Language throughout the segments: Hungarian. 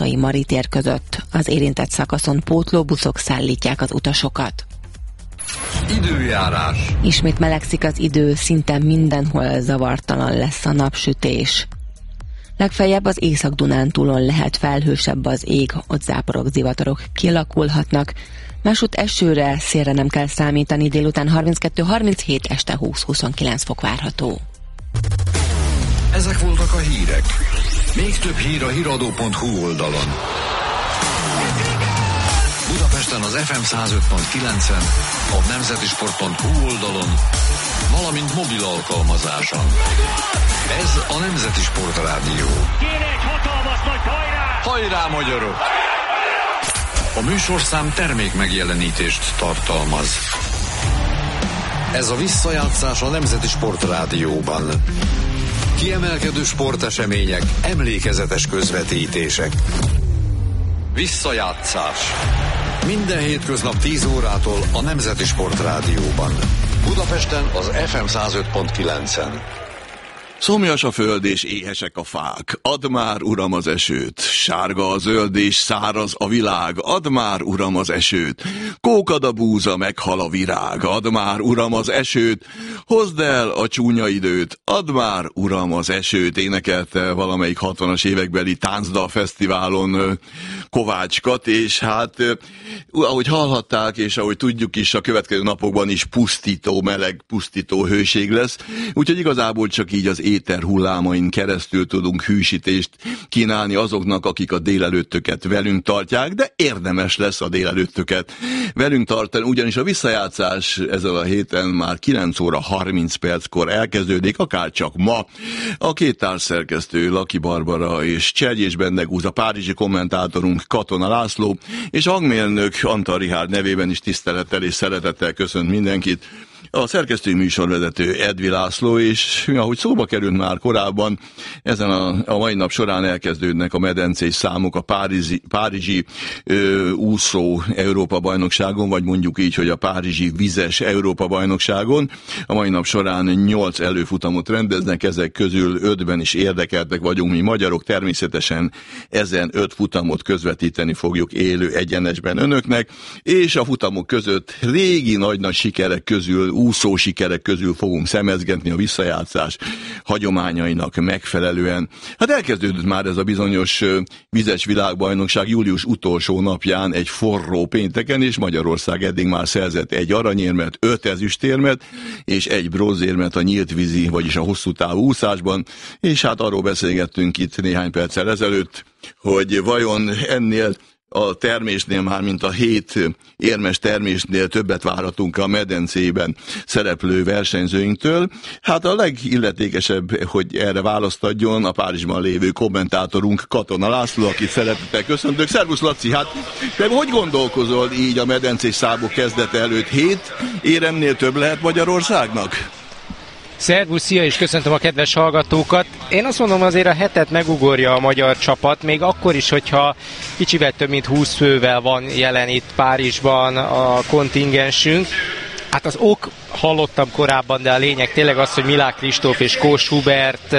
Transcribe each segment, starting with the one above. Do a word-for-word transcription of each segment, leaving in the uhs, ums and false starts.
Vásárhelyi Maritér között. Az érintett szakaszon pótlóbuszok szállítják az utasokat. Időjárás. Ismét melegszik az idő, szinte mindenhol zavartalan lesz a napsütés. Legfeljebb az Észak-Dunántúlon lehet felhősebb az ég, ott záporok, zivatarok kialakulhatnak. Másút esőre, szélre nem kell számítani, délután harminckettő harminchét, este húsz-huszonkilenc fok várható. Ezek voltak a hírek. Még több hír a híradó pont hu oldalon. Budapesten az ef em száz öt pont kilencen, a nemzetisport pont hu oldalon, valamint mobil alkalmazáson. Ez a Nemzeti Sport Rádió. Kéne egy hatalmas nagy hajrá! Hajrá, magyarok! A műsorszám termék megjelenítést tartalmaz. Ez a visszajátszás a Nemzeti Sport Rádióban. Kiemelkedő sportesemények, emlékezetes közvetítések. Visszajátszás. Minden hétköznap tíz órától a Nemzeti Sport Rádióban. Budapesten az ef em száz öt pont kilencen. Szomjas a föld és éhesek a fák, add már, uram, az esőt, sárga a zöld és száraz a világ, add már, uram, az esőt, kókad a búza, meghal a virág, add már, uram, az esőt, hozd el a csúnya időt, add már, uram, az esőt, énekelte valamelyik hatvanas évekbeli táncdal fesztiválon Kovácska, és hát ahogy hallhatták, és ahogy tudjuk is, a következő napokban is pusztító meleg, pusztító hőség lesz, úgyhogy igazából csak így az éter hullámain keresztül tudunk hűsítést kínálni azoknak, akik a délelőttöket velünk tartják, de érdemes lesz a délelőttöket velünk tartani, ugyanis a visszajátszás ezen a héten már kilenc óra harminc perckor elkezdődik, akár csak ma. A két társszerkesztő, Laki Barbara és Csergyés Bendegúz, a párizsi kommentátorunk Katona László, és a hangmérnök Antal Richárd nevében is tisztelettel és szeretettel köszönt mindenkit. A szerkesztői műsorvezető Edvi László, és ahogy szóba került már korábban, ezen a, a mai nap során elkezdődnek a medencés számok a Párizsi, Párizsi ö, úszó Európa-bajnokságon, vagy mondjuk így, hogy a Párizsi vizes Európa-bajnokságon. A mai nap során nyolc előfutamot rendeznek, ezek közül ötben is érdekeltek vagyunk mi magyarok, természetesen ezen öt futamot közvetíteni fogjuk élő egyenesben önöknek, és a futamok között régi nagy-nagy sikerek közül, úszó sikerek közül fogunk szemezgetni a visszajátszás hagyományainak megfelelően. Hát elkezdődött már ez a bizonyos vizes világbajnokság július utolsó napján egy forró pénteken, és Magyarország eddig már szerzett egy aranyérmet, öt ezüstérmet, és egy bronzérmet a nyílt vízi, vagyis a hosszú távú úszásban, és hát arról beszélgettünk itt néhány perccel ezelőtt, hogy vajon ennél a termésnél, már mint a hét érmes termésnél többet várhatunk a medencében szereplő versenyzőinktől. Hát a legilletékesebb, hogy erre választ adjon, a Párizsban lévő kommentátorunk Katona László, akit szeretettel köszöntök. Szervusz, Laci, hát te hogy gondolkozol így a medencés számok kezdete előtt? Hét éremnél több lehet Magyarországnak? Szervusz, szia, és köszöntöm a kedves hallgatókat. Én azt mondom, azért a hetet megugorja a magyar csapat, még akkor is, hogyha kicsivel több mint húsz fővel van jelen itt Párizsban a kontingensünk. Hát az ok hallottam korábban, de a lényeg tényleg az, hogy Milák Kristóf és Kós Hubert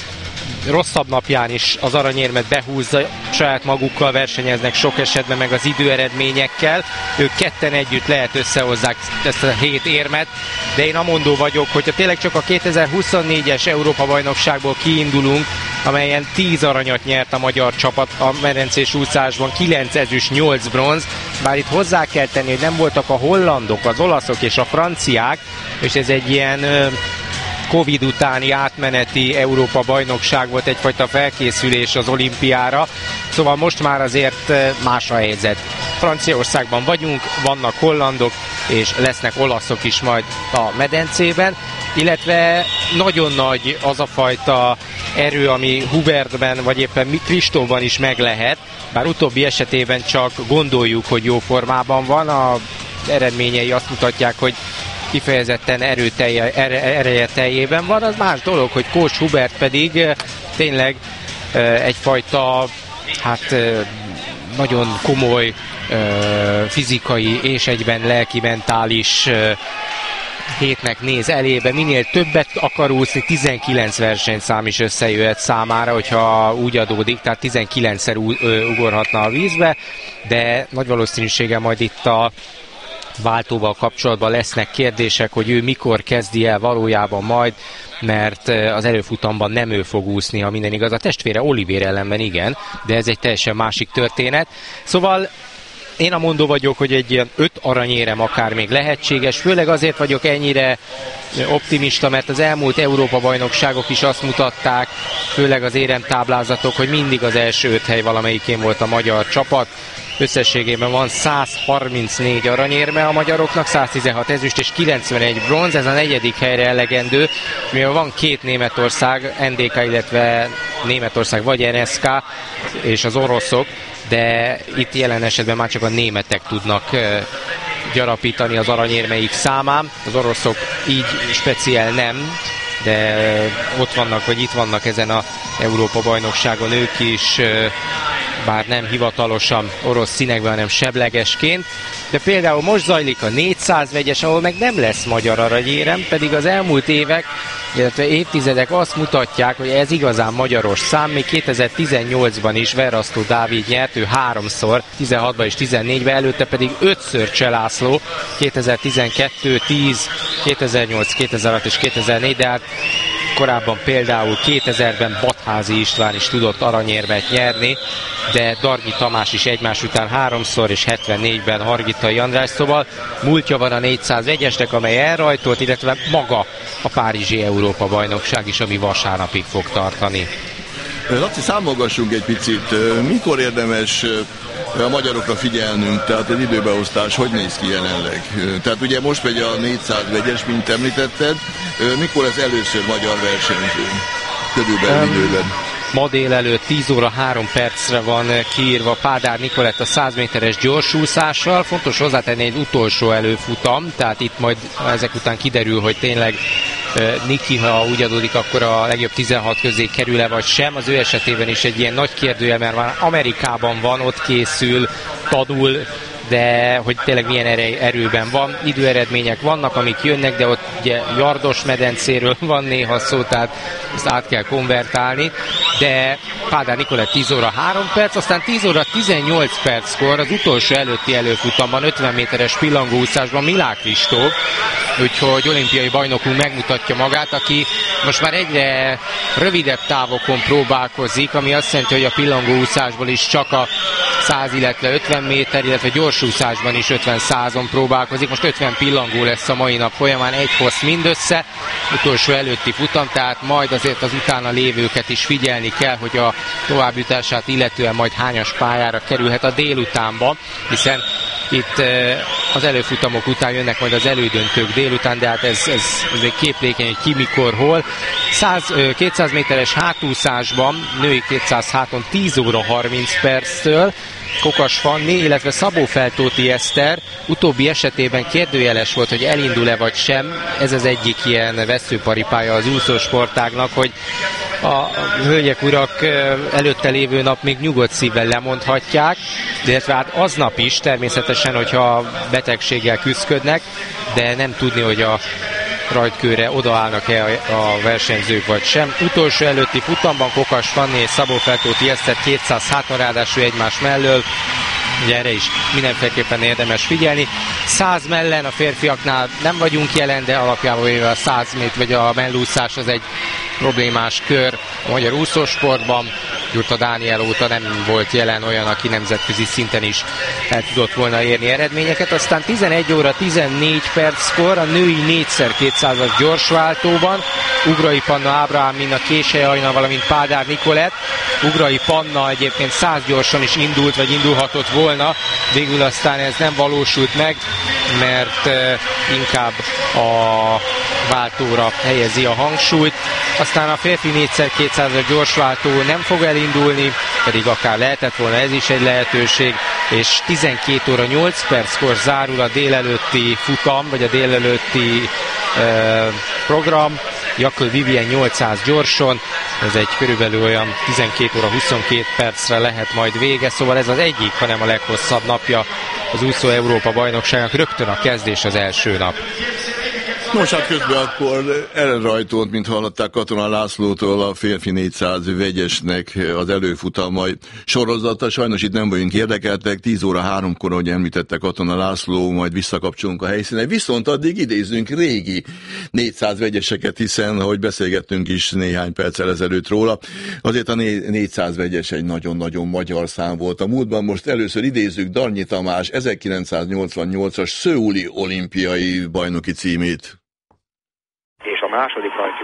rosszabb napján is az aranyérmet behúzza, saját magukkal versenyeznek sok esetben, meg az időeredményekkel. Ők ketten együtt lehet összehozzák ezt a hét érmet, de én amondó vagyok, hogyha tényleg csak a kétezer-huszonnégyes Európa-bajnokságból kiindulunk, amelyen tíz aranyat nyert a magyar csapat a medencés úszásban, kilenc ezüst, nyolc bronz, bár itt hozzá kell tenni, hogy nem voltak a hollandok, az olaszok és a franciák, és ez egy ilyen Covid utáni átmeneti Európa-bajnokság volt, egyfajta felkészülés az olimpiára, szóval most már azért más a helyzet. Franciaországban vagyunk, vannak hollandok, és lesznek olaszok is majd a medencében, illetve nagyon nagy az a fajta erő, ami Hubertben, vagy éppen Kristófban is meg lehet, bár utóbbi esetében csak gondoljuk, hogy jó formában van, az eredményei azt mutatják, hogy kifejezetten erőtelje, ereje teljében van. Az más dolog, hogy Kós Hubert pedig tényleg egyfajta hát nagyon komoly fizikai és egyben lelki-mentális hétnek néz elébe, minél többet akar úszni, tizenkilenc versenyszám is összejöhet számára, hogyha úgy adódik, tehát tizenkilencszer ugorhatna a vízbe, de nagy valószínűséggel majd itt a váltóval kapcsolatban lesznek kérdések, hogy ő mikor kezdi el valójában majd, mert az előfutamban nem ő fog úszni, ha minden igaz. A testvére Olivér ellenben igen, de ez egy teljesen másik történet. Szóval én a mondó vagyok, hogy egy ilyen öt aranyérem akár még lehetséges, főleg azért vagyok ennyire optimista, mert az elmúlt Európa-bajnokságok is azt mutatták, főleg az éremtáblázatok, hogy mindig az első öt hely valamelyikén volt a magyar csapat. Összességében van száz harmincnégy aranyérme a magyaroknak, száztizenhat ezüst és kilencvenegy bronz, ez a negyedik helyre elegendő, mivel van két Németország, en dé ká, illetve Németország vagy en es ká és az oroszok, de itt jelen esetben már csak a németek tudnak gyarapítani az aranyérmeik számán, az oroszok így speciál nem, de ott vannak, vagy itt vannak ezen a Európa-bajnokságon ők is, bár nem hivatalosan orosz színekben, hanem seblegesként. De például most zajlik a négyszáz vegyes, ahol meg nem lesz magyar aranyérem, pedig az elmúlt évek, illetve évtizedek azt mutatják, hogy ez igazán magyaros szám. Még kétezer-tizennyolcban is Verasztó Dávid nyert, ő háromszor, tizenhatban és tizennégyben, előtte pedig ötször Cselászló, kétezer-tizenkettő, tíz, kétezer-nyolc, kétezer-hat és kétezer-négy, de hát korábban például kétezerben Batházi István is tudott aranyérmet nyerni, de Darnyi Tamás is egymás után háromszor, és hetvennégyben Hargitai András, szóval múltja van a négyszáz vegyesnek, amely elrajtolt, illetve maga a párizsi Európa-bajnokság is, ami vasárnapig fog tartani. Laci, számolgassunk egy picit, mikor érdemes a magyarokra figyelnünk, tehát az időbeosztás hogy néz ki jelenleg? Tehát ugye most megy a négyszáz vegyes, mint említetted, mikor ez először magyar versenyző? Körülbelül um, időben. Ma délelőtt tíz óra három percre van kiírva Pádár Nikolett a száz méteres gyorsúszással. Fontos hozzátenni, egy utolsó előfutam, tehát itt majd ezek után kiderül, hogy tényleg Niki, ha úgy adódik, akkor a legjobb tizenhat közé kerül-e vagy sem. Az ő esetében is egy ilyen nagy kérdőjel, mert már Amerikában van, ott készül, tanul, de hogy tényleg milyen erőben van. Időeredmények vannak, amik jönnek, de ott ugye yardos medencéről van néha szó, tehát ezt át kell konvertálni. De Pádár Nikolett tíz óra három perc, aztán tíz óra tizennyolc perckor az utolsó előtti előfutamban, ötven méteres pillangóúszásban Milák Kristóf, úgyhogy olimpiai bajnokunk megmutatja magát, aki most már egyre rövidebb távokon próbálkozik, ami azt jelenti, hogy a pillangóúszásból is csak a száz, illetve ötven méter, illetve gyorsúszásban is ötven százon próbálkozik. Most ötven pillangó lesz a mai nap folyamán, egy hossz mindössze, utolsó előtti futam, tehát majd azért az utána lévőket is figyelni kell, hogy a továbbjutását illetően majd hányas pályára kerülhet a délutánba, hiszen itt az előfutamok után jönnek majd az elődöntők délután, de hát ez, ez, ez egy képlékeny, hogy ki, mikor, hol. száz, kétszáz méteres hátúszásban, női kétszáz háton tíz óra harminc perctől Kokas Fanni, illetve Szabó Feltóti Eszter, utóbbi esetében kérdőjeles volt, hogy elindul-e vagy sem. Ez az egyik ilyen veszőparipája az úszósportágnak, hogy a hölgyek, urak előtte lévő nap még nyugodt szívvel lemondhatják, illetve hát aznap is természetesen, hogyha betegséggel küzdködnek, de nem tudni, hogy a rajtkőre odaállnak-e a versenyzők vagy sem. Utolsó előtti futamban Kokas Fanni és Szabó Feltóti Eszter kétszáz háton, ráadásul egymás mellől, ugye erre is mindenféleképpen érdemes figyelni. száz mellen a férfiaknál nem vagyunk jelen, de alapjában véve a száz méter vagy a mellúszás az egy problémás kör a magyar úszósportban. Gyurta Dániel óta nem volt jelen olyan, aki nemzetközi szinten is el tudott volna érni eredményeket. Aztán tizenegy óra tizennégy perckor a női négyszer kétszázas gyorsváltóban Ugrai Panna, Ábrahám Minna, Késely Ajna, valamint Pádár Nikolett. Ugrai Panna egyébként száz gyorsan is indult, vagy indulhatott volna, végül aztán ez nem valósult meg, mert inkább a váltóra helyezi a hangsúlyt. Aztán a férfi négyszer kétszázas gyorsváltó nem fog elindulni, pedig akár lehetett volna ez is egy lehetőség, és tizenkét óra nyolc perckor zárul a délelőtti futam, vagy a délelőtti uh, program. Jakl Vivien nyolcszáz gyorson, ez egy körülbelül olyan tizenkét óra huszonkét percre lehet majd vége, szóval ez az egyik, hanem a leghosszabb napja az úszó Európa bajnokságnak, rögtön a kezdés az első nap. Nos, hát közben akkor elrajtolt, mint hallották Katona Lászlótól, a férfi négyszáz vegyesnek az előfutamai sorozata. Sajnos itt nem vagyunk érdekeltek, tíz óra háromkor, ahogy említette Katona László, majd visszakapcsolunk a helyszínen. Viszont addig idézzünk régi négyszáz vegyeseket, hiszen, ahogy beszélgettünk is néhány perccel ezelőtt róla, azért a négyszáz vegyes egy nagyon-nagyon magyar szám volt a múltban. Most először idézzük Darnyi Tamás ezerkilencszáznyolcvannyolcas szöuli olimpiai bajnoki címét. És a második rajtjó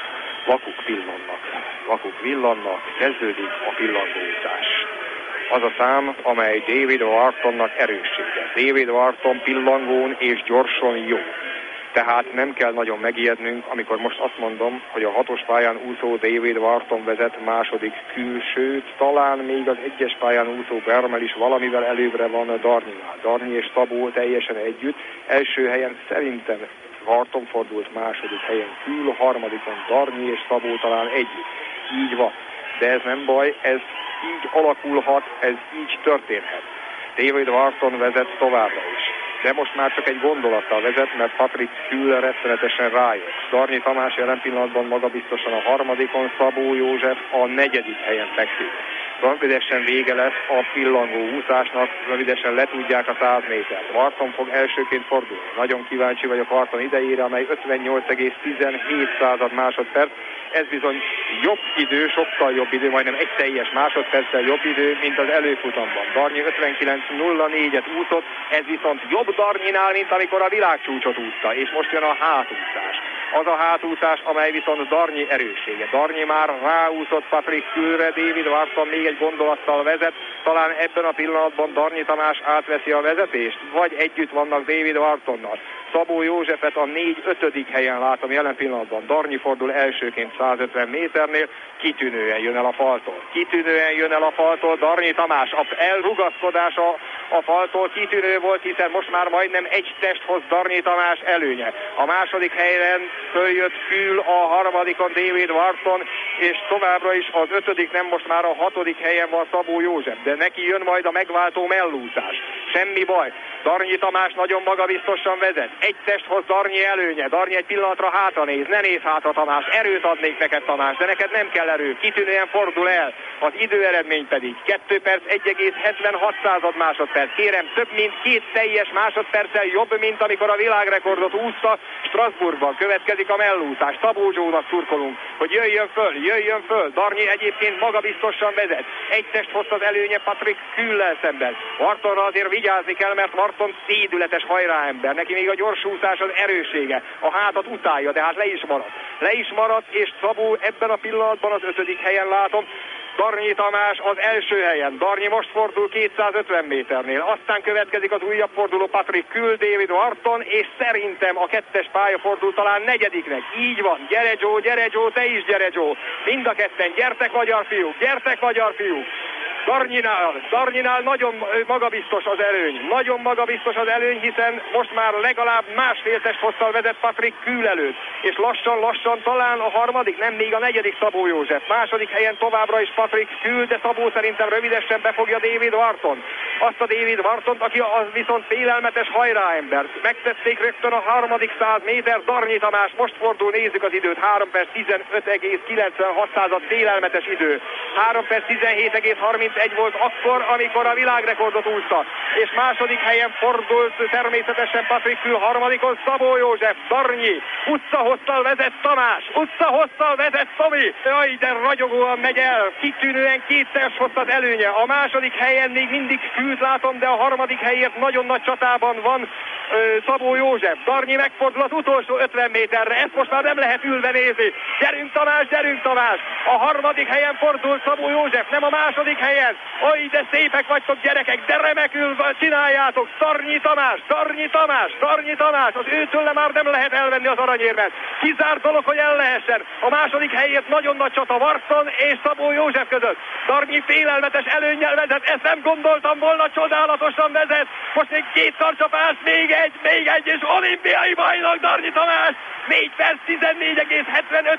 vakuk pillannak, vakuk villannak, kezdődik a pillangózás. Az a szám, amely David Whartonnak erőssége. David Wharton pillangón és gyorsan jó. Tehát nem kell nagyon megijednünk, amikor most azt mondom, hogy a hatos pályán úszó David Wharton vezet második külsőt, talán még az egyes pályán úszó Bermel is valamivel előbbre van a Darnynál. Darnyi és Szabó teljesen együtt. Első helyen szerintem Wharton fordult, második helyen Kül, harmadikon Darnyi és Szabó talán együtt. Így van. De ez nem baj, ez így alakulhat, ez így történhet. David Wharton vezet továbbra is. De most már csak egy gondolattal vezet, mert Patrick Kül rettenetesen rájött. Darnyi Tamás jelen pillanatban magabiztosan a harmadikon, Szabó József a negyedik helyen fekszik. Rövidesen vége lesz a pillangó úszásnak, rövidesen letudják a száz métert. Wharton fog elsőként fordulni. Nagyon kíváncsi vagyok Wharton idejére, amely ötvennyolc egész tizenhét másodperc. Ez bizony jobb idő, sokkal jobb idő, majdnem egy teljes másodperccel jobb idő, mint az előfutamban. Darnyi ötvenkilenc nulla négyet úszott, ez viszont jobb Darnyinál, mint amikor a világcsúcsot úszta, és most jön a hátúszás. Az a hátúszás, amely viszont Darnyi erőssége. Darnyi már ráúszott Patrick Külre, David Wharton még egy gondolattal vezet, talán ebben a pillanatban Darnyi Tamás átveszi a vezetést, vagy együtt vannak David Whartonnal. Szabó Józsefet a négy ötödik helyen látom jelen pillanatban. Darnyi fordul elsőként százötven méternél, kitűnően jön el a faltól. Kitűnően jön el a faltól Darnyi Tamás. A elrugaszkodása a faltól kitűnő volt, hiszen most már majdnem egy test hoz Darnyi Tamás előnye. A második helyen följött Kül, a harmadikon David Wharton, és továbbra is az ötödik, nem most már a hatodik helyen van Szabó József, de neki jön majd a megváltó mellúszás. Semmi baj. Darnyi Tamás nagyon magabiztosan vezet. Egy test hoz Darnyi előnye. Darnyi egy pillanatra hátra néz. Ne néz hátra, Tamás. Erőt adnék neked, Tamás, de neked nem kell erő. Kitűnően fordul el. Az időeredmény pedig kettő perc egy egész hetvenhat másodperc. Kérem, több mint két teljes másodperccel jobb, mint amikor a világrekordot úszta Strasbourgban. Következik a mellúszás. Szabó Zsónak szurkolunk, hogy jöjjön föl, jöjjön föl. Darnyi egyébként magabiztosan vezet. Egy test hozta az előnye Patrick Küllel szemben. Whartonra azért vigyázni kell, mert Wharton szédületes hajráember. Neki még a gyorsúszás az erőssége. A hátat utálja, de hát le is maradt. Le is maradt, és Szabó ebben a pillanatban az ötödik helyen látom. Darnyi Tamás az első helyen. Darnyi most fordul kétszázötven méternél. Aztán következik az újabb forduló Patrick Kül, David Wharton, és szerintem a kettes pálya fordul talán negyediknek. Így van. Gyere Joe, gyere Joe, te is gyere Joe. Mind a ketten. Gyertek magyar fiúk, gyertek magyar fiúk. Darnyinál, Darnyinál nagyon magabiztos az előny. Nagyon magabiztos az előny, hiszen most már legalább másfél test hosszal vezet Patrick Kül előtt. És lassan-lassan talán a harmadik, nem még a negyedik Szabó József. Második helyen továbbra is Patrick Kül, de Szabó szerintem rövidesen befogja David Wharton. Azt a David Whartont, aki az viszont félelmetes hajráember. Megtették rögtön a harmadik száz méter. Darnyi Tamás most fordul, nézzük az időt. három perc tizenöt egész kilencvenhat félelmetes idő. három perc tizenhét egész harmincegy volt akkor, amikor a világrekordot úszta. És második helyen fordult természetesen Patrick Kül, harmadikon Szabó József. Darnyi utcahosszal vezet Tamás, utcahosszal vezet Tomi. Jaj, de ragyogóan megy el, kitűnően kétszeres hosszat előnye. A második helyen még mindig Kült látom, de a harmadik helyért nagyon nagy csatában van ö, Szabó József. Darnyi megfordul az utolsó ötven méterre, ezt most már nem lehet ülve nézni. Gyerünk Tamás, gyerünk Tamás! A harmadik helyen fordul Szabó József, nem a második helyen. Oj, de szépek vagytok gyerekek, de remekül csináljátok. Darnyi Tamás, Darnyi Tamás, Darnyi Tamás, az őtől már nem lehet elvenni az aranyérmet. Kizárt dolog, hogy el lehessen. A második helyért nagyon nagy csata Wharton és Szabó József között. Darnyi félelmetes előnnyel vezet, ezt nem gondoltam volna, csodálatosan vezet. Most még két karcsapás, még egy, még egy, és olimpiai bajnok Darnyi Tamás. négy perc tizennégy egész hetvenöt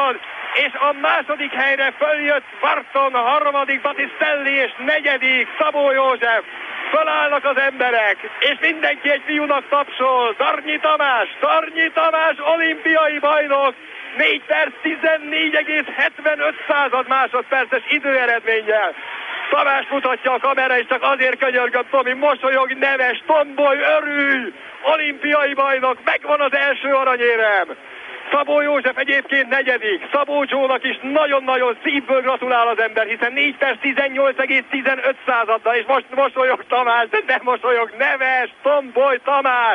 és a második helyre följött Wharton, a harmadik Battistelli és negyedik Szabó József. Fölállnak az emberek, és mindenki egy fiúnak tapsol. Darnyi Tamás, Darnyi Tamás, olimpiai bajnok, négy perc tizennégy egész hetvenöt század másodperces időeredménnyel. Tamás mutatja a kamera, és csak azért könyörgöm, Tomi, mosolyog, neves, tomboly, örülj! Olimpiai bajnok, megvan az első aranyérem! Szabó József egyébként negyedik, Szabó Csónak is nagyon-nagyon szívből gratulál az ember, hiszen négy perc tizennyolc egész tizenöt századdal, és most mosolyog Tamás, de nem mosolyog, neves, tomboly Tamás!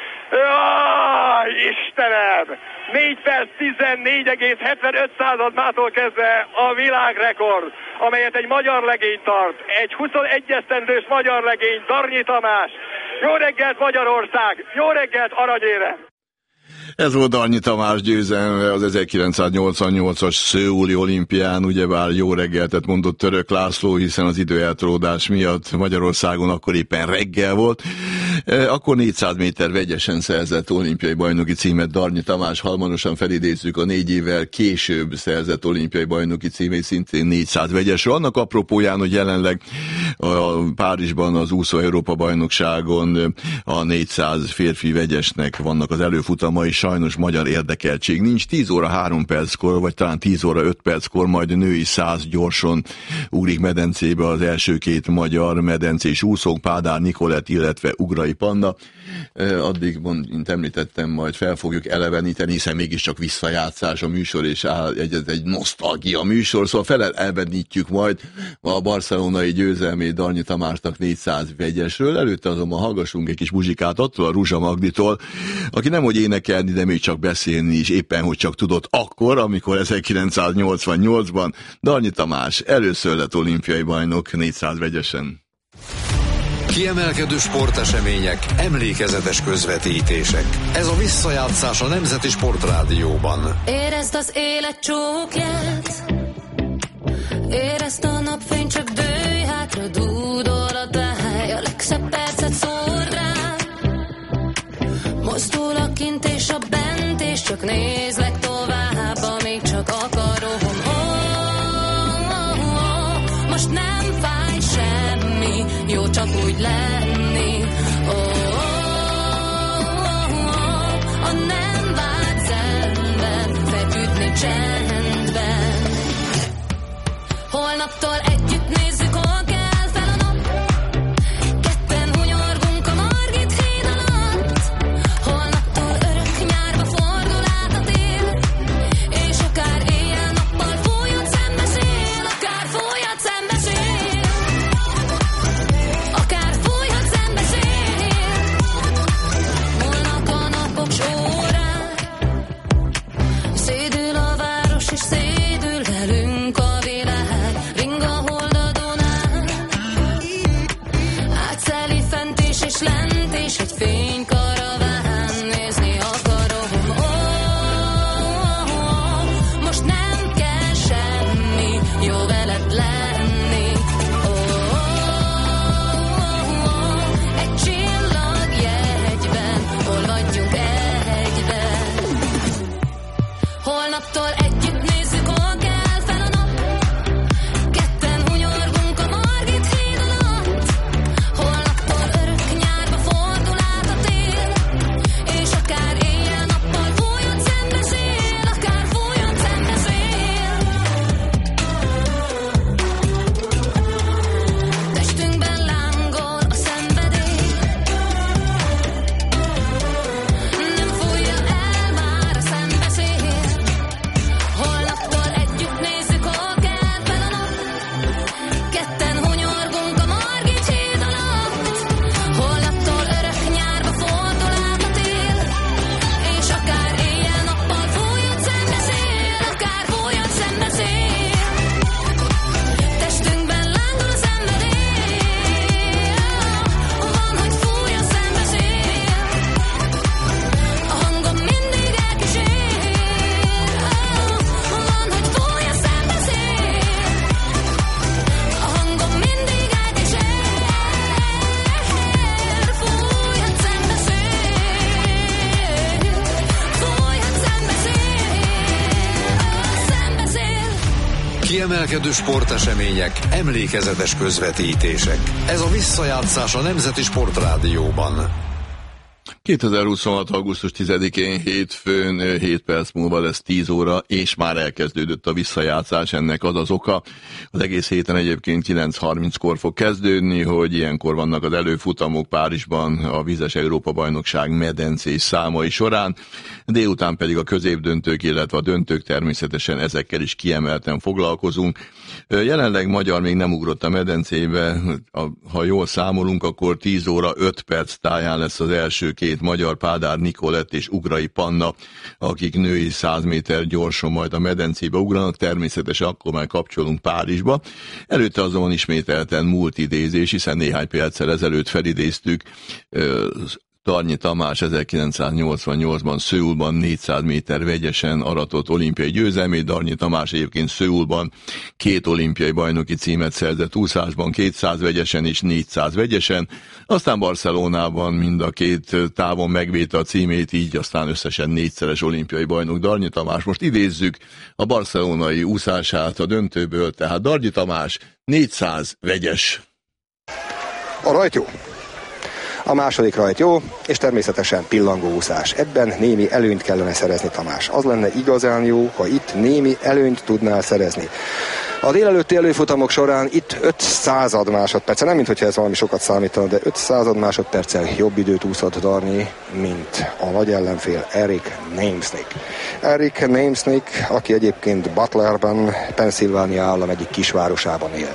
Jaj, Istenem! négy perc tizennégy egész hetvenöt század mától kezdve a világrekord, amelyet egy magyar legény tart. Egy huszonegy esztendős magyar legény, Darnyi Tamás. Jó reggelt Magyarország! Jó reggelt aranyérem! Ez volt Darnyi Tamás győzelme az ezerkilencszáznyolcvannyolcas Szöuli olimpián, ugyebár jó reggeltet mondott Török László, hiszen az időeltolódás miatt Magyarországon akkor éppen reggel volt. Akkor négyszáz méter vegyesen szerzett olimpiai bajnoki címet Darnyi Tamás, hamarosan felidézzük a négy évvel később szerzett olimpiai bajnoki címét, szintén négyszáz vegyesről. Annak apropóján, hogy jelenleg a Párizsban az úszó Európa bajnokságon a négyszáz férfi vegyesnek vannak az előfutamai, sajnos magyar érdekeltség nincs. tíz óra három perckor, vagy talán tíz óra öt perckor majd női száz gyorson ugrik medencébe az első két magyar medencés úszók, Pádár Nikolett, illetve Ugrai Panna. Addig, mint említettem, majd fel fogjuk eleveníteni, hiszen mégiscsak visszajátszás a műsor, és áll egy, egy nosztalgia műsor, szóval fel elevenítjük majd a barcelonai győzelmét Darnyi Tamásnak négyszáz vegyesről. Előtte azonban hallgassunk egy kis muzsikát attól a Ruzsa Magditól, aki nem hogy énekelni, de még csak beszélni is, éppen hogy csak tudott akkor, amikor ezerkilencszáznyolcvannyolcban Darnyi Tamás először lett olimpiai bajnok négyszáz vegyesen. Kiemelkedő sportesemények, emlékezetes közvetítések. Ez a visszajátszás a Nemzeti Sportrádióban. Érezd az élet csókját, érezd a napfény, csak dőj hátra, dúdol a táj, a legszebb percet szórd rám. Mozdul a kint és a bent, és csak nézlek tovább, amíg csak akarom. Oh, oh, oh, most nem fáj semmi, jó csak úgy lenni. Oh, oh, oh, oh, a nem vált szemben, feküdni csendben. Holnaptól együtt nézzük, hol kell fel a nap. Ketten hunyorgunk a Margit híd alatt. Holnaptól örök nyárba fordul át a tél, és akár éjjel-nappal fújhat szembeszél, akár fújhat szembeszél, akár fújhat Kiemelkedő sportesemények, emlékezetes közvetítések. Ez a visszajátszás a Nemzeti Sportrádióban. kétezer-huszonhat. augusztus tizedikén hétfőn hét perc múlva lesz tíz óra, és már elkezdődött a visszajátszás. Ennek az az oka. Az egész héten egyébként kilenc harminckor fog kezdődni, hogy ilyenkor vannak az előfutamok Párizsban a Vizes Európa-bajnokság medencés számai során. Délután pedig a középdöntők, illetve a döntők, természetesen ezekkel is kiemelten foglalkozunk. Jelenleg magyar még nem ugrott a medencébe. Ha jól számolunk, akkor tíz óra öt perc táján lesz az első két magyar, Pádár Nikolett és Ugrai Panna, akik női száz méter gyorsan majd a medencébe ugranak, természetesen akkor már kapcsolunk Párizsba. Előtte azonban ismételten múlt idézés, hiszen néhány perccel ezelőtt felidéztük Darnyi Tamás ezerkilencszáznyolcvannyolcban Szöulban négyszáz méter vegyesen aratott olimpiai győzelmét. Darnyi Tamás egyébként Szöulban két olimpiai bajnoki címet szerzett úszásban, kétszáz vegyesen és négyszáz vegyesen. Aztán Barcelonában mind a két távon megvédte a címét, így aztán összesen négyszeres olimpiai bajnok Darnyi Tamás. Most idézzük a barcelonai úszását a döntőből, tehát Darnyi Tamás négyszáz vegyes. A rajt jó. A második rajt jó, és természetesen pillangóúszás. Ebben némi előnyt kellene szerezni, Tamás. Az lenne igazán jó, ha itt némi előnyt tudnál szerezni. A délelőtti előfutamok során itt öt század másodperccel, nem mintha ez valami sokat számítana, de öt század másodperccel jobb időt úszott Darnyi, mint a nagy ellenfél Erik Neemsnik. Erik Neemsnik, aki egyébként Butlerben, Pennsylvania állam egyik kisvárosában él.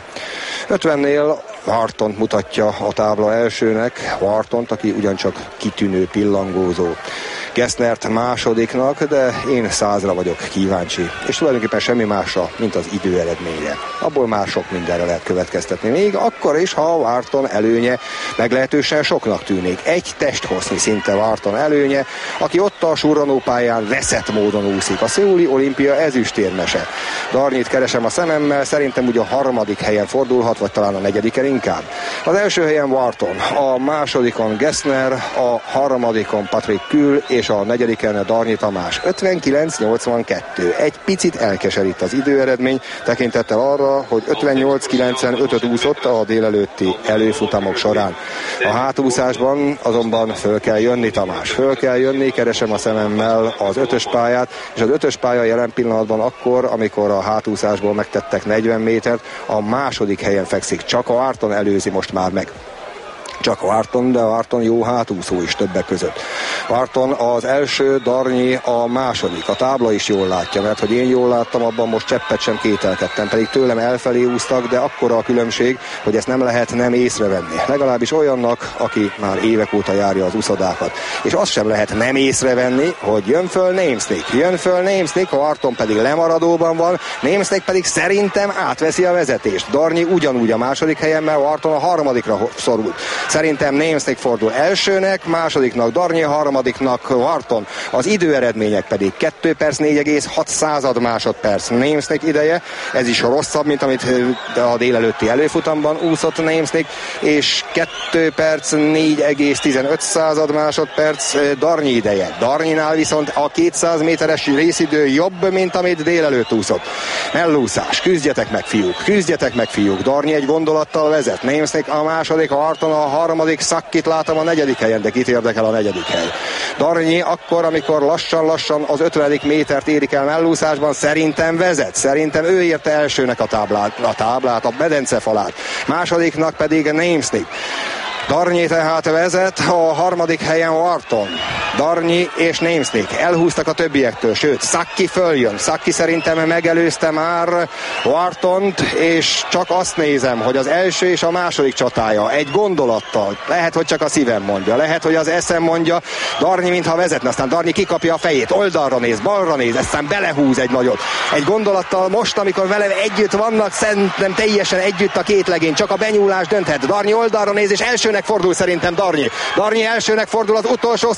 ötvennél Whartont mutatja a tábla elsőnek, Whartont, aki ugyancsak kitűnő pillangózó. Gessnert másodiknak, de én százra vagyok kíváncsi. És tulajdonképpen semmi másra, mint az idő eredménye. Abból már sok mindenre lehet következtetni. Még akkor is, ha a Wharton előnye meglehetősen soknak tűnik. Egy testhossznyi szinte Wharton előnye, aki ott a surranópályán veszett módon úszik. A szöuli olimpia ezüstérmese. Darnyit keresem a szememmel, szerintem ugye a harmadik helyen fordulhat, vagy talán a negyediken inkább. Az első helyen Wharton, a másodikon Gessner, a harmadikon Patrick Kühl, és a negyediken Darnyi Tamás. ötvenkilenc nyolcvankettő. Egy picit elkeserít az időeredmény, tekintettel arra, hogy ötvennyolc kilencvenötöt úszott a délelőtti előfutamok során. A hátúszásban azonban föl kell jönni, Tamás. Föl kell jönni, keresem a szememmel az ötös pályát, és az ötös pálya jelen pillanatban akkor, amikor a hátúszásból megtettek negyven métert, a második helyen fekszik. Csak a Wharton előzi most már meg. Csak Wharton, de Wharton jó hátúszó is többek között. Wharton az első, Darnyi a második. A tábla is jól látja, mert hogy én jól láttam, abban most cseppet sem kételkedtem, pedig tőlem elfelé úsztak, de akkora a különbség, hogy ezt nem lehet nem észrevenni. Legalábbis olyannak, aki már évek óta járja az úszodákat. És azt sem lehet nem észrevenni, hogy jön föl Neemsnik. Jön föl Neemsnik, a Wharton pedig lemaradóban van, Neemsnik pedig szerintem átveszi a vezetést. Darnyi ugyanúgy a második helyen, mert Wharton a harmadikra szorult. Szerintem Neemsnik fordul elsőnek, másodiknak Darnyi, harmadiknak Wharton. Az időeredmények pedig kettő perc négy egész hat század másodperc Neemsnik ideje. Ez is rosszabb, mint amit a délelőtti előfutamban úszott Neemsnik, és kettő perc négy egész tizenöt század másodperc Darnyi ideje. Darnyinál viszont a kétszáz méteres részidő jobb, mint amit délelőtt úszott. Mellúszás. Küzdjetek meg, fiúk. Küzdjetek meg, fiúk. Darnyi egy gondolattal vezet. Neemsnik a második, a Wharton a harmadik, Sakkit látom a negyedik helyen, de kit érdekel a negyedik hely. Darnyi akkor, amikor lassan-lassan az ötvenedik métert érik el mellúszásban, szerintem vezet. Szerintem ő érte elsőnek a táblát, a táblát, a medencefalát. Másodiknak pedig Neemsnik. Darnyi tehát vezet, a harmadik helyen Wharton. Darnyi és Neemsnik elhúztak a többiektől, sőt, Sakki följön. Sakki szerintem megelőzte már Whartont, és csak azt nézem, hogy az első és a második csatája egy gondolattal, lehet, hogy csak a szívem mondja, lehet, hogy az eszem mondja, Darnyi mintha vezetne, aztán Darnyi kikapja a fejét, oldalra néz, balra néz, aztán belehúz egy nagyot. Egy gondolattal most, amikor vele együtt vannak, szerintem teljesen együtt a két legény, csak a benyúlás dönthet. Darnyi oldalra néz, és elsőnek fordul szerintem Darnyi. Darnyi elsőnek fordul az utolsó száz méter.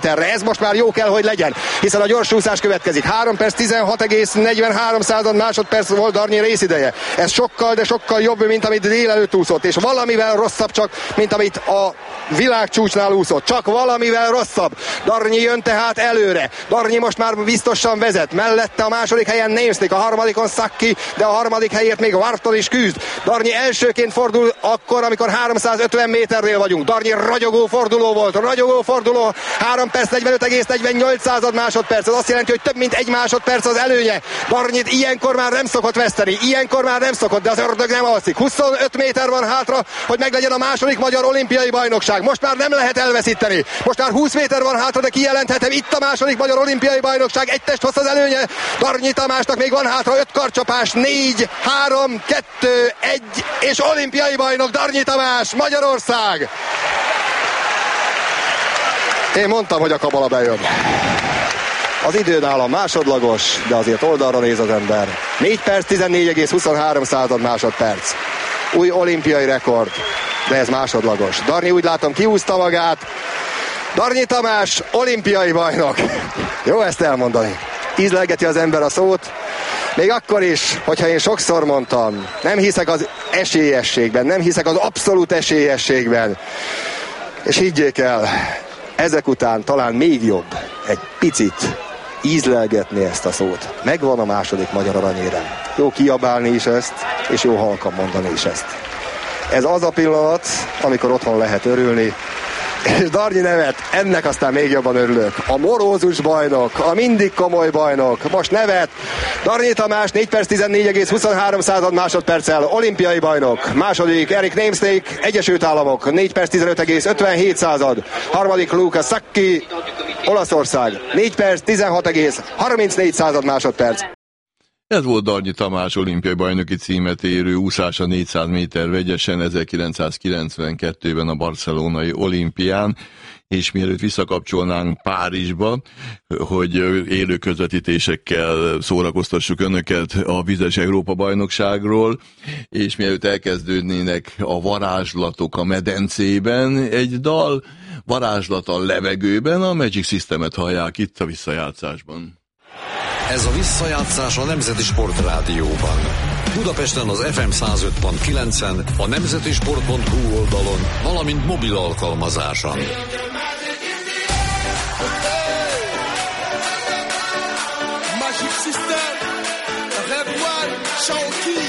méterre. Ez most már jó kell, hogy legyen, hiszen a gyorsúszás következik. három perc tizenhat egész negyvenhárom század másodperc volt Darnyi részideje. Ez sokkal, de sokkal jobb, mint amit délelőtt úszott, és valamivel rosszabb csak, mint amit a világcsúcsnál úszott. Csak valamivel rosszabb. Darnyi jön tehát előre. Darnyi most már biztosan vezet. Mellette a második helyen Némsznik, a harmadikon Szacchi, de a harmadik helyért még Vartol is küzd. Darnyi elsőként fordul akkor, amikor háromszázötven méternél vagyunk. Darnyi ragyogó forduló volt. Ragyogó forduló. három perc negyvenöt egész negyvennyolc század másodperc. Ez azt jelenti, hogy több mint egy másodperc az előnye. Darnyit ilyenkor már nem szokott veszteni. Ilyenkor már nem szokott, de az ördög nem alszik. huszonöt méter van hátra, hogy meglegyen a második magyar olimpiai bajnokság. Most már nem lehet elveszíteni. Most már húsz méter van hátra, de kijelenthetem, itt a második magyar olimpiai bajnokság. Egy test hossz az előnye. Darnyi Tamásnak még van hátra öt karcsapás. négy, három, kettő, egy, és olimpiai bajnok Darnyi Tamás, Magyarország. Én mondtam, hogy a kabala bejön. Az idő nálam másodlagos, de azért oldalra néz az ember. négy perc tizennégy egész huszonhárom század másodperc. Új olimpiai rekord, de ez másodlagos. Darnyi, úgy látom, kiúzta magát. Darnyi Tamás, olimpiai bajnok. Jó ezt elmondani. Ízlelgeti az ember a szót. Még akkor is, hogyha én sokszor mondtam, nem hiszek az esélyességben, nem hiszek az abszolút esélyességben. És higgyék el, ezek után talán még jobb egy picit ízlelgetni ezt a szót. Megvan a második magyar aranyérem. Jó kiabálni is ezt, és jó halkan mondani is ezt. Ez az a pillanat, amikor otthon lehet örülni, és Darnyi nevet, ennek aztán még jobban örülök. A morózus bajnok, a mindig komoly bajnok, most nevet. Darnyi Tamás négy perc tizennégy egész huszonhárom század másodperccel olimpiai bajnok. Második Erik Némsznik, Egyesült Államok, négy perc tizenöt egész ötvenhét század. Harmadik Luca Szacchi, Olaszország, négy perc tizenhat egész harmincnégy század másodperc. Ez volt Darnyi Tamás olimpiai bajnoki címet érő úszása négyszáz méter vegyesen ezerkilencszázkilencvenkettőben a barcelonai olimpián, és mielőtt visszakapcsolnánk Párizsba, hogy élő közvetítésekkel szórakoztassuk önöket a vizes Európa-bajnokságról, és mielőtt elkezdődnének a varázslatok a medencében, egy dal varázslat a levegőben, a Magic Systemet hallják itt a visszajátszásban. Ez a visszajátszás a Nemzeti Sport Rádióban. Budapesten az ef em száz öt pont kilencen, a nemzeti sport pont hu oldalon, valamint mobil alkalmazáson. Magic System, Red One, Shaoki.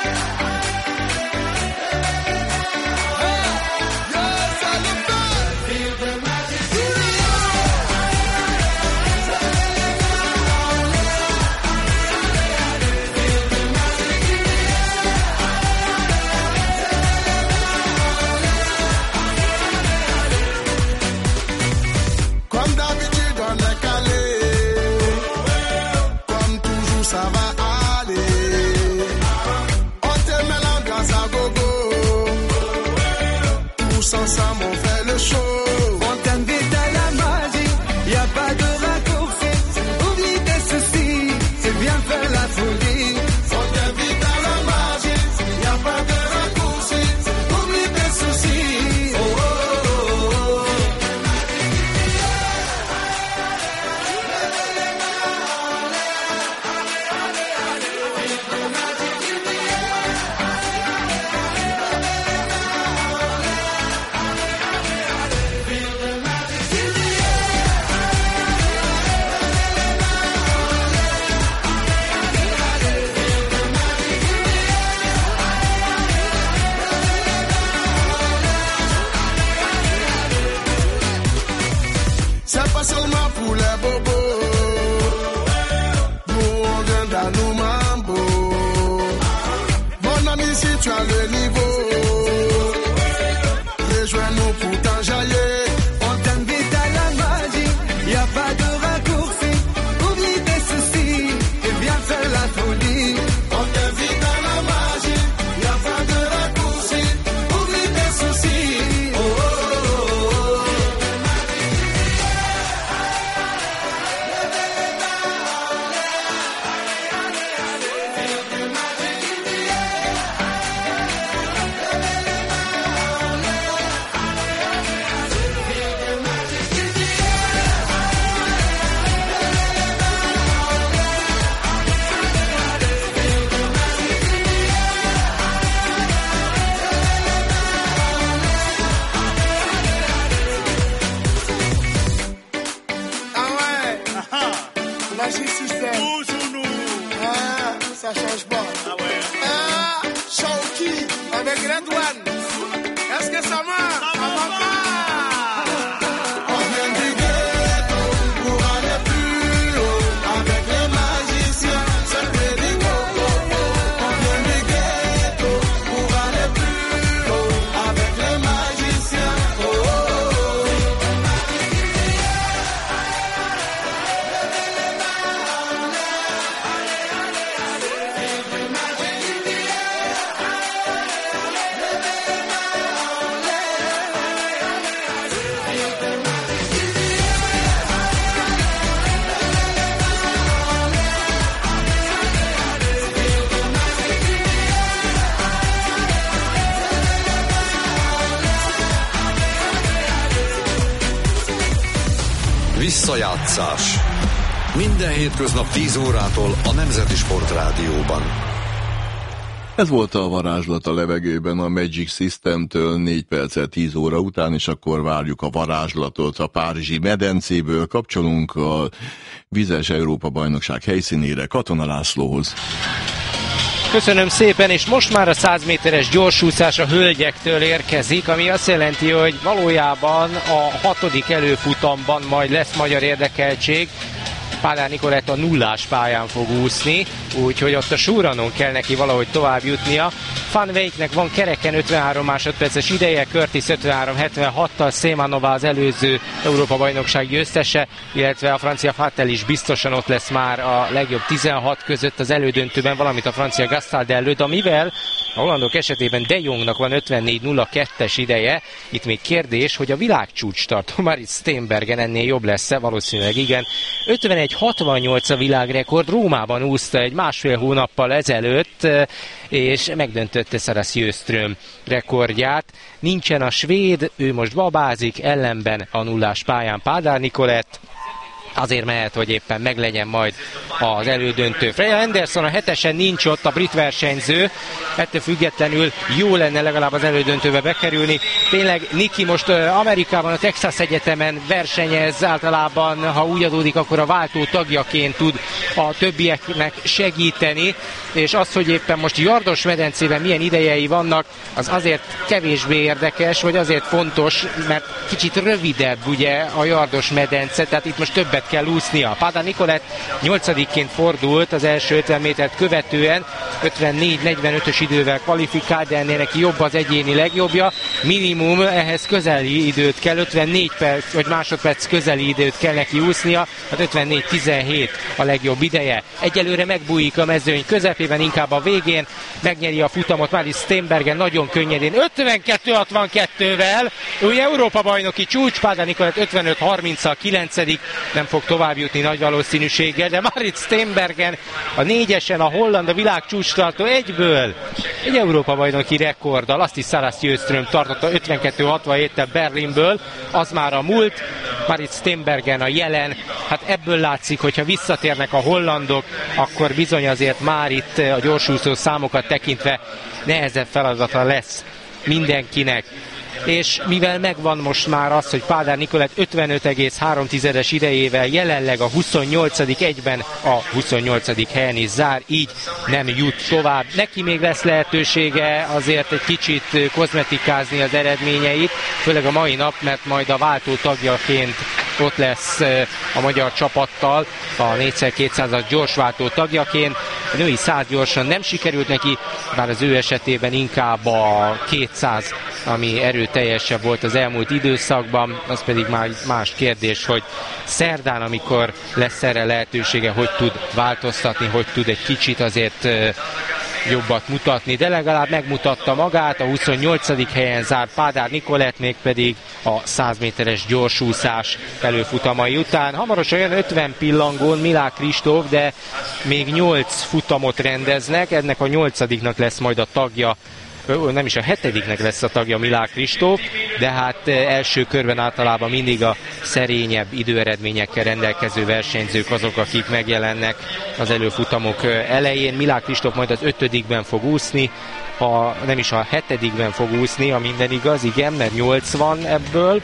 Ensemble on fait le show. On t'invite à la magie, y a pas de raccourci. Oublie tes soucis, c'est bien faire la folie. On t'invite à la magie, y a pas de raccourci. Oublie tes soucis. Oh oh oh oh. C'est pas seulement pour les bobos. Nous on vient dans nos mambo. Mon ami, si tu as le niveau, rejoins-nous pour t'enjailler. On t'invite à la magie, y a pas de raccourci. Oublie tes soucis et viens faire la folie. On t'invite à la magie, y a pas de raccourci. Oublie tes soucis. Oh oh oh oh. Antoine. Est-ce que ça marche? Ça va pas. On vient du ghetto pour aller plus haut avec les magiciens. C'est Freddy Coco. On vient du ghetto pour aller plus haut avec les magiciens. Oh, oh, oh. Visszajátszás. Minden hétköznap tíz órától a Nemzeti Sportrádióban. Ez volt a varázslat a levegőben a Magic Systemtől négy perccel tíz óra után, és akkor várjuk a varázslatot a párizsi medencéből. Kapcsolunk a vizes Európa-bajnokság helyszínére, Katona Lászlóhoz. Köszönöm szépen, és most már a száz méteres gyorsúszás a hölgyektől érkezik, ami azt jelenti, hogy valójában a hatodik előfutamban majd lesz magyar érdekeltség. Pádár Nikolett a nullás pályán fog úszni, úgyhogy ott a súranon kell neki valahogy tovább jutnia. Van Weijknek van kereken ötvenhárom másodperces ideje, Curtis ötvenhárom hetvenhattal, Szémanova az előző Európa-bajnokság győztese, illetve a francia Fattel is biztosan ott lesz már a legjobb tizenhat között az elődöntőben, valamint a francia Gastalde előtt, amivel a hollandok esetében De Jongnak van ötvennégy nulla kettes ideje. Itt még kérdés, hogy a világcsúcs tartó Marit Steenbergen ennél jobb lesz-e? Valószínűleg igen. ötvenegy hatvannyolc a világrekord, Rómában úszta egy másfél hónappal ezelőtt, és megdöntötte Sara Sjöström rekordját. Nincsen a svéd, ő most babázik, ellenben a nullás pályán Pádár Nikolett. Azért mehet, hogy éppen meglegyen majd az elődöntő. Freya Anderson a hetesen nincs ott, a brit versenyző, ettől függetlenül jó lenne legalább az elődöntőbe bekerülni. Tényleg Niki most Amerikában, a Texas Egyetemen versenyez, általában ha úgy adódik, akkor a váltó tagjaként tud a többieknek segíteni, és az, hogy éppen most Jardos medencében milyen idejei vannak, az azért kevésbé érdekes, vagy azért fontos, mert kicsit rövidebb ugye a Jardos medence, tehát itt most többet kell úsznia. Pádár Nikolett nyolcadikként fordult az első ötven métert követően, ötvennégy negyvenötös idővel kvalifikált, de ennél neki jobb az egyéni legjobbja. Minimum ehhez közeli időt kell, ötvennégy perc, vagy másodperc közeli időt kell neki úsznia, hát ötvennégy tizenhét a legjobb ideje. Egyelőre megbújik a mezőny közepében, inkább a végén, megnyeri a futamot Marit Steenbergen nagyon könnyedén, ötvenkettő hatvankettővel, új Európa-bajnoki csúcs, Pádár Nikolett ötvenöt harminccal kilencedik, nem fog tovább jutni nagy valószínűséggel, de Marit Steenbergen a négyesen, a holland, a világcsúcstartó egyből egy Európa-bajnoki rekorddal, azt is Sara Sjöström tartotta ötvenkettő hatvanhéttel Berlinből, az már a múlt, Marit Steenbergen a jelen, hát ebből látszik, hogyha visszatérnek a hollandok, akkor bizony azért már itt a gyorsúszó számokat tekintve nehezebb feladata lesz mindenkinek. És mivel megvan most már az, hogy Pádár Nikolett ötvenöt egész három tizedes idejével jelenleg a huszonnyolcadik egyben a huszonnyolcadik helyen is zár, így nem jut tovább. Neki még lesz lehetősége azért egy kicsit kozmetikázni az eredményeit, főleg a mai nap, mert majd a váltó tagjaként ott lesz a magyar csapattal, a négyszer kétszázas gyorsváltó tagjaként. A női száz gyorsan nem sikerült neki, bár az ő esetében inkább a kétszáz, ami erőteljesebb volt az elmúlt időszakban, az pedig már más kérdés, hogy szerdán, amikor lesz erre lehetősége, hogy tud változtatni, hogy tud egy kicsit azért jobbat mutatni, de legalább megmutatta magát, a huszonnyolcadik helyen zárt Pádár Nikolett, mégpedig a száz méteres gyorsúszás előfutamai után. Hamarosan olyan ötven pillangón Milák Kristóf, de még nyolc futamot rendeznek, ennek a nyolcadiknak lesz majd a tagja, nem is a hetediknek lesz a tagja Milák Kristóf, de hát első körben általában mindig a szerényebb időeredményekkel rendelkező versenyzők azok, akik megjelennek az előfutamok elején. Milák Kristóf majd az ötödikben fog úszni, ha nem is a hetedikben fog úszni, ha minden igaz, igen, mert nyolc van ebből,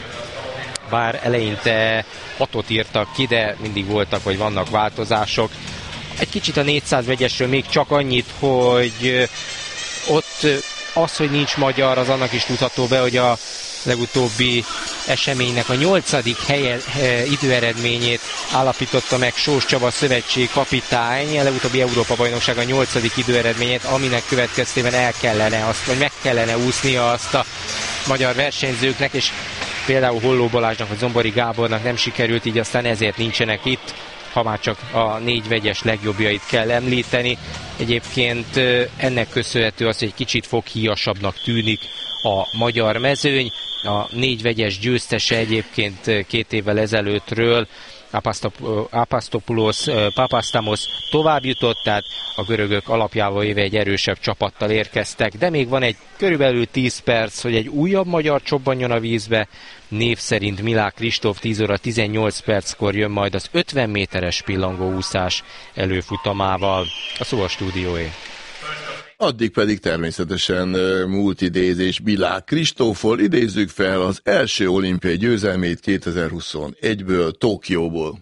bár eleinte hatot írtak ki, de mindig voltak, vagy vannak változások. Egy kicsit a négyszáz vegyesről még csak annyit, hogy ott az, hogy nincs magyar, az annak is tudható be, hogy a legutóbbi eseménynek a nyolcadik helye, időeredményét állapította meg Sós Csaba szövetség kapitány, a legutóbbi Európa-bajnokság a nyolcadik időeredményét, aminek következtében el kellene azt, vagy meg kellene úsznia azt a magyar versenyzőknek, és például Holló Balázsnak vagy Zombori Gábornak nem sikerült, így aztán ezért nincsenek itt, ha már csak a négy vegyes legjobbjait kell említeni. Egyébként ennek köszönhető az, hogy egy kicsit foghíjasabbnak tűnik a magyar mezőny. A négy vegyes győztese egyébként két évvel ezelőttről, Apasztopoulos Papasztamos tovább jutott, tehát a görögök alapjával éve egy erősebb csapattal érkeztek, de még van egy körülbelül tíz perc, hogy egy újabb magyar csobbanjon a vízbe. Név szerint Milák Kristóf tíz óra tizennyolc perckor jön majd az ötven méteres pillangóúszás előfutamával. A szó a stúdióé. Addig pedig természetesen múlt idézés Milák Kristóffal, idézzük fel az első olimpiai győzelmét kétezer-huszonegyből, Tokióból.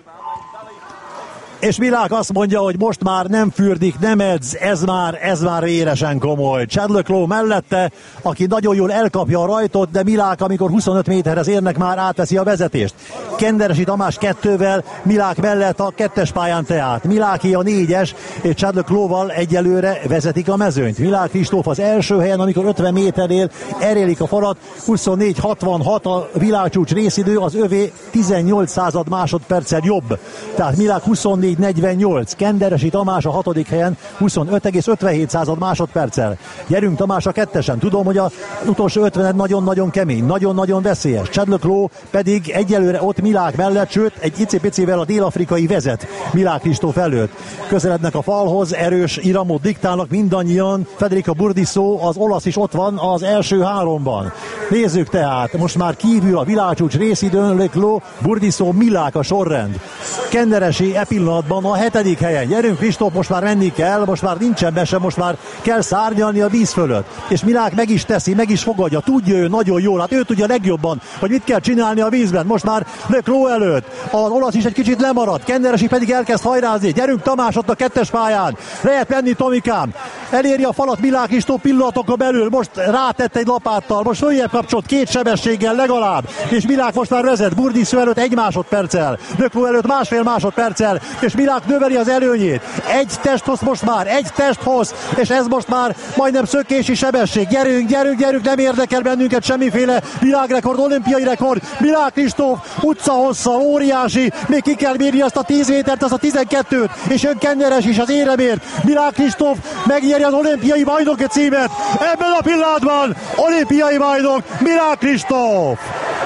És Milák azt mondja, hogy most már nem fürdik, nem edz, ez már, ez már véresen komoly. Chad le Clos mellette, aki nagyon jól elkapja a rajtot, de Milák, amikor huszonöt méterhez érnek, már átveszi a vezetést. Kenderesi Tamás kettővel, Milák mellett a kettes pályán tehát. Miláki a négyes, és Chad le Closval egyelőre vezetik a mezőnyt. Milák Kristóf az első helyen, amikor ötven méternél erélik a falat, huszonnégy hatvanhat a világcsúcs részidő, az övé tizennyolc század másodperccel jobb. Tehát Milák huszonnégy negyvennyolc, Kenderesi Tamás a hatodik helyen huszonöt egész ötvenhét század másodperccel. Gyerünk Tamás a kettesen. Tudom, hogy az utolsó ötvened nagyon-nagyon kemény, nagyon-nagyon veszélyes. Chad le Clos pedig egyelőre ott Milák mellett, sőt egy icipicivel a dél-afrikai vezet Milák Kristóf előtt. Közelednek a falhoz, erős iramot diktálnak mindannyian. Federica Burdisso, az olasz is ott van az első háromban. Nézzük tehát, most már kívül a világcsúcs részidőn le Clos, Burdisso, Milák a sorrend. Kenderesi e pillanatban a hetedik helyen. Gyerünk Kristóf, most már menni kell, most már nincsen be sem, most már kell szárnyalni a víz fölött. És Milák meg is teszi, meg is fogadja, tudja ő nagyon jól, hát ő tudja legjobban, hogy mit kell csinálni a vízben. Most már le Clos előtt, az olasz is egy kicsit lemaradt, Kenderesi pedig elkezd hajrázni. Gyerünk Tamás ott a kettes pályán, lehet menni Tomikám, eléri a falat Milák Kristóf pillanatokon belül, most rátett egy lapáttal, most följebb kapcsolt két sebességgel legalább, és Milák most már vezet, Burdisso előtt egy másodperccel, le Clos előtt másfél másodperccel, és Milák növeli az előnyét. Egy testhoz most már, egy testhoz, és ez most már majdnem szökési sebesség. Gyerünk, gyerünk, gyerünk, nem érdekel bennünket semmiféle világrekord, olimpiai rekord. Milák Kristóf utca hossza, óriási, még ki kell bírni azt a tíz métert, azt a tizenkettőt, és jön Kenderes is az éremért. Milák Kristóf megnyeri az olimpiai bajnoki címet. Ebben a pillanatban olimpiai bajnok Milák Kristóf.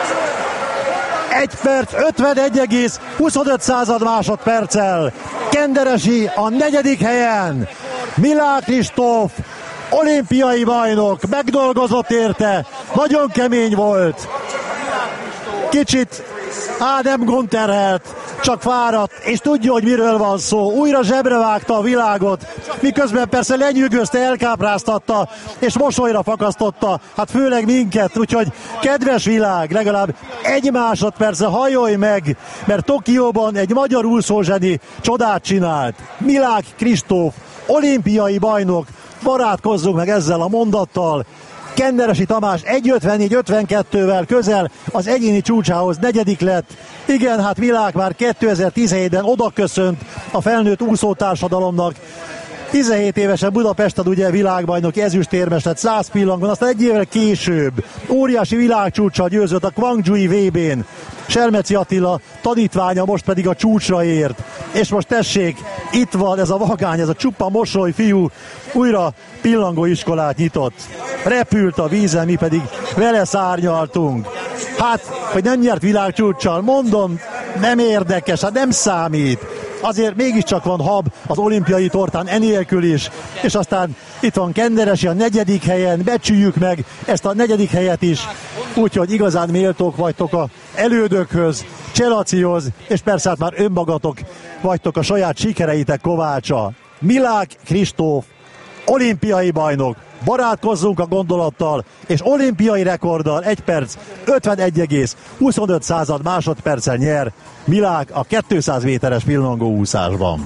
egy perc ötvenegy egész huszonöt század másodperccel. Kenderesi a negyedik helyen. Milák Kristóf olimpiai bajnok, megdolgozott érte, nagyon kemény volt. Kicsit á, nem gondterhelt, csak fáradt, és tudja, hogy miről van szó. Újra zsebre vágta a világot, miközben persze lenyűgözte, elkápráztatta, és mosolyra fakasztotta, hát főleg minket, úgyhogy kedves világ, legalább egy másodperce hajolj meg, mert Tokióban egy magyar úszózseni csodát csinált. Milák Kristóf, olimpiai bajnok, barátkozzunk meg ezzel a mondattal. Kenderesi Tamás egy ötvennégy ötvenkettővel közel az egyéni csúcsához negyedik lett. Igen, hát Milák már kétezer-tizenhétben odaköszönt a felnőtt úszótársadalomnak. tizenhét évesen Budapesten ugye világbajnoki ezüstérmes lett száz pillangon, aztán egy évvel később óriási világcsúccsal győzött a Gwangju-i vé bén. Selmeci Attila tanítványa most pedig a csúcsra ért. És most tessék, itt van ez a vagány, ez a csupa mosoly fiú, újra pillangóiskolát nyitott. Repült a vízen, mi pedig vele szárnyaltunk. Hát, hogy nem nyert világcsúccsal, mondom, nem érdekes, hát nem számít. Azért mégiscsak van hab az olimpiai tortán enélkül is, és aztán itt van Kenderesi a negyedik helyen, becsüljük meg ezt a negyedik helyet is, úgyhogy igazán méltók vagytok a elődökhöz, Cselacihoz, és persze hát már önmagatok vagytok a saját sikereitek kovácsa. Milák Kristóf, olimpiai bajnok, barátkozzunk a gondolattal, és olimpiai rekorddal egy perc ötvenegy egész huszonöt század másodperccel nyer Milák a kétszáz méteres pillangóúszásban.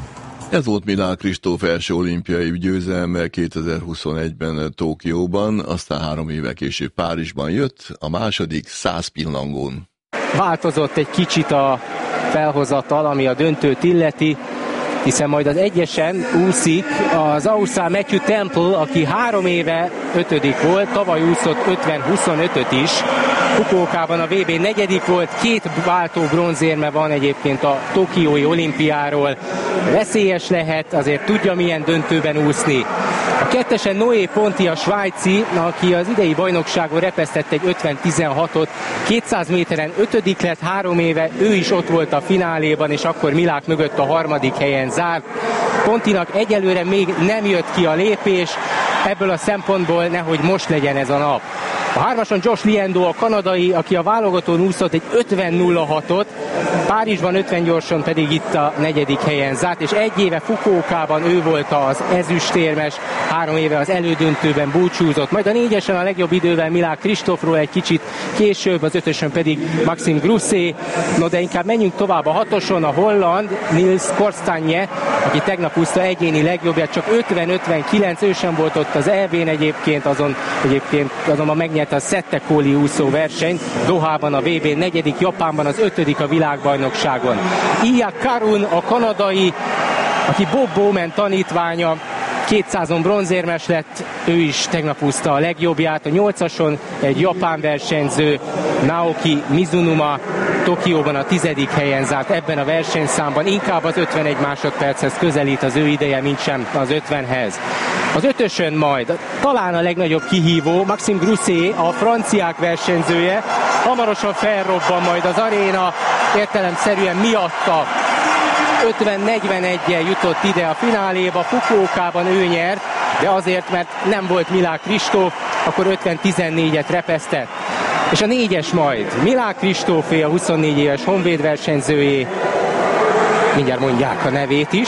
Ez volt Milák Kristóf első olimpiai győzelme kétezer-huszonegyben Tokióban, aztán három éve később Párizsban jött, a második száz pillangón. Változott egy kicsit a felhozatal, ami a döntőt illeti, hiszen majd az egyesen úszik az ausztrál Matthew Temple, aki három éve ötödik volt, tavaly úszott ötven huszonötöt is. Fukuokában a vé bé negyedik volt, két váltó bronzérme van egyébként a tokiói olimpiáról. Veszélyes lehet, azért tudja milyen döntőben úszni. A kettesen Noé Ponti, a svájci, aki az idei bajnokságon repesztett egy ötven tizenhatot, kétszáz méteren ötödik lett három éve, ő is ott volt a fináléban, és akkor Milák mögött a harmadik helyen zárt. Pontinak egyelőre még nem jött ki a lépés, ebből a szempontból nehogy most legyen ez a nap. A hármason Josh Liendo, a kanadai, aki a válogatón úszott egy ötven nulla hatot, Párizsban ötven gyorsan pedig itt a negyedik helyen zárt, és egy éve Fukuokában ő volt az ezüstérmes, három éve az elődöntőben búcsúzott. Majd a négyesen a legjobb idővel Milák Kristófról egy kicsit később, az ötösön pedig Maxime Grousset. No de inkább menjünk tovább a hatoson, a holland Niels Korstanje, aki tegnap úszta egyéni legjobbját, csak ötven ötvenkilenc, ő sem volt ott az é bén egyébként, azon egyébként azonban megnyerte a Settekoli úszó versenyt, Dohában a vé bé negyedik, Japánban az ötödik a világbajnokságon. Ilya Karun, a kanadai, aki Bob Bowman tanítványa, kétszázon bronzérmes lett, ő is tegnap úszta a legjobbját. A nyolcason egy japán versenyző, Naoki Mizunuma, Tokióban a tizedik helyen zárt ebben a versenyszámban, inkább az ötvenegy másodperchez közelít az ő ideje, mint sem az ötvenhez. Az ötösön majd talán a legnagyobb kihívó, Maxime Grousset, a franciák versenyzője, hamarosan felrobban majd az aréna, értelemszerűen miatta. ötven negyveneggyel jutott ide a fináléba, Fukuokában ő nyert, de azért, mert nem volt Milák Kristóf, akkor ötven tizennégyet repesztett. És a négyes majd Milák Kristófé, a huszonnégy éves Honvéd versenyzőjé, mindjárt mondják a nevét is.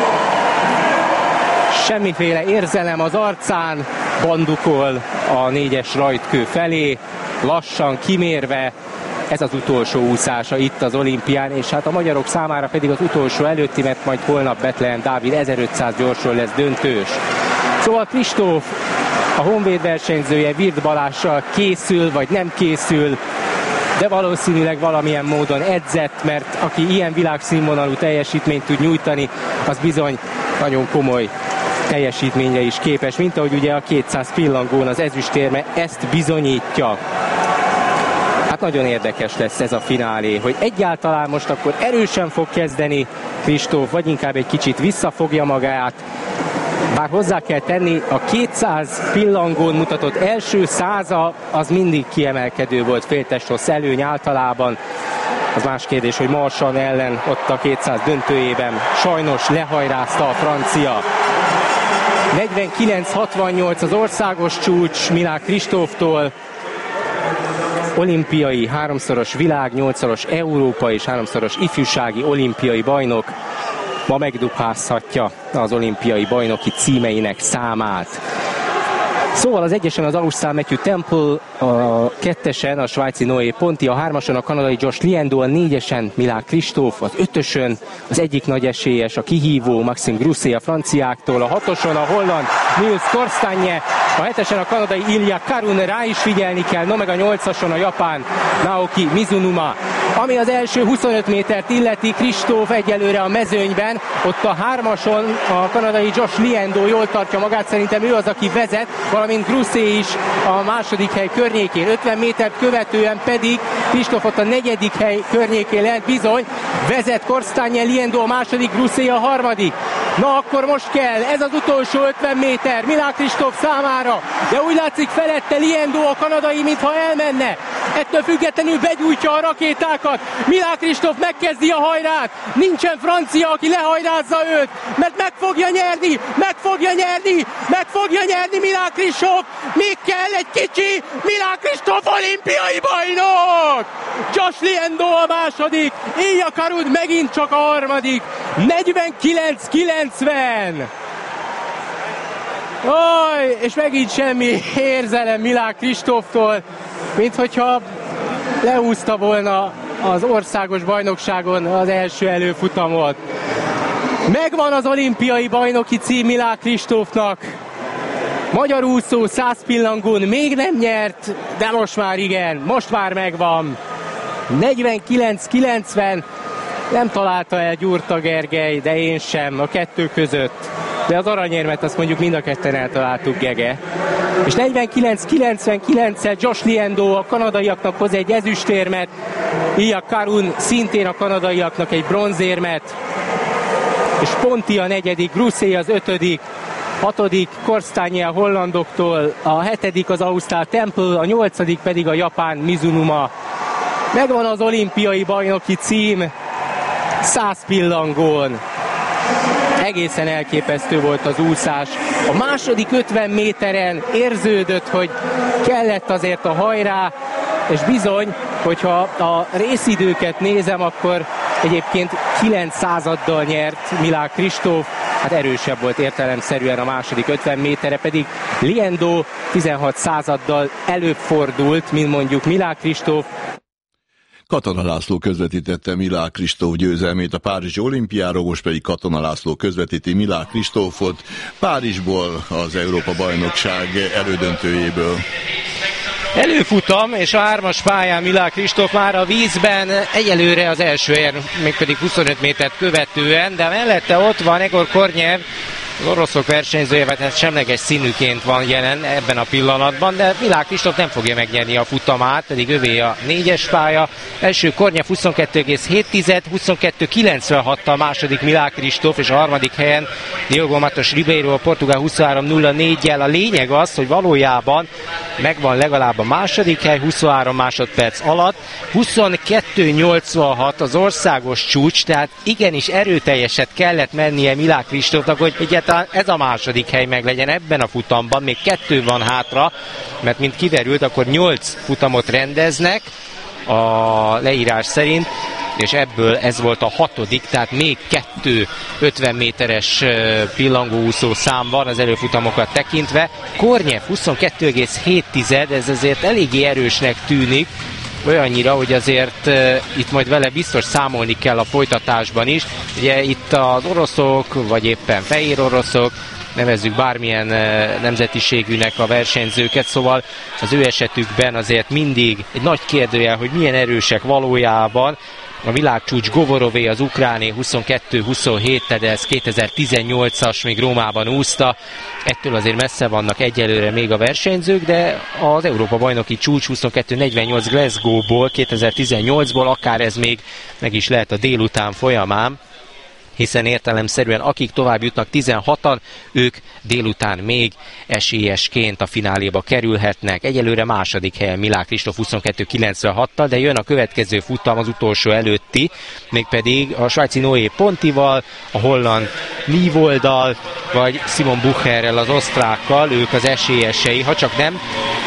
Semmiféle érzelem az arcán, bandukol a négyes rajtkő felé, lassan kimérve. Ez az utolsó úszása itt az olimpián, és hát a magyarok számára pedig az utolsó előtti, mert majd holnap Bethlehem Dávid ezerötszáz gyorsról lesz döntős. Szóval Kristóf, a Honvéd versenyzője Vird Balással készül, vagy nem készül, de valószínűleg valamilyen módon edzett, mert aki ilyen világszínvonalú teljesítményt tud nyújtani, az bizony nagyon komoly teljesítményre is képes, mint ahogy ugye a kétszáz pillangón az ezüstérme ezt bizonyítja. Hát nagyon érdekes lesz ez a finálé, hogy egyáltalán most akkor erősen fog kezdeni Kristóf, vagy inkább egy kicsit visszafogja magát. Bár hozzá kell tenni, a kétszáz pillangón mutatott első száza az mindig kiemelkedő volt, féltesthossz előny általában. Az más kérdés, hogy Marchand ellen ott a kétszáz döntőjében sajnos lehajrázta a francia. negyvenkilenc hatvannyolc az országos csúcs Milák Kristóftól. Olimpiai, háromszoros világ, nyolcszoros Európa és háromszoros ifjúsági olimpiai bajnok ma megduplázhatja az olimpiai bajnoki címeinek számát. Szóval az egyesen az ausztrál Matthew Temple, a kettesen a svájci Noé Ponti, a hármason a kanadai Josh Liendo, a négyesen Milák Kristóf, az ötösön az egyik nagy esélyes, a kihívó Maxime Grousset a franciáktól, a hatoson a holland Niels Korstanje, a hetesen a kanadai Ilya Karun, rá is figyelni kell, no meg a nyolcason a japán Naoki Mizunuma. Ami az első huszonöt métert illeti, Kristóf egyelőre a mezőnyben, ott a hármason a kanadai Josh Liendo jól tartja magát, szerintem ő az, aki vezet, valamint Grousset is a második hely környékén, ötven métert követően pedig Kristóf ott a negyedik hely környékén lehet, bizony, vezet Korstanje, Liendo a második, Grousset a harmadik. Na akkor most kell, ez az utolsó ötven méter Milák Kristóf számára, de úgy látszik felette Liendo a kanadai, mintha elmenne. Ettől függetlenül begyújtja a rakétákat. Milák Kristóf megkezdi a hajrát. Nincsen francia, aki lehajrázza őt, mert meg fogja nyerni, meg fogja nyerni, meg fogja nyerni Milák Kristóf. Még kell egy kicsi, Milák Kristóf olimpiai bajnok! Josh Liendo a második, Ilya Karun megint csak a harmadik. negyvenkilenc kilencven. Oj, és megint semmi érzelem Milák Kristóftól, mint hogyha leúszta volna az országos bajnokságon az első előfutamot. Megvan az olimpiai bajnoki cím Milák Kristófnak. Magyar úszó száz pillangón még nem nyert, de most már igen, most már megvan. negyvenkilenc kilencven, nem találta el Gyurta Gergely, de én sem a kettő között. De az aranyérmet azt mondjuk mind a ketten eltaláltuk, Gege. És negyvenkilenc kilencvenkilenccel Josh Liendo a kanadaiaknak hoz egy ezüstérmet, Ilya Karun szintén a kanadaiaknak egy bronzérmet, és Ponti a negyedik, Gruszé az ötödik, hatodik Korstányi a hollandoktól, a hetedik az ausztrál Temple, a nyolcadik pedig a japán Mizunuma. Megvan az olimpiai bajnoki cím száz pillangón. Egészen elképesztő volt az úszás. A második ötven méteren érződött, hogy kellett azért a hajrá, és bizony, hogyha a részidőket nézem, akkor egyébként kilenc századdal nyert Milák Kristóf, hát erősebb volt értelemszerűen a második ötven méterre, pedig Liendo tizenhat századdal előbb fordult, mint mondjuk Milák Kristóf. Katona László közvetítette Milák Kristóf győzelmét a Párizsi olimpiáról, most pedig Katona László közvetíti Milák Kristófot Párizsból, az Európa-bajnokság elődöntőjéből. Előfutam, és a hármas pályán Milák Kristóf már a vízben egyelőre az első helyen, mégpedig huszonöt métert követően, de mellette ott van Egor Kornyev, az oroszok versenyzője, hát semleges színűként van jelen ebben a pillanatban, de Milák Kristóf nem fogja megnyerni a futamát, pedig övé a négyes pálya. Első Kornyev huszonkettő egész hét, huszonkettő kilencvenhat a második Milák Kristóf, és a harmadik helyen Diogo Matos Ribeiro, a portugál huszonhárom nulla négyel. A lényeg az, hogy valójában megvan legalább a második hely huszonhárom másodperc alatt, huszonkettő nyolcvanhat az országos csúcs, tehát igenis erőteljeset kellett mennie Milák Kristófnak, hogy egyáltalán ez a második hely meglegyen ebben a futamban, még kettő van hátra, mert mint kiderült, akkor nyolc futamot rendeznek a leírás szerint, és ebből ez volt a hatodik, tehát még kettő ötven méteres pillangóúszó szám van az előfutamokat tekintve. Kornyev huszonkettő egész hét, ez azért eléggé erősnek tűnik, olyannyira, hogy azért uh, itt majd vele biztos számolni kell a folytatásban is. Ugye itt az oroszok, vagy éppen fehér oroszok, nevezzük bármilyen uh, nemzetiségűnek a versenyzőket, szóval az ő esetükben azért mindig egy nagy kérdőjel, hogy milyen erősek valójában. A világcsúcs Govorové, az ukráné huszonkettő huszonhét, de ez kétezer-tizennyolcas, még Rómában úszta. Ettől azért messze vannak egyelőre még a versenyzők, de az Európa-bajnoki csúcs huszonkettő negyvennyolc Glasgow-ból, kétezer-tizennyolcból, akár ez még meg is lehet a délután folyamán, hiszen értelemszerűen akik tovább jutnak tizenhatan, ők délután még esélyesként a fináléba kerülhetnek. Egyelőre második helyen Milák Kristóf huszonkettő kilencvenhattal, de jön a következő futam, az utolsó előtti, mégpedig a svájci Noé Pontival, a holland Lievolddal, vagy Simon Bucherrel, az osztrákkal, ők az esélyesei, ha csak nem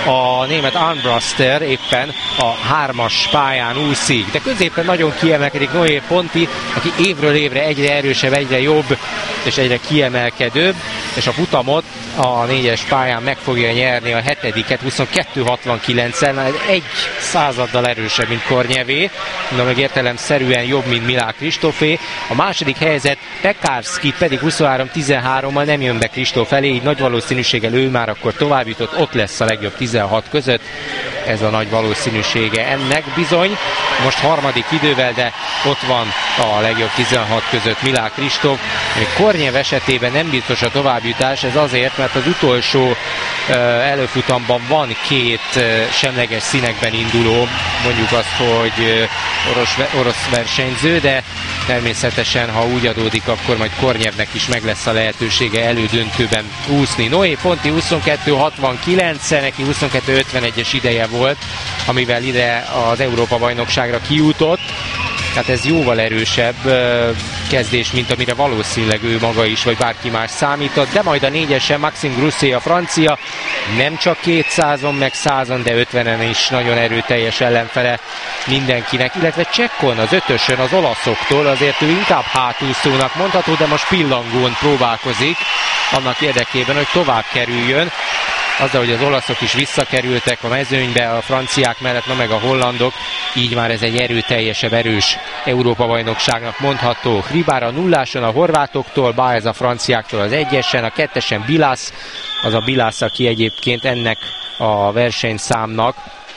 a német Armbruster éppen a hármas pályán úszik. De középen nagyon kiemelkedik Noé Ponti, aki évről évre egyre erősebb, egyre jobb és egyre kiemelkedőbb, és a futamot a négyes pályán meg fogja nyerni, a hetediket huszonkettő hatvankilenccel, egy századdal erősebb, mint Kornyevé, de meg értelemszerűen jobb, mint Milák Kristófé. A második helyzet Pekarski pedig huszonhárom tizenhárommal nem jön be Kristóf elé, így nagy valószínűséggel ő már akkor tovább jutott, ott lesz a legjobb tizenhat között. Ez a nagy valószínűsége ennek bizony. Most harmadik idővel, de ott van a legjobb tizenhat között Milák Kristóf. Kornyev esetében nem biztos a továbbjutás, ez azért, mert az utolsó uh, előfutamban van két uh, semleges színekben induló, mondjuk azt, hogy uh, orosz, orosz versenyző, de természetesen, ha úgy adódik, akkor majd Kornyevnek is meg lesz a lehetősége elődöntőben úszni. Noé Ponti huszonkettő hatvankilenc, neki huszonkettő ötvenegyes ideje volt, amivel ide az Európa-bajnokságra kijutott. Tehát ez jóval erősebb kezdés, mint amire valószínűleg ő maga is, vagy bárki más számított, de majd a négyesen Maxime Gruszé, a francia, nem csak kétszázon, meg százon, de ötvenen is nagyon erőteljes ellenfele mindenkinek, illetve Csekkon, az ötösön, az olaszoktól, azért ő inkább hátúszónak mondható, de most pillangón próbálkozik annak érdekében, hogy tovább kerüljön. Azzal, hogy az olaszok is visszakerültek a mezőnybe, a franciák mellett, na meg a hollandok, így már ez egy erőteljesebb, erős Európa-bajnokságnak mondható. Ribára nulláson a horvátoktól, Baez a franciáktól az egyesen, a kettesen Bilász, az a Bilász, aki egyébként ennek a versenyszámnak,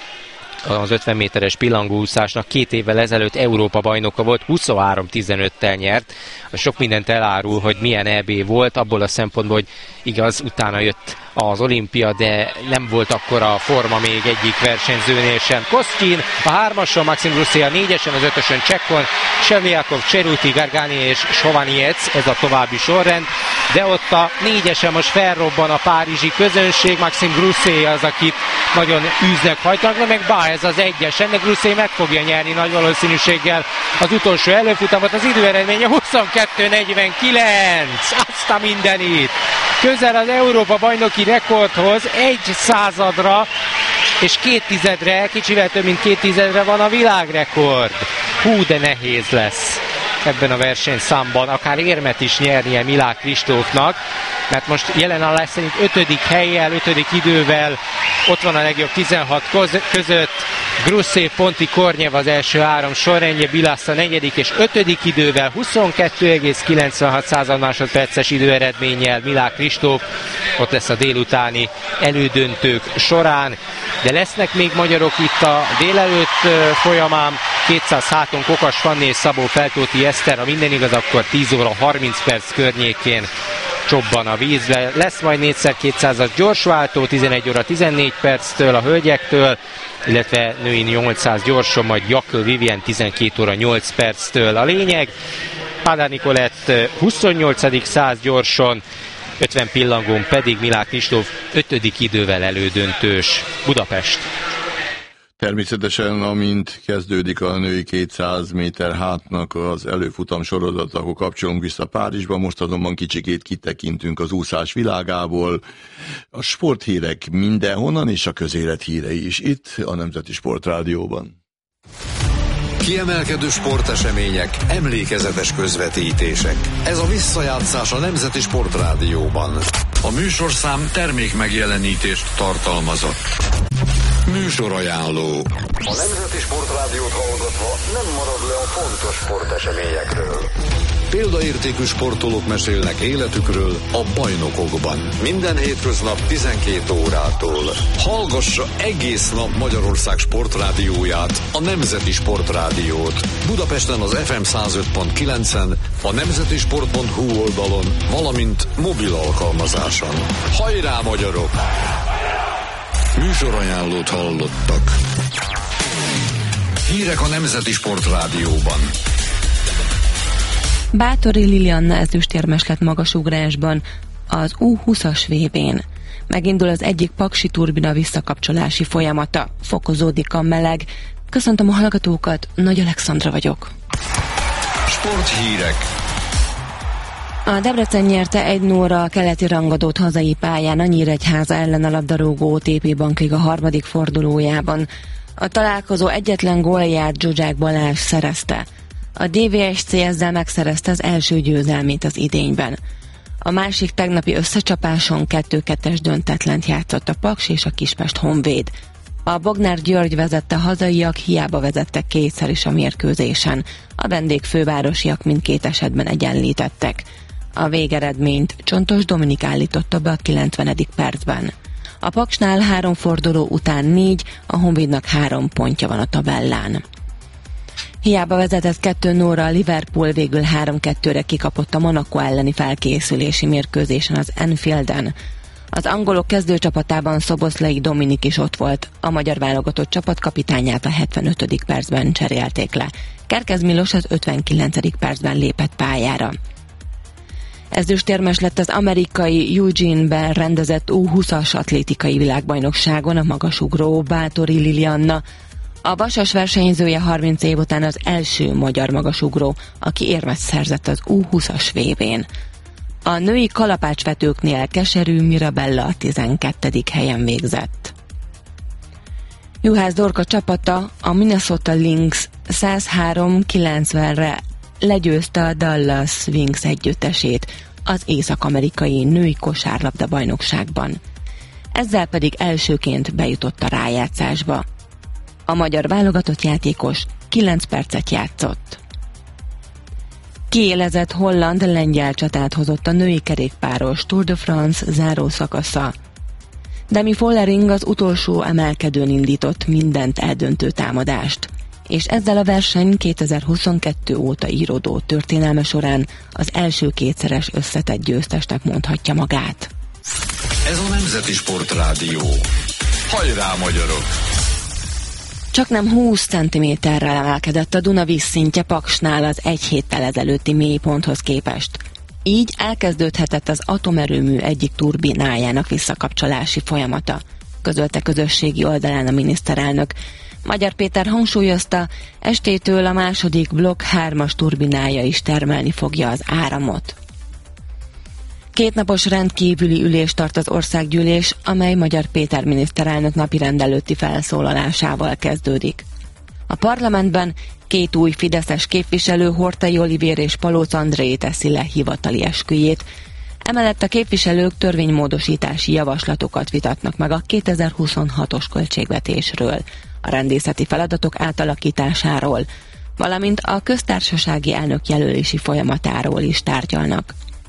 az ötven méteres pillangóúszásnak két évvel ezelőtt Európa bajnoka volt, huszonhárom tizenöttel nyert. Sok mindent elárul, hogy milyen é bé volt, abból a szempontból, hogy igaz, utána jött az olimpia, de nem volt akkor a forma még egyik versenyzőnél sem. Kosztin a hármason, Maxim Gruszé a négyesen, az ötösön Csekkon, Sevliakov, Cseruti, Gargani és Sovaniec, ez a további sorrend, de ott a négyesen most felrobban a párizsi közönség, Maxim Gruszé az, akit nagyon űznek, hajtanak, meg Baez az egyes, ennek Gruszé meg fogja nyerni nagy valószínűséggel az utolsó előfutamot, az időeredménye huszonkettő negyvenkilenc, azt a mindenit! Közel az Európa bajnoki rekordhoz, egy századra és két tizedre, kicsivel több mint két tizedre van a világrekord. Hú, de nehéz lesz ebben a versenyszámban akár érmet is nyernie Milák Kristófnak, mert most jelen áll lesz szerint ötödik hellyel, ötödik idővel, ott van a legjobb tizenhat között, Gruszé, Ponti, Kornyev az első három sorrendje, Bilász a negyedik és ötödik idővel, huszonkettő egész kilencvenhat másodperces időeredménnyel Milák Kristóf, ott lesz a délutáni elődöntők során, de lesznek még magyarok itt a délelőtt folyamán, kétszáz háton Kokas Fanni és Szabó Feltóti Eszter, ha minden igaz, akkor tíz óra harminc perc környékén csobban a vízbe. Lesz majd négyszer kétszázas gyorsváltó, tizenegy óra tizennégy perctől a hölgyektől, illetve női nyolcszáz gyorson, majd Jakl Vivien tizenkét óra nyolc perctől. A lényeg, Ádár Nikolett huszonnyolcadik száz gyorson, ötven pillangón pedig Milák Kristóf ötödik idővel elődöntős. Budapest. Természetesen, amint kezdődik a női kétszáz méter hátnak az előfutam sorozat, akkor kapcsolunk vissza Párizsba, most azonban kicsikét kitekintünk az úszás világából. A sporthírek mindenhonnan, és a közélet hírei is itt, a Nemzeti Sportrádióban. Kiemelkedő sportesemények, emlékezetes közvetítések. Ez a visszajátszás a Nemzeti Sportrádióban. A műsorszám termék megjelenítést tartalmazott. Műsorajánló. A Nemzeti Sportrádiót hallgatva nem marad le a fontos sporteseményekről. Példaértékű sportolók mesélnek életükről a bajnokokban. Minden hétköznap tizenkét órától. Hallgassa egész nap Magyarország sportrádióját, a Nemzeti Sportrádiót. Budapesten az ef em száz öt pont kilencen, a nemzetisport pont hu oldalon, valamint mobil alkalmazáson. Hajrá, magyarok! Műsorajánlót hallottak. Hírek a Nemzeti Sportrádióban. Báthori Lilianna ezüstérmes lett magasugrásban az U húszas vé bén. Megindul az egyik paksi turbina visszakapcsolási folyamata. Fokozódik a meleg. Köszöntöm a hallgatókat, Nagy Alexandra vagyok. Sporthírek. A Debrecen nyerte egy nulla a keleti rangadót hazai pályán a Nyíregyháza ellen a labdarúgó o té pé Bankliga harmadik fordulójában. A találkozó egyetlen gólját Zsuzsák Balázs szerezte. A dé vé es cé ezzel megszerezte az első győzelmét az idényben. A másik tegnapi összecsapáson kettő kettes döntetlent játszott a Paks és a Kispest Honvéd. A Bognár György vezette hazaiak, hiába vezettek kétszer is a mérkőzésen. A vendégfővárosiak mindkét esetben egyenlítettek. A végeredményt Csontos Dominik állította be a kilencvenedik percben. A Paksnál három forduló után négy, a Honvédnak három pontja van a tabellán. Hiába vezetett kettő nulla, a Liverpool végül három kettőre kikapott a Monaco elleni felkészülési mérkőzésen az Anfielden. Az angolok kezdőcsapatában Szoboszlai Dominik is ott volt, a magyar válogatott csapatkapitányát a hetvenötödik percben cserélték le. Kerkez Milos az ötvenkilencedik percben lépett pályára. Ezüstérmes lett az amerikai Eugene-ben rendezett U húszas atlétikai világbajnokságon a magasugró Báthori Lilianna. A vasas versenyzője harminc év után az első magyar magasugró, aki érmet szerzett az U húszas vé bén. A női kalapácsvetőknél Keserű Mirabella a tizenkettedik helyen végzett. Juhász Dorka csapata, a Minnesota Lynx száz három kilencvenre legyőzte a Dallas Wings együttesét az észak-amerikai női kosárlabda bajnokságban. Ezzel pedig elsőként bejutott a rájátszásba. A magyar válogatott játékos kilenc percet játszott. Kiélezett holland-lengyel csatát hozott a női kerékpáros Tour de France záró szakasza. Demi Vollering az utolsó emelkedőn indított mindent eldöntő támadást, és ezzel a verseny kétezer-huszonkettő óta íródó történelme során az első kétszeres összetett győztesnek mondhatja magát. Ez a Nemzeti Sportrádió. Hajrá, magyarok! Csaknem húsz centiméterrel emelkedett a Duna vízszintje Paksnál az egy héttel ezelőtti mélyponthoz képest. Így elkezdődhetett az atomerőmű egyik turbinájának visszakapcsolási folyamata, közölte közösségi oldalán a miniszterelnök. Magyar Péter hangsúlyozta, estétől a második blokk hármas turbinája is termelni fogja az áramot. Kétnapos rendkívüli ülést tart az országgyűlés, amely Magyar Péter miniszterelnök napirend előtti felszólalásával kezdődik. A parlamentben két új fideszes képviselő, Horthy Olivér és Palóc André teszi le hivatali esküjét. Emellett a képviselők törvénymódosítási javaslatokat vitatnak meg a kétezer-huszonhatos költségvetésről, a rendészeti feladatok átalakításáról, valamint a köztársasági elnök jelölési folyamatáról is tárgyalnak.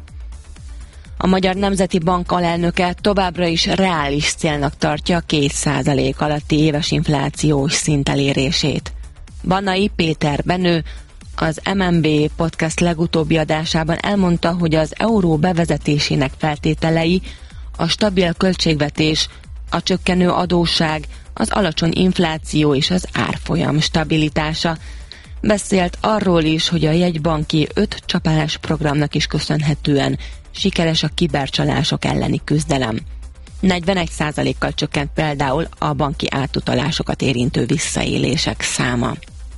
A Magyar Nemzeti Bank alelnöke továbbra is reális célnak tartja két százalék alatti éves inflációs szint elérését. Banai Péter Benő az em en bé podcast legutóbbi adásában elmondta, hogy az euró bevezetésének feltételei a stabil költségvetés, a csökkenő adósság, az alacsony infláció és az árfolyam stabilitása. Beszélt arról is, hogy a jegybanki öt csapás programnak is köszönhetően sikeres a kibercsalások elleni küzdelem. negyvenegy százalékkal csökkent például a banki átutalásokat érintő visszaélések száma.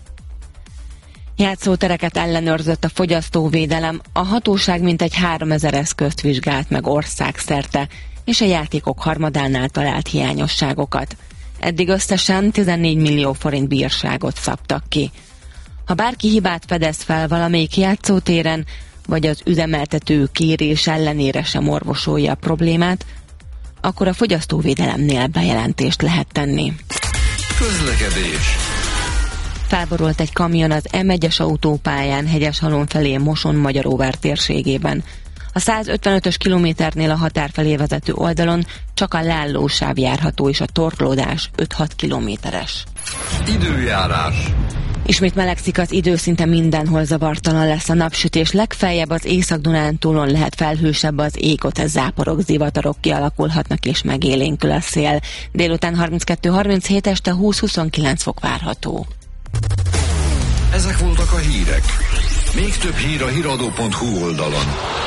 Játszótereket ellenőrzött a fogyasztóvédelem, a hatóság mintegy háromezer eszközt vizsgált meg országszerte, és a játékok harmadánál talált hiányosságokat. Eddig összesen tizennégy millió forint bírságot szabtak ki. Ha bárki hibát fedez fel valamelyik játszótéren, vagy az üzemeltető kérés ellenére sem orvosolja a problémát, akkor a fogyasztóvédelemnél bejelentést lehet tenni. Közlekedés. Felborult egy kamion az em egyes autópályán Hegyeshalom felé Moson-Magyaróvár térségében. A százötvenötös kilométernél a határ felé vezető oldalon csak a leállósáv járható, és a torlódás öt-hat kilométeres. Időjárás. Ismét melegszik az idő, szinte mindenhol zavartalan lesz a napsütés, legfeljebb az Észak-Dunántúlon lehet felhősebb az ég, ott záporok, zivatarok kialakulhatnak és megélénkül a szél. Délután harminckettő harminchét, este húsz-huszonkilenc fok várható. Ezek voltak a hírek. Még több hír a híradó pont hu oldalon.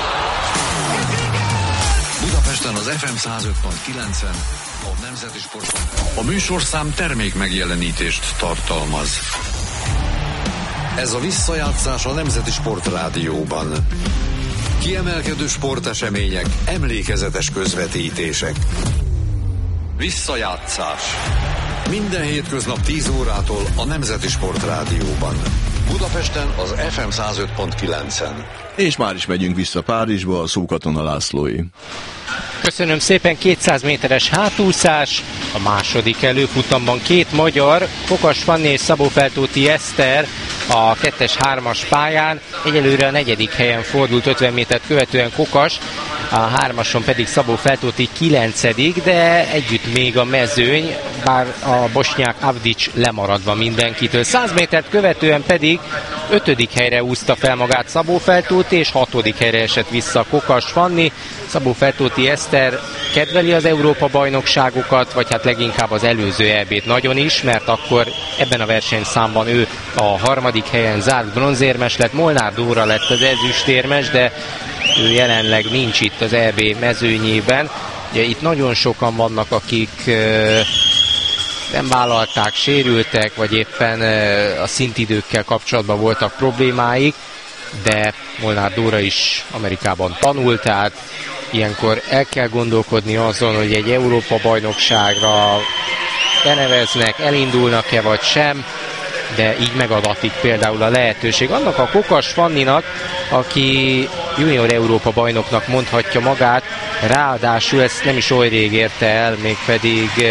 Budapesten az ef em száz öt pont kilencen, a Nemzeti Sportban. A műsorszám termék megjelenítést tartalmaz. Ez a visszajátszás a Nemzeti Sportrádióban. Kiemelkedő sportesemények, emlékezetes közvetítések. Visszajátszás. Minden hétköznap tíz órától a Nemzeti Sportrádióban. Budapesten az ef em száz öt pont kilencen. És már is megyünk vissza Párizsba, a Szókatona Lászlói. Köszönöm szépen, kétszáz méteres hátúszás, a második előfutamban két magyar, Kokas Fanni és Szabó-Feltóti Eszter a kettes-hármas pályán, egyelőre a negyedik helyen fordult ötven métert követően Kokas, a hármason pedig Szabó-Feltóti kilencedik, de együtt még a mezőny, bár a bosnyák Avdic lemaradva mindenkitől. száz métert követően pedig ötödik helyre úszta fel magát Szabó-Feltóti, és hatodik helyre esett vissza Kokas Fanni. Szabó-Feltóti Eszter kedveli az Európa-bajnokságokat, vagy hát leginkább az előző é bét nagyon is, mert akkor ebben a versenyszámban ő a harmadik helyen zárt bronzérmes lett, Molnár Dóra lett az ezüstérmes, de ő jelenleg nincs itt az é bé mezőnyében. Ugye itt nagyon sokan vannak, akik nem vállalták, sérültek, vagy éppen a szintidőkkel kapcsolatban voltak problémáik, de Molnár Dóra is Amerikában tanul, tehát ilyenkor el kell gondolkodni azon, hogy egy Európa-bajnokságra beneveznek, elindulnak-e vagy sem, de így megadatik például a lehetőség. Annak a Kokas Fanninak, aki junior Európa bajnoknak mondhatja magát, ráadásul ezt nem is oly rég érte el, mégpedig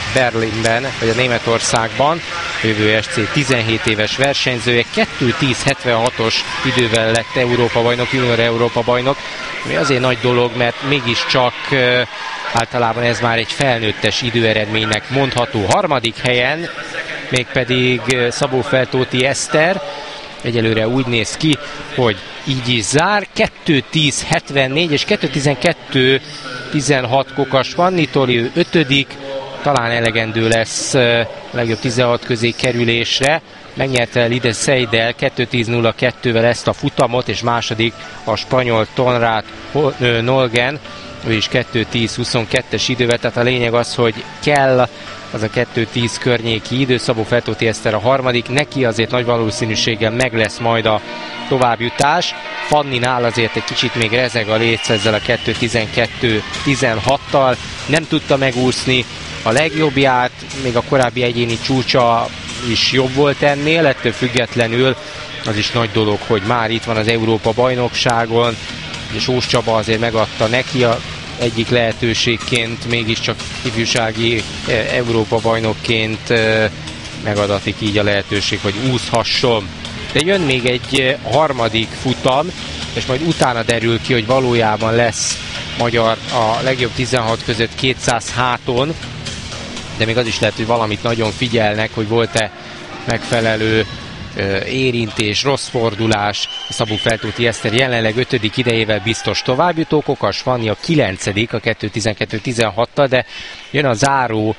Berlinben, vagy a Németországban. A jövő es cé tizenhét éves versenyzője kettő tíz hetvenhatos idővel lett Európa bajnok, junior Európa bajnok, ami azért nagy dolog, mert mégiscsak általában ez már egy felnőttes időeredménynek mondható. Harmadik helyen mégpedig Szabó Feltóti Eszter, egyelőre úgy néz ki, hogy így is zár, kettő tíz hetvennégy és kettő tizenkettő tizenhat Kokas Vannitól, ő ötödik, talán elegendő lesz a legjobb tizenhat közé kerülésre. Megnyerte Lides Seidel kettő tíz nulla kettővel ezt a futamot, és második a spanyol Tonrad Nolgen, ő is kettő tíz huszonkettes idővel, tehát a lényeg az, hogy kell az a kettő tíz környéki idő. Szabó Feltóti Eszter a harmadik, neki azért nagy valószínűséggel meg lesz majd a továbbjutás. Fanninál azért egy kicsit még rezeg a léc ezzel a kettő tizenkettő tizenhattal, nem tudta megúszni a legjobbját, még a korábbi egyéni csúcsa is jobb volt ennél, ettől függetlenül az is nagy dolog, hogy már itt van az Európa bajnokságon, és Ós Csaba azért megadta neki a egyik lehetőségként, mégiscsak ifjúsági Európa bajnokként megadatik így a lehetőség, hogy úszhasson. De jön még egy harmadik futam, és majd utána derül ki, hogy valójában lesz magyar a legjobb tizenhat között kétszáz háton, de még az is lehet, hogy valamit nagyon figyelnek, hogy volt-e megfelelő érintés, rossz fordulás. Szabó Feltóti Eszter jelenleg ötödik idejével biztos továbbjutó, Kokas Fanni a kilencedik a kettő tizenkettő tizenhattal, de jön a záró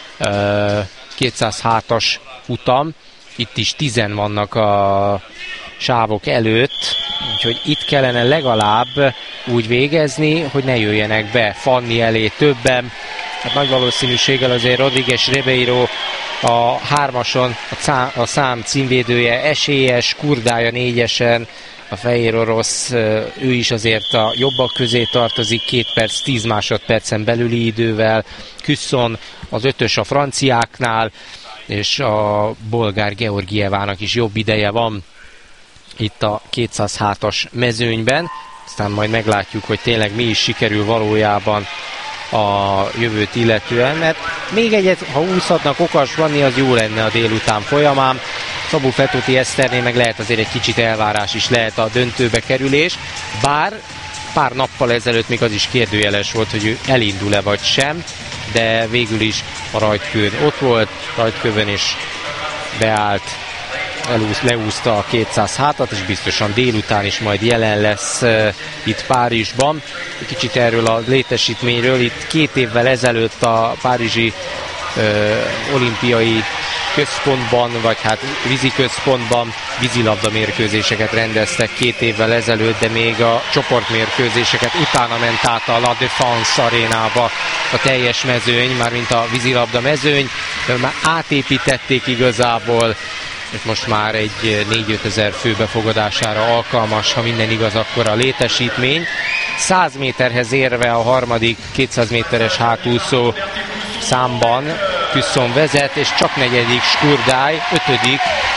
kétszáz hátas futam, itt is tizen vannak a sávok előtt, úgyhogy itt kellene legalább úgy végezni, hogy ne jöjjenek be Fanni elé többen. Hát nagy valószínűséggel azért Rodrigues Ribeiro a hármason a, szám, a szám címvédője esélyes, Kurdája négyesen, a fehér orosz, ő is azért a jobbak közé tartozik, két perc, tíz másodpercen belüli idővel, Küsszon az ötös a franciáknál, és a bolgár Georgievának is jobb ideje van itt a kétszáz hátas mezőnyben, aztán majd meglátjuk, hogy tényleg mi is sikerül valójában a jövőt illetően, mert még egyet, ha úszhatnak Kokas Vanni, az jó lenne a délután folyamán. Szabó Feltóti Eszternél meg lehet azért egy kicsit elvárás is lehet a döntőbe kerülés, bár pár nappal ezelőtt még az is kérdőjeles volt, hogy ő elindul-e vagy sem, de végül is a rajtkőn ott volt, rajtkövön is beállt, elúsz, leúszta a kétszáz hátat, és biztosan délután is majd jelen lesz uh, itt Párizsban. Egy kicsit erről a létesítményről, itt két évvel ezelőtt a párizsi uh, olimpiai központban, vagy hát vízi központban vízilabda mérkőzéseket rendeztek két évvel ezelőtt, de még a csoportmérkőzéseket utána ment át a La Défense arénába a teljes mezőny, mármint a vízilabda mezőny, de már átépítették igazából, és most már egy négy-öt ezer fő befogadására alkalmas, ha minden igaz, akkor a létesítmény. száz méterhez érve a harmadik kétszáz méteres hátúszó számban Küsszon vezet, és csak negyedik Skurdály, ötödik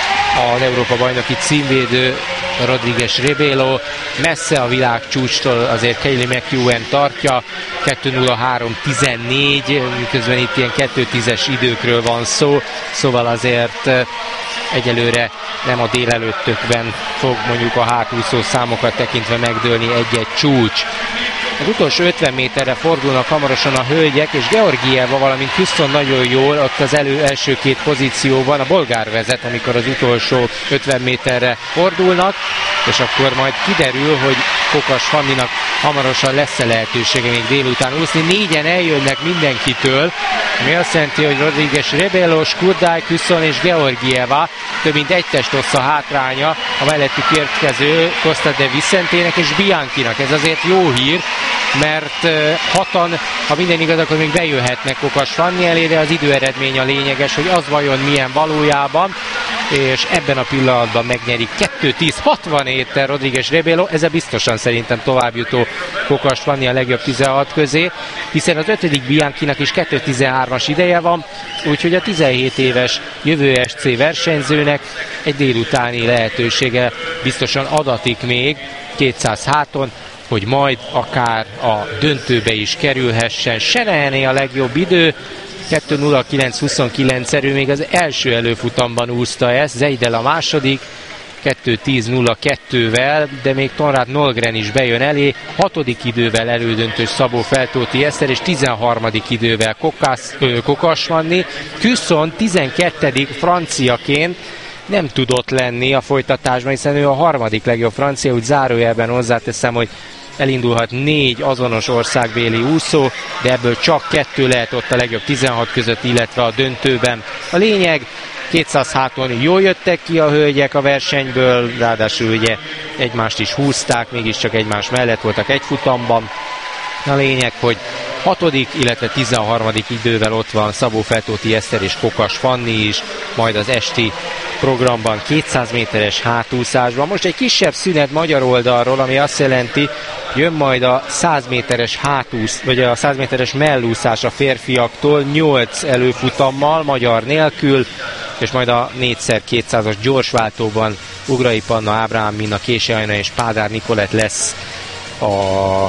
az Európa bajnoki címvédő Rodrigues Rebelo, messze a világ csúcstól azért Kaylee McEwen tartja, kettő nulla három tizennégy, miközben itt ilyen kettő tízes időkről van szó, szóval azért egyelőre nem a délelőttökben fog mondjuk a hátúszó számokat tekintve megdőlni egy-egy csúcs. Az utolsó ötven méterre fordulnak hamarosan a hölgyek, és Georgieva, valamint Küsszon nagyon jól, ott az elő első két pozícióban a bolgár vezet, amikor az utolsó ötven méterre fordulnak, és akkor majd kiderül, hogy Kokas Fanninak hamarosan lesz-e lehetősége még délután úszni. Négyen eljönnek mindenkitől, ami azt jelenti, hogy Rodrigues Rebelo, Skurdály, Küsszon és Georgieva, több mint egy testosza hátránya a mellettük érkező Costa de Vicentének és Bianchinak. Ez azért jó hír, mert hatan, ha minden igaz, akkor még bejöhetnek Kokas Fanni elé, de az időeredmény a lényeges, hogy az vajon milyen valójában, és ebben a pillanatban megnyerik kettő tíz hatvanhéttel Rodrigues Rebelo, ezzel biztosan szerintem továbbjutó Kokas Fanni a legjobb tizenhat közé, hiszen az ötödik Bianchinak is kettő tizenhármas ideje van, úgyhogy a tizenhét éves jövő es cé versenyzőnek egy délutáni lehetősége biztosan adatik még kétszáz háton, hogy majd akár a döntőbe is kerülhessen. Senehené a legjobb idő, kettő nulla kilenc huszonkilenc erő, még az első előfutamban úszta ezt, Seidel a második, kettő tíz nulla kettővel, de még Konrad Nolgren is bejön elé, hatodik idővel elődöntős Szabó Feltóti Eszter, és tizenharmadik idővel Kokász, ö, Kokasvanni, viszont tizenkettedik franciaként nem tudott lenni a folytatásban, hiszen ő a harmadik legjobb francia, úgy zárójelben hozzáteszem, hogy elindulhat négy azonos országbéli úszó, de ebből csak kettő lehet ott a legjobb tizenhat között, illetve a döntőben. A lényeg, kétszáz háton jól jöttek ki a hölgyek a versenyből, ráadásul ugye egymást is húzták, mégiscsak egymás mellett voltak egy futamban. A lényeg, hogy hatodik, illetve tizenharmadik idővel ott van Szabó Feltóti Eszter és Kokas Fanni is, majd az esti programban kétszáz méteres hátúszásban. Most egy kisebb szünet magyar oldalról, ami azt jelenti, jön majd a száz méteres hátúsz, vagy a száz méteres mellúszás a férfiaktól nyolc előfutammal, magyar nélkül, és majd a négyszer kétszázas gyorsváltóban Ugrai Panna, Ábrahám Minna, Kési Ajna és Pádár Nikolett lesz a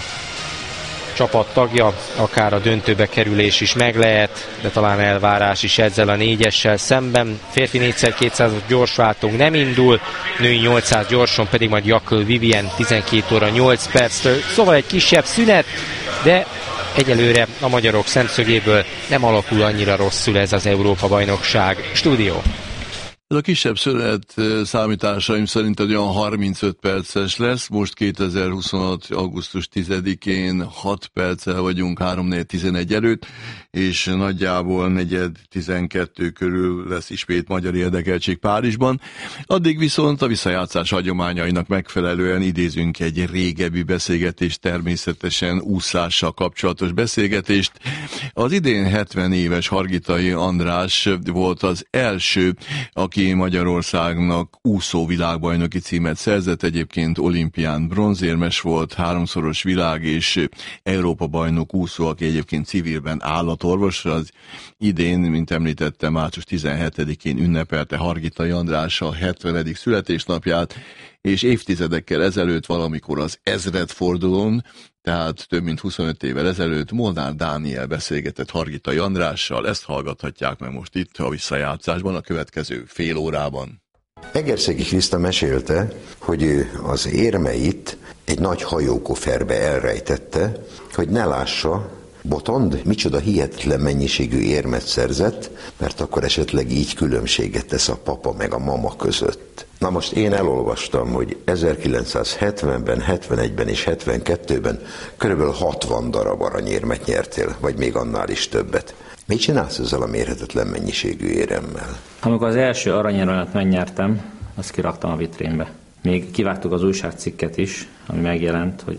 csapat tagja, akár a döntőbe kerülés is meg lehet, de talán elvárás is ezzel a négyessel szemben. Férfi négyszer kétszázas gyorsváltónk nem indul, női nyolcszáz gyorson pedig majd Jakl Vivien tizenkét óra nyolc perctől. Szóval egy kisebb szünet, de egyelőre a magyarok szemszögéből nem alakul annyira rosszul ez az Európa-bajnokság. Stúdió. Ez a kisebb szünet számításaim szerint egy olyan harmincöt perces lesz, most kétezer-huszonhat. augusztus tizedikén hat perccel vagyunk három négy tizenegy előtt, és nagyjából negyed tizenkettő körül lesz ismét magyar érdekeltség Párizsban. Addig viszont a visszajátszás hagyományainak megfelelően idézünk egy régebbi beszélgetést, természetesen úszással kapcsolatos beszélgetést. Az idén hetven éves Hargitai András volt az első, aki aki Magyarországnak úszó világbajnoki címet szerzett, egyébként olimpián bronzérmes volt, háromszoros világ és Európa bajnok úszó, aki egyébként civilben állatorvos. Az idén, mint említettem, március tizenhetedikén ünnepelte Hargitai András a hetvenedik születésnapját, és évtizedekkel ezelőtt, valamikor az ezredfordulón, tehát több mint huszonöt évvel ezelőtt Molnár Dániel beszélgetett Hargitai Andrással. Ezt hallgathatják meg most itt a visszajátszásban a következő fél órában. Egerszegi Kriszta mesélte, hogy ő az érmeit egy nagy hajókoferbe elrejtette, hogy ne lássa, Botond micsoda hihetetlen mennyiségű érmet szerzett, mert akkor esetleg így különbséget tesz a papa meg a mama között. Na most én elolvastam, hogy ezerkilencszázhetvenben, hetvenegyben és hetvenkettőben körülbelül hatvan darab aranyérmet nyertél, vagy még annál is többet. Mit csinálsz ezzel a mérhetetlen mennyiségű éremmel? Amikor az első aranyérmet megnyertem, azt kiraktam a vitrínbe. Még kivágtuk az újságcikket is, ami megjelent, hogy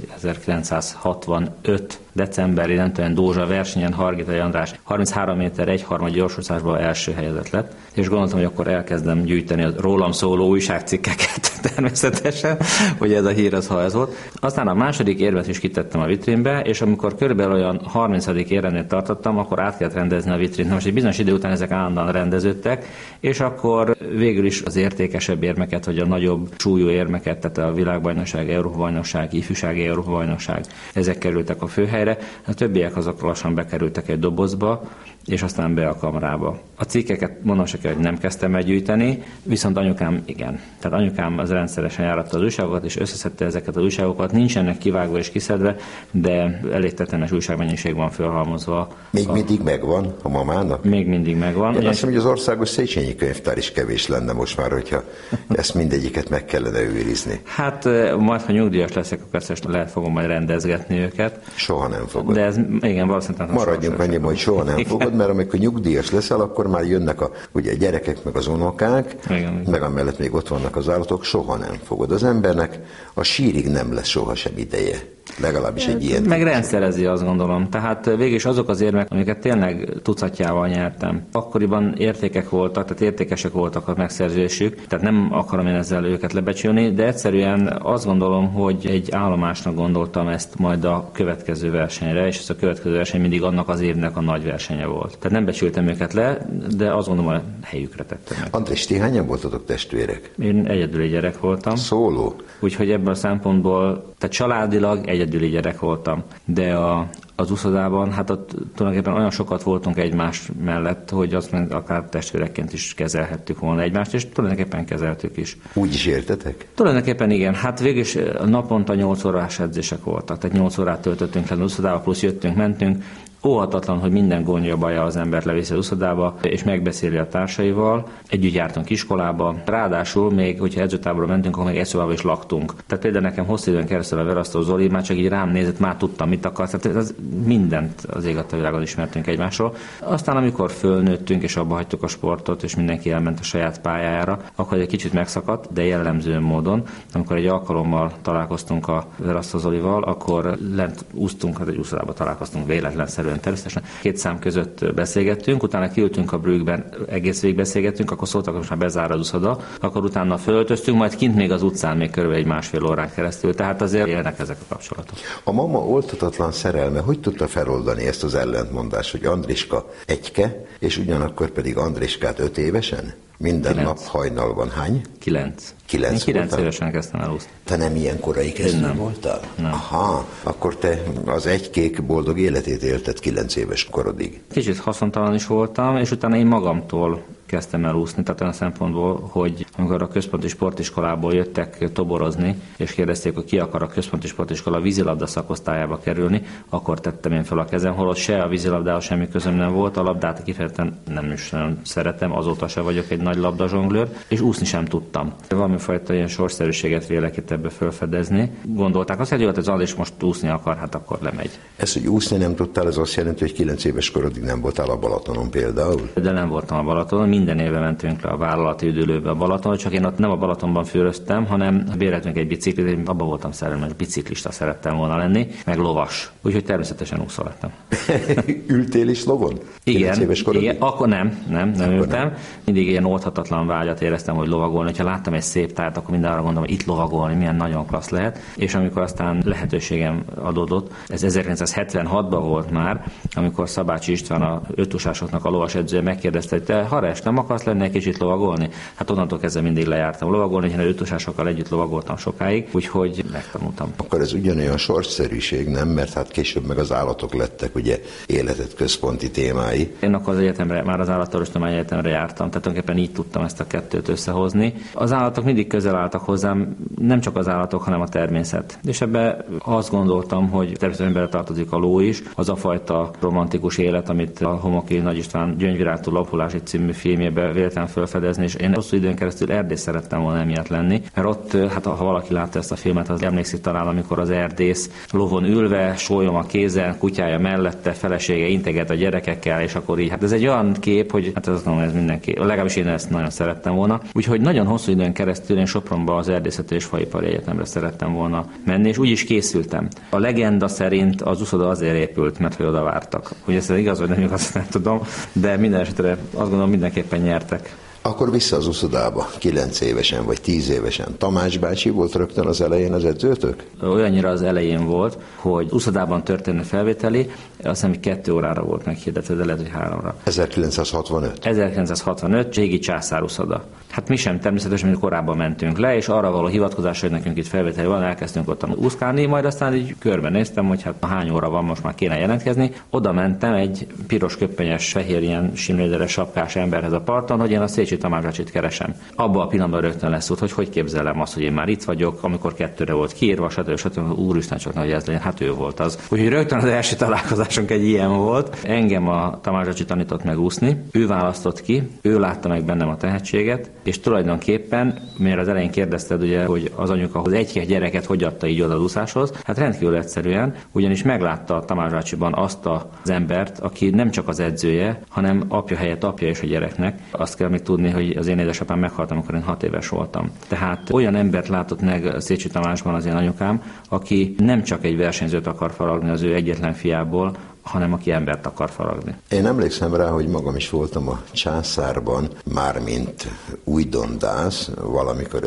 ezerkilencszázhatvanöt decemberi, nem tudom, Dózsa versenyen Hargitai András harminchárom méter egyharmad gyorsúszásban első helyezett lett, és gondoltam, hogy akkor elkezdem gyűjteni a rólam szóló újságcikkeket természetesen, hogy ez a hír az, ha ez volt. Aztán a második érmet is kitettem a vitrínbe, és amikor körülbelül olyan harmincadik éremnél tartottam, akkor át kellett rendezni a vitrint. Most egy bizonyos idő után ezek állandóan rendeződtek, és akkor végül is az értékesebb érmeket, vagy a nagyobb súlyú érmeket, tehát a világbajnokság, Európa-bajnokság, ifjúsági Európa-bajnokság, ezek kerültek a főhelyre. A többiek azok lassan bekerültek egy dobozba, és aztán be a kamrába. A cikkeket mondom se kell, hogy nem kezdtem el gyűjteni, viszont anyukám igen. Tehát anyukám az rendszeresen járatta az újságokat, és összeszedte ezeket az újságokat. Nincsenek kivágva és kiszedve, de elég tetemes újságmennyiség van fölhalmozva. Még a... mindig megvan a mamának? Még mindig megvan. Én azt hiszem, hogy az országos Széchenyi könyvtár is kevés lenne most már, hogyha ezt mindegyiket meg kellene őrizni. Hát majd, ha nyugdíjas leszek, akkor persze lehet fogom majd rendezgetni őket. Soha nem fogod. De ez igen, valószínűleg maradjunk annyiban, hogy soha nem fogod, mert amikor nyugdíjas leszel, akkor már jönnek a, ugye, a gyerekek, meg az unokák, igen, meg amellett még ott vannak az állatok, soha nem fogod. Az embernek a sírig nem lesz sohasem ideje. Legalábbis egy ilyen. Meg rendszerezi, azt gondolom. Tehát végül is azok az érmek, amiket tényleg tucatjával nyertem. Akkoriban értékek voltak, tehát értékesek voltak a megszerzésük, tehát nem akarom én ezzel őket lebecsülni, de egyszerűen azt gondolom, hogy egy állomásnak gondoltam ezt majd a következő versenyre, és ez a következő verseny mindig annak az évnek a nagy versenye volt. Tehát nem becsültem őket le, de azt gondolom, hogy helyükre tettem meg. András, ti hányan voltatok testvérek? Én egyedül egy gyerek voltam. Szóló? Úgyhogy ebből a szempontból, tehát családilag egyedül egyedüli gyerek voltam. De a, az úszodában, hát ott tulajdonképpen olyan sokat voltunk egymás mellett, hogy azt meg akár testvérekként is kezelhettük volna egymást, és tulajdonképpen kezeltük is. Úgy is értetek? Tulajdonképpen igen. Hát végül is naponta nyolc órás edzések voltak, tehát nyolc órát töltöttünk le az úszodába, plusz jöttünk, mentünk. Óhatatlan, hogy minden gondja, baja az embert leviszi az úszodába, és megbeszéli a társaival. Együtt jártunk iskolába, ráadásul még, hogyha edzőtáborba mentünk, akkor még egy szobában is laktunk. Tehát például nekem hosszú időn keresztül a Verasztó Zoli már csak így rám nézett, már tudtam, mit akar. Tehát ez mindent az ég adta világon ismertünk egymásról. Aztán amikor fölnőttünk, és abba hagytuk a sportot, és mindenki elment a saját pályájára, akkor egy kicsit megszakadt, de jellemző módon. Amikor egy alkalommal találkoztunk a Verasztó Zolival, akkor lent úsztunk, hát egy úszodába találkoztunk véletlenszerűen. Természetesen két szám között beszélgettünk, utána kiültünk a Brüggben, egész végig beszélgettünk, akkor szóltak, hogy most már bezár az úszoda, akkor utána fölöltöztünk, majd kint még az utcán még körülbelül egy másfél órán keresztül, tehát azért élnek ezek a kapcsolatok. A mama oltatlan szerelme hogy tudta feloldani ezt az ellentmondást, hogy Andriska egyke, és ugyanakkor pedig Andriskát öt évesen? Minden kilenc. Nap hajnalban hány? Kilenc. Kilenc Én kilenc voltál? Évesen kezdtem el úszni. Te nem ilyen korai kezdő voltál? Nem. Aha, akkor te az egykék boldog életét élted kilenc éves korodig. Kicsit haszontalan is voltam, és utána én magamtól kezdtem el úszni, tehát olyan szempontból, hogy amikor a központi sportiskolából jöttek toborozni, és kérdezték, hogy ki akar a központi sportiskola vízilabda szakosztályába kerülni, akkor tettem én fel a kezem, holott se a vízilabdához semmi közöm nem volt, a labdát kifejezetten nem is nagyon szeretem, azóta se vagyok egy nagy labdazsonglőr, és úszni sem tudtam. Valamifajta ilyen sorszerűséget vélek itt ebbe felfedezni. Gondolták azt, hogy jó, ez az is most úszni akar, hát akkor lemegy. Ez, hogy úszni nem tudtál, ez azt jelenti, hogy kilenc éves korodig nem voltál a Balatonon például? De nem voltam a Balatonon, minden évben mentünk le a vállalati üdülőbe a Balatonon, csak én ott nem a Balatonban füröztem, hanem béreltünk egy biciklit, én abban voltam szerelmes, biciklista szerettem volna lenni, meg lovas. Úgyhogy természetesen úszó lettem. Ültél is lovon? Igen, igen, akkor nem, nem, nem akkor ültem. Nem. Mindig ilyen oldhatatlan vágyat éreztem, hogy lovagolni. Ha láttam egy szép tájat, akkor minden arra gondolom, hogy itt lovagolni, milyen nagyon klassz lehet. És amikor aztán lehetőségem adódott, ez ezerkilencszázhetvenhatban volt már, amikor Szabács István, a ötusásoknak a lovas edzője megkérdezte, hogy te Hares, nem akarsz lenni egy kicsit lovagolni? Hát onnantól kezdve mindig lejártam lovagolni, hiszen ötusásokkal együtt lovagoltam sokáig, úgyhogy megtanultam. Akkor ez ugyanolyan sorszerűség, nem? Mert hát később meg az állatok lettek ugye életed központi témái. Én akkor az egyetemre, már az Állatorvostudományi Egyetemre jártam, tehát tulajdonképpen így tudtam ezt a kettőt összehozni. Az állatok mindig közel álltak hozzám, nem csak az állatok, hanem a természet. És ebbe azt gondoltam, hogy természetesen bele tartozik a ló is, az a fajta romantikus élet, amit a Homoki Nagy István Gyöngyvirágtól Lapulás egy című filmjében véltem felfedezni, és én hosszú időn keresztül erdész szerettem volna emiatt lenni, mert ott, hát ha valaki látta ezt a filmet, az emlékszik talán, amikor az erdész lovon ülve, sólyom a kézen, kutyája mellette, felesége integet a gyerekekkel, és akkor így, hát ez egy olyan kép, hogy hát ez, ez mindenki, legalábbis én ezt nagyon szerettem volna. Úgyhogy nagyon hosszú időn keresztül én Sopronba az Erdészeti és Faipari Egyetemre szerettem volna menni, és úgy is készültem. A legenda szerint az úszoda azért épült, mert hogy oda vártak. Hogy ez igaz, vagy nem igaz, nem tudom, de minden esetre azt gondolom mindenképpen nyertek. Akkor vissza az úszodába, kilenc évesen vagy tíz évesen. Tamás bácsi volt rögtön az elején az edzőtök? Olyannyira az elején volt, hogy úszodában történő felvételi, azt hiszem, hogy kettő órára volt meghirdetve, de lehet, hogy háromra. ezerkilencszázhatvanöt? ezerkilencszázhatvanöt, régi császár úszoda. Hát mi sem, természetesen, mint korábban mentünk le, és arra való hivatkozás, hogy nekünk itt felvételi van, elkezdtünk ott úszkálni, majd aztán így körbenéztem, hogy hát hány óra van, most már kéne jelentkezni. Oda mentem egy piros köppenyes, fehér ilyen simléderes sapkás emberhez a parton, hogy én a Szécsi Tamás bácsit keresem. Abban a pillanatban rögtön lesz út, hogy hogy képzelem azt, hogy én már itt vagyok, amikor kettőre volt kiírva, stb. stb. Úristen, csak nagy ez legyen, hát ő volt az. Úgyhogy rögtön az első találkozásunk egy ilyen volt. Engem a Tamás bácsi tanított meg úszni, ő választott ki, ő látta meg bennem a tehetséget, és tulajdonképpen, mert az elején kérdezted, ugye, hogy az anyuka az egy gyereket hogy adta így oda az úszáshoz, hát rendkívül egyszerűen, ugyanis meglátta a Tamás bácsiban azt az embert, aki nem csak az edzője, hanem apja helyett apja is a gyereknek. Azt kell még tudni, hogy az én édesapám meghalt, amikor én hat éves voltam. Tehát olyan embert látott meg Szécsi Tamásban az én anyukám, aki nem csak egy versenyzőt akar faragni az ő egyetlen fiából, hanem aki embert akar faragni. Én emlékszem rá, hogy magam is voltam a Császárban, mármint újdondász, valamikor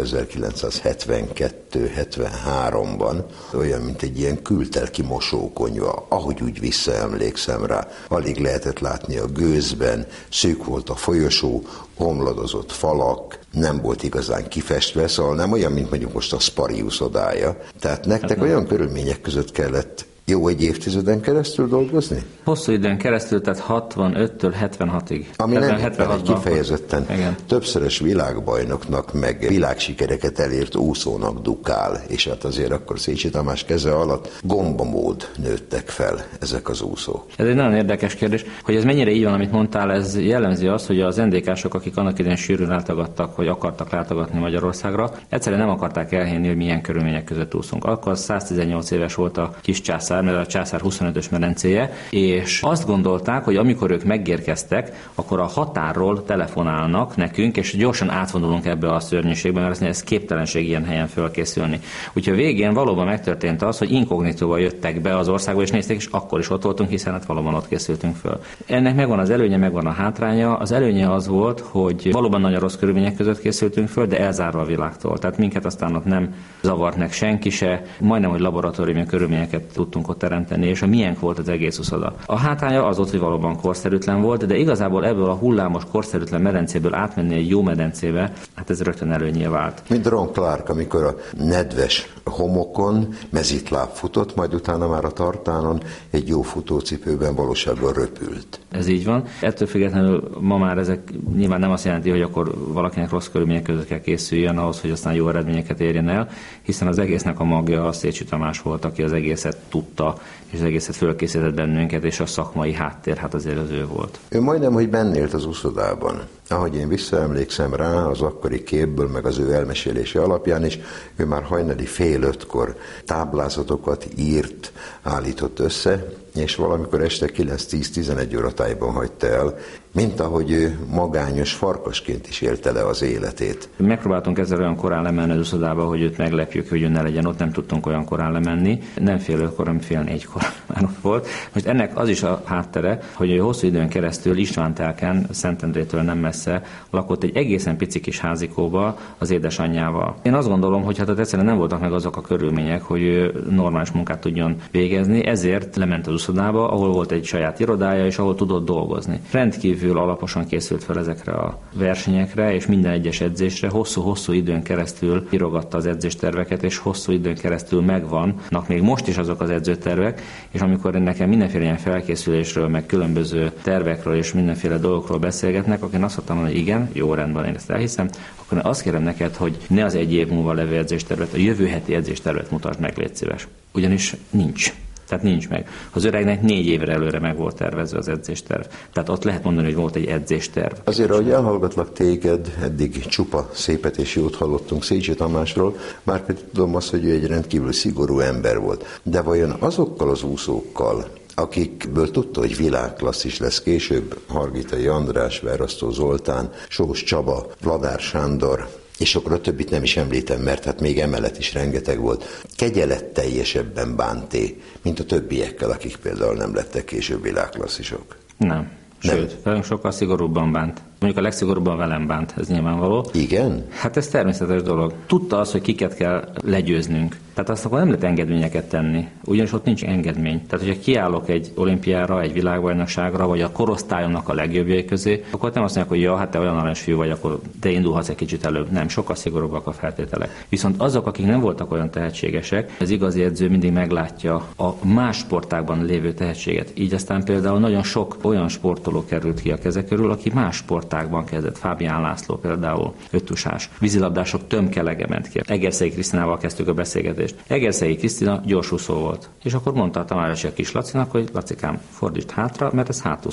ezerkilencszázhetvenkettő hetvenháromban, olyan, mint egy ilyen kültelki mosókonyva, ahogy úgy visszaemlékszem rá. Alig lehetett látni a gőzben, szűk volt a folyosó, homlodozott falak, nem volt igazán kifestve, szóval nem olyan, mint mondjuk most a Spari uszodája. Tehát nektek hát olyan körülmények között kellett jó egy évtizeden keresztül dolgozni? Hosszú időn keresztül, tehát hatvanöttől hetvenhatig. Ami nem éppen egy kifejezetten igen. többszörös világbajnoknak, meg világsikereket elért úszónak dukál, és hát azért akkor Szécsi Tamás keze alatt gombamód nőttek fel ezek az úszók. Ez egy nagyon érdekes kérdés, hogy ez mennyire így van, amit mondtál, ez jellemzi azt, hogy az en dé ká-sok, akik annak idején sűrűn látogattak, vagy akartak látogatni Magyarországra, egyszerűen nem akarták elhinni, hogy milyen körülmények között úszunk. Akkor száztizennyolc éves volt a kis császár, mert a Császár huszonötös medencéje, és azt gondolták, hogy amikor ők megérkeztek, akkor a határról telefonálnak nekünk, és gyorsan átvonulunk ebbe a szörnyűségbe, mert ez képtelenség ilyen helyen fölkészülni. Úgyhogy a végén valóban megtörtént az, hogy inkognitóval jöttek be az országba, és nézték, és akkor is ott voltunk, hiszen hát valóban ott készültünk föl. Ennek megvan az előnye, megvan a hátránya. Az előnye az volt, hogy valóban nagyon rossz körülmények között készültünk föl, de elzárva a világtól. Tehát minket aztán ott nem zavart meg senki se, majdnem, hogy laboratóriumi körülményeket tudtunk ott teremteni, és a miénk volt az egész uszoda. A hátránya az volt, hogy valóban korszerűtlen volt, de igazából ebből a hullámos, korszerűtlen medencéből átmenni egy jó medencébe, hát ez rögtön előnyé vált. Mint Ron Clark, amikor a nedves homokon mezitláb futott, majd utána már a tartánon egy jó futócipőben valóságban röpült. Ez így van. Ettől függetlenül ma már ezek nyilván nem azt jelenti, hogy akkor valakinek rossz körülmények között kell készüljön ahhoz, hogy aztán jó eredményeket érjen el, hiszen az egésznek a magja a Szécsi Tamás volt, aki az egészet tudta, és az egészet fölkészített bennünket, és a szakmai háttér, hát azért az ő volt. Ő majdnem, hogy benne élt az uszodában. Ahogy én visszaemlékszem rá, az akkori képből, meg az ő elmesélése alapján is, ő már hajnali fél ötkor táblázatokat írt, állított össze, és valamikor este kilenc-tíz-tizenegy óra tájban hagyta el, mint ahogy ő magányos farkasként is élte le az életét. Megpróbáltunk ezzel olyan korán lemenni az uszodába, hogy őt meglepjük, hogy ő ne legyen ott, nem tudtunk olyan korán lemenni. Nem fél ötkor, hanem fél négykor már ott volt. Most ennek az is a háttere, hogy ő hosszú időn keresztül Istvántelken, Szentendrétől nem messze lakott egy egészen pici kis házikóba az édesanyjával. Én azt gondolom, hogy hát ott egyszerűen nem voltak meg azok a körülmények, hogy ő normális munkát tudjon végezni, ezért lement az uszodába, ahol volt egy saját irodája, és ahol tudott dolgozni. Rendkívül alaposan készült fel ezekre a versenyekre, és minden egyes edzésre hosszú-hosszú időn keresztül írogatta az edzésterveket, és hosszú időn keresztül megvannak még most is azok az edzőtervek, és amikor nekem mindenféle ilyen felkészülésről, meg különböző tervekről és mindenféle dolgokról beszélgetnek, akkor én azt mondtam, hogy igen, jó, rendben, én ezt elhiszem, akkor én azt kérem neked, hogy ne az egy év múlva levő edzéstervet, a jövő heti edzéstervet mutasd meg, légy szíves. Ugyanis nincs. Tehát nincs meg. Az öregnek négy évre előre meg volt tervezve az edzésterv. Tehát ott lehet mondani, hogy volt egy edzésterv. Azért, ahogy elhallgatlak téged, eddig csupa szépet és jót hallottunk Szécsi Tamásról, már pedig tudom azt, hogy ő egy rendkívül szigorú ember volt. De vajon azokkal az úszókkal, akikből tudta, hogy világklasszis lesz később, Hargitai András, Verasztó Zoltán, Sós Csaba, Vladár Sándor, és akkor a többit nem is említem, mert hát még emellett is rengeteg volt. Kegyeletteljesebben bánté, mint a többiekkel, akik például nem lettek később világklasszisok. Nem. Sőt, velünk sokkal szigorúbban bánt. Mondjuk a legszigorúbban velem bánt, ez nyilvánvaló. Igen? Hát ez természetes dolog. Tudta azt, hogy kiket kell legyőznünk. Tehát azt akkor nem lehet engedményeket tenni, ugyanis ott nincs engedmény. Tehát, hogyha kiállok egy olimpiára, egy világbajnokságra, vagy a korosztályomnak a legjobbjai közé, akkor nem azt mondják, hogy ja, hát te olyan aranyfiú vagy, akkor te indulhatsz egy kicsit előbb. Nem, sokkal szigorúbbak a feltételek. Viszont azok, akik nem voltak olyan tehetségesek, az igazi edző mindig meglátja a más sportágban lévő tehetséget. Így aztán például nagyon sok olyan sportoló került ki a keze körül, aki más sportágban kezdett. Fábián László például, öttusás. Vízilabdások tömkelege ment ki. Egerszegi Krisztinával kezdtük a beszélgetést. Egerszegi Krisztina gyorsúszó volt. És akkor mondta a Tamárosi a kis Lacinak, hogy Lacikám, fordítsd hátra, mert ez hátúszó.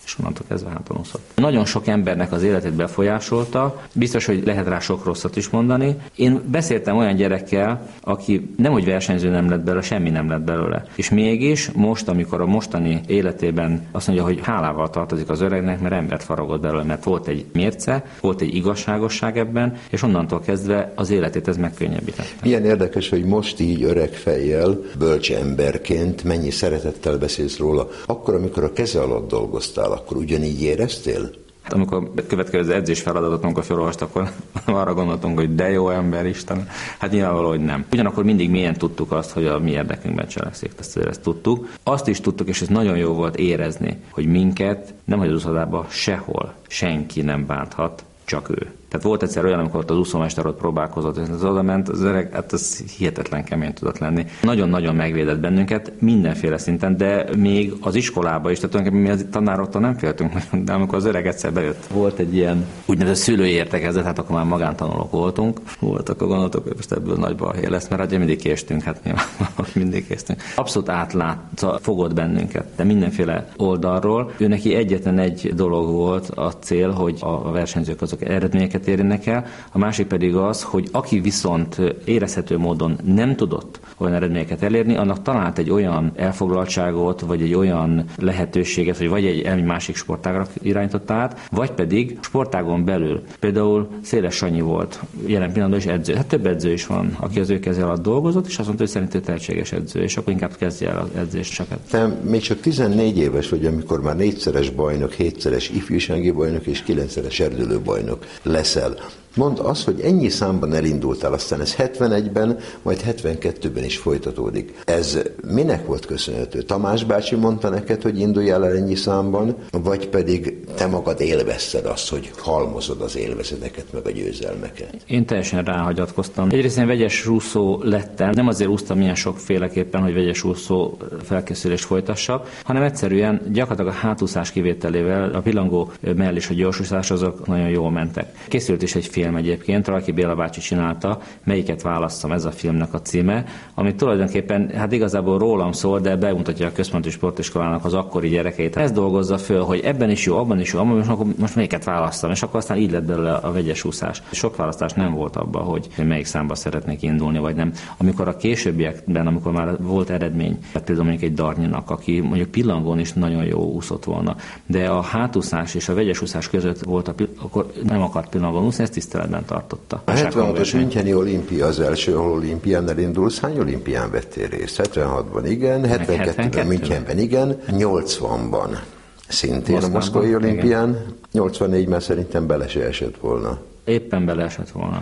és onnantól kezdve háton úszott. Nagyon sok embernek az életét befolyásolta, biztos, hogy lehet rá sok rosszat is mondani. Én beszéltem olyan gyerekkel, aki nemhogy versenyző nem lett belőle, semmi nem lett belőle. És mégis most, amikor a mostani életében azt mondja, hogy hálával tartozik az öregnek, mert embert faragott belőle, mert volt egy mérce, volt egy igazságosság ebben, és onnantól kezdve az életét ez megkönnyebbítette. Milyen érdekes, hogy most így öreg fejjel, bölcs emberként mennyi szeretettel beszélsz róla. Akkor, amikor a keze alatt dolgoztál, akkor ugyanígy éreztél? Amikor következő edzés feladatot, amikor felolvastak, akkor arra gondoltunk, hogy de jó ember, Isten. Hát nyilvánvaló, hogy nem. Ugyanakkor mindig mélyen tudtuk azt, hogy a mi érdekünkben cselekszik. Ezt, ezt tudtuk. Azt is tudtuk, és ez nagyon jó volt érezni, hogy minket nem hagy az úszodába sehol senki nem bánthat, csak ő. Tehát volt egyszer olyan, amikor ott az úszómester ott próbálkozott, és az oda ment, az öreg, hát ez hihetetlen kemény tudott lenni. Nagyon-nagyon megvédett bennünket mindenféle szinten, de még az iskolába is, tehát tulajdonképpen mi a tanároktól nem féltünk, de amikor az öreg egyszer bejött, volt egy ilyen úgynevezett szülői értekezlet, hát akkor már magántanulók voltunk, volt, akkor gondoltuk, hogy most ebből nagy balhé lesz, mert hát mindig késtünk, hát nyilván mindig késtünk. Abszolút átlát, fogott bennünket, de mindenféle oldalról. Ő neki egyetlen egy dolog volt a cél, hogy a versenyzők azok eredményeket érjenek el, a másik pedig az, hogy aki viszont érezhető módon nem tudott olyan eredményeket elérni, annak talált egy olyan elfoglaltságot, vagy egy olyan lehetőséget, hogy vagy egy, egy másik sportágra irányította át, vagy pedig sportágon belül. Például Széles Sanyi volt jelen pillanatban is edző. Hát több edző is van, aki az ő keze alatt dolgozott, és azt mondta, hogy szerint ő tehetséges edző, és akkor inkább kezdje el az edzést csak. Te még csak tizennégy éves vagy, amikor már négyszeres bajnok, hétszeres ifjúsági bajnok és kilencszeres erdőlőbajnok leszel. Mondd azt, hogy ennyi számban elindultál, aztán ez hetvenegyben, majd hetvenkettőben is folytatódik. Ez minek volt köszönhető? Tamás bácsi mondta neked, hogy induljál el ennyi számban, vagy pedig te magad élvezted azt, hogy halmozod az élvezeteket, meg a győzelmeket? Én teljesen ráhagyatkoztam. Egyrészt én vegyes úszó lettem, nem azért úsztam ilyen sokféleképpen, hogy vegyes úszó felkészülést folytassak, hanem egyszerűen gyakorlatilag a hátúszás kivételével a pillangó mellé és a gyorsúszás azok nagyon jól mentek. Készült is egy film egyébként, Rajki Béla bácsi csinálta, melyiket választom, ez a filmnek a címe, ami tulajdonképpen hát igazából rólam szól, de bemutatja a központi sportiskolának az akkori gyerekeit. Ez dolgozza föl, hogy ebben is jó, abban is jó, abban is, akkor most melyiket választom, és akkor aztán így lett belőle a vegyes úszás. Sok választás nem volt abban, hogy melyik számba szeretnék indulni, vagy nem. Amikor a későbbiekben, amikor már volt eredmény, például mondjuk egy Darnyinak, aki mondjuk pillangón is nagyon jó úszott volna, de a hátúszás és a vegyes úszás között volt, a, akkor nem akart pillangón úszni, ezt tiszteletben tartotta. A hetvenhatos Müncheni olimpia az első, ahol olimpián elindulsz. Hány olimpián vettél részt? hetvenhatban igen, hetvenkettőben Münchenben igen, nyolcvanban szintén Moszkvában, a moszkvai olimpián, igen. nyolcvannégy már szerintem bele se esett volna. Éppen beleesett volna.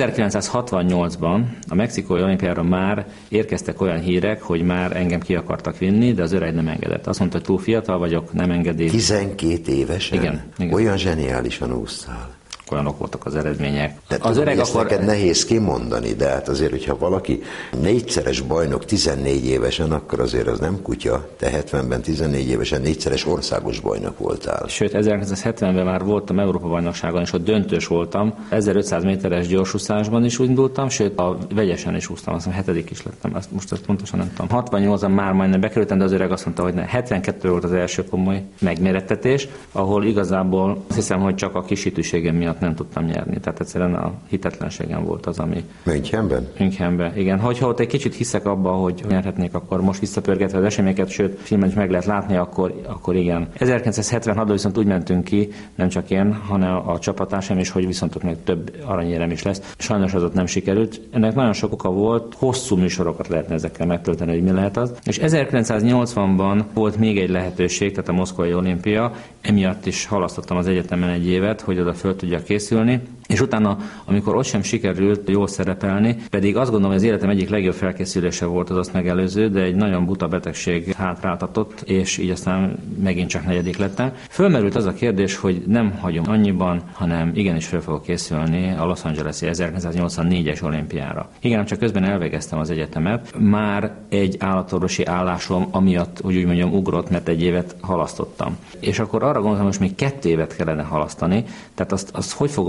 ezerkilencszázhatvannyolcban a mexikói olimpiára már érkeztek olyan hírek, hogy már engem ki akartak vinni, de az öreg nem engedett. Azt mondta, hogy túl fiatal vagyok, nem engedi. tizenkét évesen? Igen, igen. Olyan zseniálisan úsztál. Olyanok voltak az eredmények. De az öreg akkor... neked nehéz kimondani, de hát azért, hogyha valaki négyszeres bajnok tizennégy évesen, akkor azért az nem kutya. Te hetvenben tizennégy évesen négyszeres országos bajnok voltál. Sőt, ezerkilencszázhetvenben már voltam Európa-bajnokságon, és ott döntős voltam. ezerötszáz méteres gyorsúszásban is úgy indultam, sőt a vegyesen is úsztam, azt hiszem hetedik is lettem, azt most ezt pontosan nem tudom. hatvannyolcban már majdnem bekerültem, de az öreg azt mondta, hogy ne. hetvenkettő volt az első komoly megmérettetés, ahol igazából azt hiszem, hogy csak a kisítőségem miatt nem tudtam nyerni. Tehát egyszerűen a hitetlenségem volt az, ami... Münchenben? Münchenben, igen. Hogyha ott egy kicsit hiszek abba, hogy nyerhetnék, akkor most visszapörgetve az eseményeket, sőt, filmen is meg lehet látni, akkor, akkor igen. ezerkilencszázhetvenhatban viszont úgy mentünk ki, nem csak én, hanem a csapattársam is, hogy viszont ott még több aranyérem is lesz. Sajnos az ott nem sikerült. Ennek nagyon sok oka volt, hosszú műsorokat lehetne ezekkel megtölteni, hogy mi lehet az. És ezerkilencszáznyolcvanban volt még egy lehetőség, tehát a moszkvai olimpia, emiatt is halasztottam az egyetemen egy évet, hogy oda föl tudjak készülni, és utána, amikor ott sem sikerült jól szerepelni, pedig azt gondolom, hogy az életem egyik legjobb felkészülése volt az azt megelőző, de egy nagyon buta betegség hátráltatott, és így aztán megint csak negyedik lettem. Fölmerült az a kérdés, hogy nem hagyom annyiban, hanem igenis fel fogok készülni a Los Angeles-i ezerkilencszáznyolcvannégyes olimpiára. Igen, csak közben elvégeztem az egyetemet, már egy állatorvosi állásom amiatt, hogy úgy mondjam, ugrott, mert egy évet halasztottam. És akkor arra gondoltam, hogy most még kettő évet kellene halasztani, tehát azt, azt hogy fogom tudni meg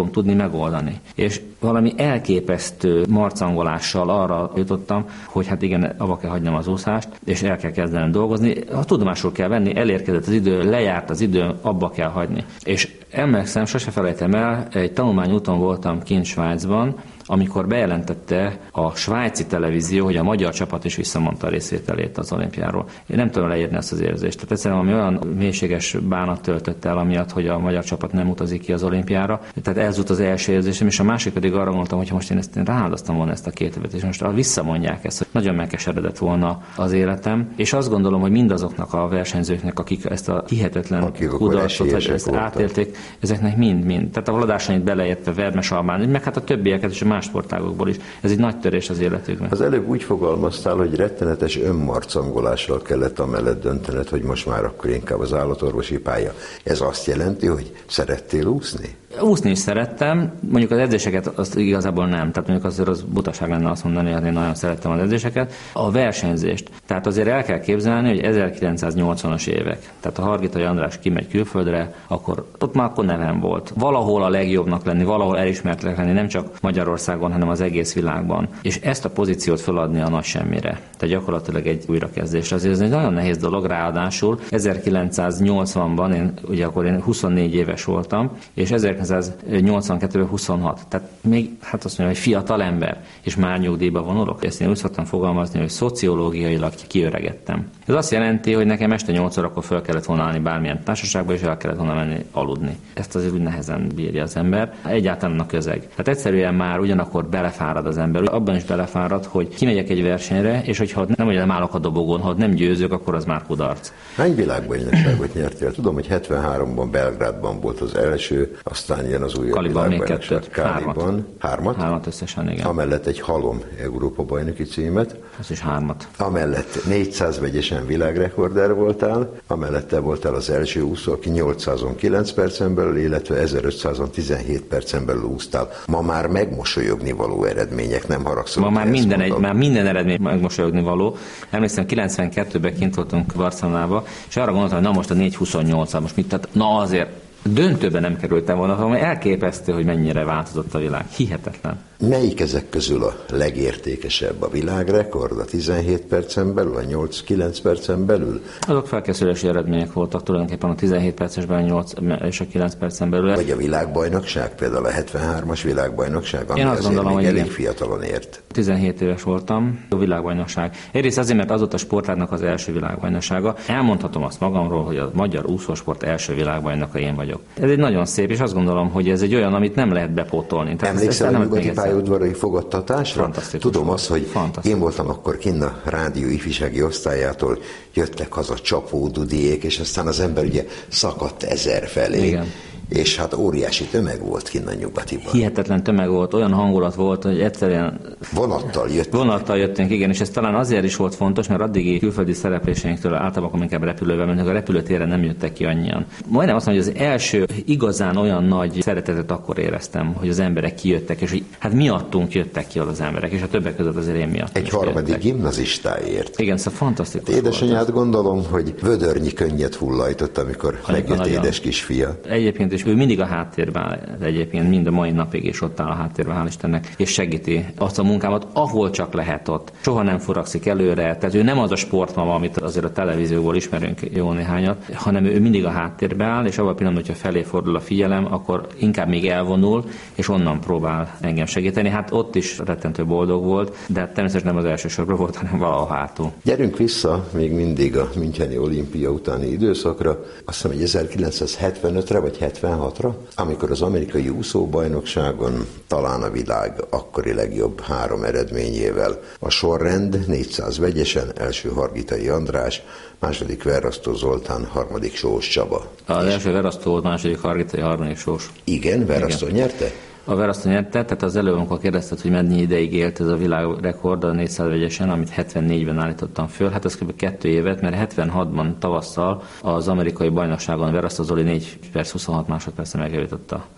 megoldani. És valami elképesztő marcangolással arra jutottam, hogy hát igen, abba kell hagynom az úszást, és el kell kezdenem dolgozni. A tudomásul kell venni, elérkezett az idő, lejárt az idő, abba kell hagyni. És emlékszem, sose felejtem el, egy tanulmányúton voltam kint Svájcban, amikor bejelentette a svájci televízió, hogy a magyar csapat is visszamondta a részvételét az olimpiáról. Én nem tudom leírni ezt az érzést. Tehát egyszerűen ami olyan mélységes bánat töltött el, amiatt, hogy a magyar csapat nem utazik ki az olimpiára. Tehát ez volt az első érzésem, és a másik pedig arra gondoltam, hogy most én ezt én rááldoztam volna ezt a két évet, és most visszamondják ezt, hogy nagyon megkeseredett volna az életem. És azt gondolom, hogy mindazoknak a versenyzőknek, akik ezt a hihetetlen kudarcot, vagy ezt átélték, ezeknek mind-mind. Tehát a Vladásanyit beleértve, Vermes Albán, meg hát a többieket is, a más sportágokból is. Ez egy nagy törés az életükben. Az előbb úgy fogalmaztál, hogy rettenetes önmarcangolással kellett amellett döntened, hogy most már akkor inkább az állatorvosi pálya. Ez azt jelenti, hogy szerettél úszni? Úszni is szerettem, mondjuk az edzéseket azt igazából nem, tehát mondjuk azért az butaság lenne azt mondani, hogy én nagyon szerettem az edzéseket. A versenyzést, tehát azért el kell képzelni, hogy ezerkilencszáznyolcvanas évek, tehát a Hargitai András kimegy külföldre, akkor ott már akkor nevem volt. Valahol a legjobbnak lenni, valahol elismertnek lenni, nem csak Magyarországon, hanem az egész világban. És ezt a pozíciót feladni a nagy semmire. Tehát gyakorlatilag egy újrakezdés. Azért ez egy nagyon nehéz dolog, ráadásul ezerkilencszáznyolcvanban, én, ugye akkor én huszonnégy éves voltam, és ezerkilencszáznyolcvankettőben huszonhat. Tehát még, hát azt mondja, hogy fiatal ember, és már nyugdíjba vonulok. Ezt én úgy szoktam fogalmazni, hogy szociológiailag kiöregettem. Ez azt jelenti, hogy nekem este nyolc órakor föl kellett volna állni bármilyen társaságba, és el kellett volna menni aludni. Ezt azért úgy nehezen bírja az ember. Egyáltalán a közeg. Tehát egyszerűen már ugyanakkor belefárad az ember. Abban is belefárad, hogy kimegyek egy versenyre, és hogyha nem, hogy nem állok a dobogón, ha nem győzök, akkor az már kudarc. Hány világbajnokságot nyertél? Tudom, hogy hetvenháromban Belgrádban volt az első, aztán jön az újabb világbajnokság. Káliban. Hármat? Hármat összesen, igen. Amellett egy halom Európa bajnoki címet. Az is hármat. Amellett négyszáz vegyesen világrekorder voltál, amellett te voltál az első úszó, aki nyolcszázon kilenc percen belül, illetve ezerötszázon tizenhét percen belül úsztál. Ma már megmosolyogni való eredmények, nem haragszom. Ma már minden, egy, már minden eredmény megmosolyogni való. Emlékszem, kilencvenkettőben kint voltunk Barcelonába, és arra gondoltam, hogy na most a négy huszonnyolc, most mit, tehát na azért döntőben nem kerültem volna, hanem elképesztő, hogy mennyire változott a világ. Hihetetlen. Melyik ezek közül a legértékesebb? A világrekord a tizenhét percen belül, a nyolc-kilenc percen belül? Azok felkészülési eredmények voltak tulajdonképpen a tizenhét percesben, a nyolc és a kilenc percen belül. Vagy a világbajnokság, például a hetvenhármas világbajnokság, ami Én azt azért gondolom, még hogy elég igen. fiatalon ért. tizenhét éves voltam, a világbajnokság. Egyrészt azért, mert az volt a sportágnak az első világbajnoksága. Elmondhatom azt magamról, hogy a magyar úszósport első világbajnoka én vagyok. Ez egy nagyon szép, és azt gondolom, hogy ez egy olyan, amit nem lehet bepótolni. Emlékszel a nyugati pályaudvarai fogadtatásra? Fantasztikus. Tudom azt, hogy Fantasztikus. én voltam akkor kinn a rádió ifjúsági osztályától, jöttek haza csapódudiék, és aztán az ember ugye szakadt ezer felé. Igen. És hát óriási tömeg volt kinn a nyugatiban. Hihetetlen tömeg volt, olyan hangulat volt, hogy egyszerűen vonattal jöttünk. Vonattal jöttünk, igen, és ez talán azért is volt fontos, mert addigi külföldi szerepléseinktől általában inkább repülővel mentek, a repülőtéren nem jöttek ki annyian. Majdnem azt mondom, hogy az első igazán olyan nagy szeretetet akkor éreztem, hogy az emberek kijöttek, és hogy hát miattunk jöttek ki az emberek, és a többek között azért én miatt. Egy harmadik gimnazistáért. Igen, szóval fantasztikus. Édesanyád gondolom, hogy vödörnyi könnyet hullajtott, amikor megjött édes kisfia. Egyébként és ő mindig a háttérben áll, egyébként mind a mai napig is ott áll a háttérben, hál' Istennek, és segíti azt a munkámat, ahol csak lehet ott. Soha nem forakszik előre, tehát ő nem az a sportmama, amit azért a televízióból ismerünk jó néhányat, hanem ő mindig a háttérben áll, és abban a pillanatban, hogyha felé fordul a figyelem, akkor inkább még elvonul, és onnan próbál engem segíteni. Hát ott is rettentő boldog volt, de természetesen nem az első sorban volt, hanem valahol hátul. Gyerünk vissza még mindig a Müncheni olimpia utáni időszakra, azt hiszem, hogy ezerkilencszázhetvenötre vagy hetvenhatra, amikor az amerikai úszóbajnokságon talán a világ akkori legjobb három eredményével a sorrend négyszáz vegyesen, első Hargitai András, második Verrasztó Zoltán, harmadik Sós Csaba. Az első Verrasztó volt, második Hargitai, harmadik Sós. Igen, Verrasztó Igen. nyerte? A Verrasztó nyerte, tehát az előbb, amikor kérdezted, hogy mennyi ideig élt ez a világrekord a négyszáz vegyesen, amit hetvennégyben állítottam föl, hát ez kb. kettő évet, mert hetvenhatban tavasszal az amerikai bajnokságon Verrasztó Zoli négy perc huszonhat másodpercre megjavította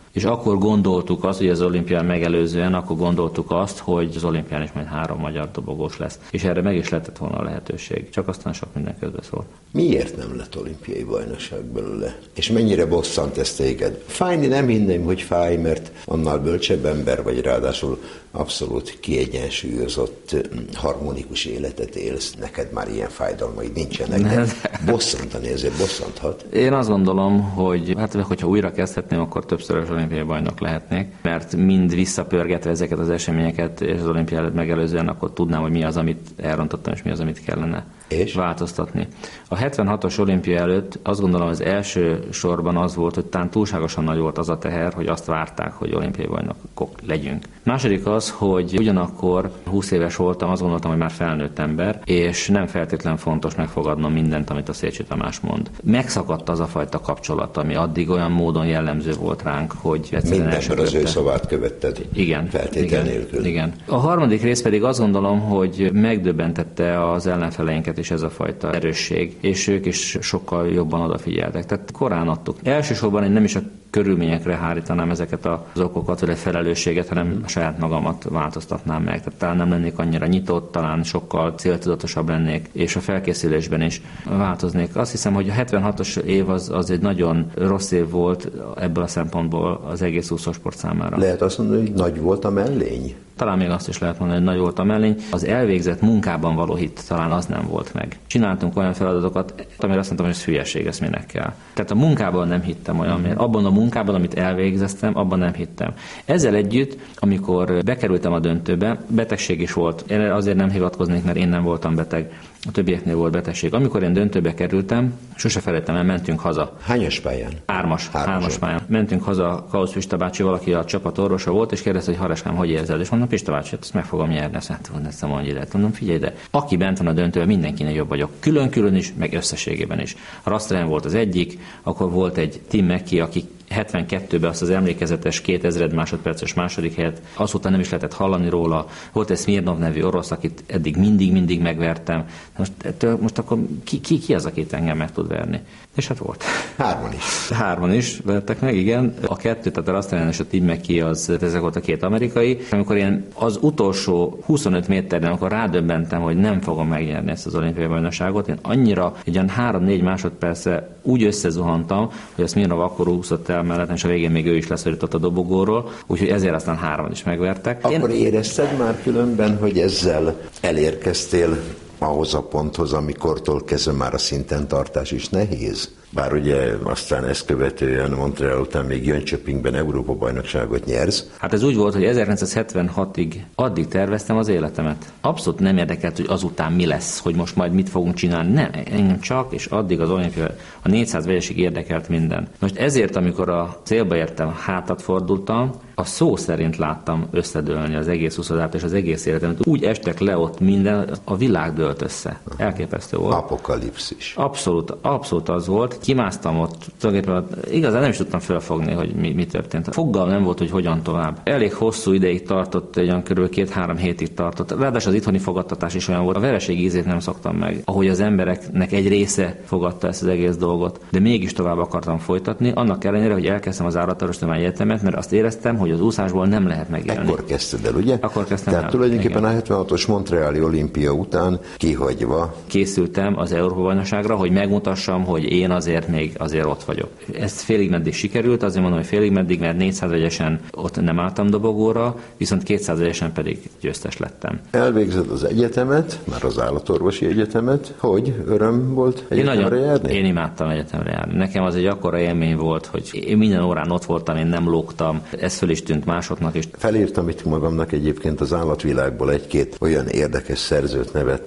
És akkor gondoltuk azt, hogy az olimpián megelőzően, akkor gondoltuk azt, hogy az olimpián is majd három magyar dobogós lesz. És erre meg is lehetett volna a lehetőség. Csak aztán sok minden közbeszólt. Miért nem lett olimpiai bajnokság belőle? És mennyire bosszant ez téged? Fájni nem hinném, hogy fáj, mert annál bölcsebb ember vagy, ráadásul abszolút kiegyensúlyozott, harmonikus életet élsz. Neked már ilyen fájdalmaid nincsenek, de bosszantani ezért bosszanthat. Én azt gondolom, hogy hát, hogyha újra kezdhetném, akkor többszörös olimpiai bajnok lehetnék, mert mind visszapörgetve ezeket az eseményeket, és az olimpiai előtt megelőzően, akkor tudnám, hogy mi az, amit elrontottam, és mi az, amit kellene és? változtatni. A hetvenhatos olimpia előtt azt gondolom, az első sorban az volt, hogy talán túlságosan nagy volt az a teher, hogy azt várták, hogy olimpiai bajnokok legyünk. Második az, hogy ugyanakkor húsz éves voltam, azt gondoltam, hogy már felnőtt ember, és nem feltétlen fontos megfogadnom mindent, amit a Szécsi Tamás mond. Megszakadt az a fajta kapcsolat, ami addig olyan módon jellemző volt ránk, hogy egyszerűen mindenben az ő szavát követted. Igen. Feltétel igen, nélkül. Igen. A harmadik rész pedig azt gondolom, hogy megdöbbentette az ellenfeleinket is ez a fajta erősség, és ők is sokkal jobban odafigyeltek. Tehát korán adtuk. Elsősorban én nem is a körülményekre hárítanám ezeket az okokat, vagy egy felelősséget, hanem a saját magamat változtatnám meg. Tehát talán nem lennék annyira nyitott, talán sokkal céltudatosabb lennék, és a felkészülésben is változnék. Azt hiszem, hogy a hetvenhatos év az, az egy nagyon rossz év volt ebből a szempontból az egész úszósport számára. Lehet azt mondani, hogy nagy volt a mellény? Talán még azt is lehet mondani, hogy nagy volt a mellény. Az elvégzett munkában való hit talán az nem volt meg. Csináltunk olyan feladatokat, amire azt mondtam, hogy ez hülyeség, ezt minek kell. Tehát a munkában nem hittem olyan, mert abban a munkában, amit elvégeztem, abban nem hittem. Ezzel együtt, amikor bekerültem a döntőbe, betegség is volt. Én azért nem hivatkoznék, mert én nem voltam beteg. A többieknél volt betegség. Amikor én döntőbe kerültem, sose felejtem el, mentünk haza. Hányas pályán? Hármas. Hármas pályán. Mentünk haza Kausz Pista bácsi, valaki a csapat orvosa volt, és kérdezte, hogy Hareskám, hogy érzed? És mondom, Pista bácsi, ezt meg fogom nyerni. Azt mondta, ezt mondja ide. Mondom, figyelj ide. Aki bent van a döntőben, mindenkinek jobb vagyok. Külön-külön is, meg összességében is. Rastren volt az egyik, akkor volt egy Tim Mackey, aki hetvenkettőben azt az emlékezetes kétezer másodperces második helyet, azóta nem is lehetett hallani róla. Volt egy Smirnov nevű orosz, akit eddig mindig-mindig megvertem. Most, most akkor ki, ki, ki az, akit engem meg tud verni? És hát volt. Hárman is. Hárman is vertek meg, igen. A kettő, tehát a Rastren és a Tim Mackey, az, ezek volt a két amerikai. Amikor én az utolsó huszonöt méterben, amikor rádöbbentem, hogy nem fogom megnyerni ezt az olimpiai bajnokságot, én annyira egy olyan három-négy másodperce úgy összezuhantam, hogy a Smirnov akkor úszott el mellett, és a végén még ő is leszorított a dobogóról, úgyhogy ezért aztán hárman is megvertek. Akkor én... érezted már különben, hogy ezzel elérkeztél ahhoz a ponthoz, amikortól kezdve már a szinten tartás is nehéz? Bár ugye aztán ezt követően Montreal után még Jönköpingben Európa-bajnokságot nyersz. Hát ez úgy volt, hogy ezerkilencszázhetvenhatig addig terveztem az életemet. Abszolút nem érdekelt, hogy azután mi lesz, hogy most majd mit fogunk csinálni. Nem, engem csak, és addig az olimpia, a négyszáz vegyesig érdekelt minden. Most ezért, amikor a célba értem, hátat fordultam, a szó szerint láttam összedőlni az egész úszodát és az egész életemet. Úgy estek le ott minden, a világ dőlt össze. Elképesztő volt. Apokalipszis. Abszolút, abszolút az volt. Kimásztam ott, tulajdonképpen igazán nem is tudtam felfogni, hogy mi, mi történt. Foggal nem volt, hogy hogyan tovább. Elég hosszú ideig tartott, egy olyan körül két-három hétig tartott. Ráadásul az itthoni fogadtatás is olyan volt. A vereség ízét nem szoktam meg, ahogy az embereknek egy része fogadta ezt az egész dolgot. De mégis tovább akartam folytatni, annak ellenére, hogy elkezdtem az Állatorvostudományi Egyetemet, mert azt éreztem, hogy az úszásból nem lehet megélni. Ekkor kezdted el, ugye? Akkor kezdtem Tehát el. tulajdonképpen igen. A hetvenhatos Montreali olimpia után kihagyva készültem az Európa-bajnokságra, hogy megmutassam, hogy én azért még azért ott vagyok. Ez félig meddig sikerült, azért mondom, hogy félig meddig, mert négyszáz vegyesen ott nem álltam dobogóra, viszont kétszáz vegyesen pedig győztes lettem. Elvégzed az egyetemet, már az állatorvosi egyetemet. Hogy? Öröm volt egyetemre én nagyon, járni? Én imádtam egyetemre járni. Nekem az egy akkora élmény volt, hogy én minden órán ott voltam, én nem lógtam. Ez föl is tűnt másoknak is. Felírtam itt magamnak egyébként az állatvilágból egy-két olyan érdekes szerzőt nevet,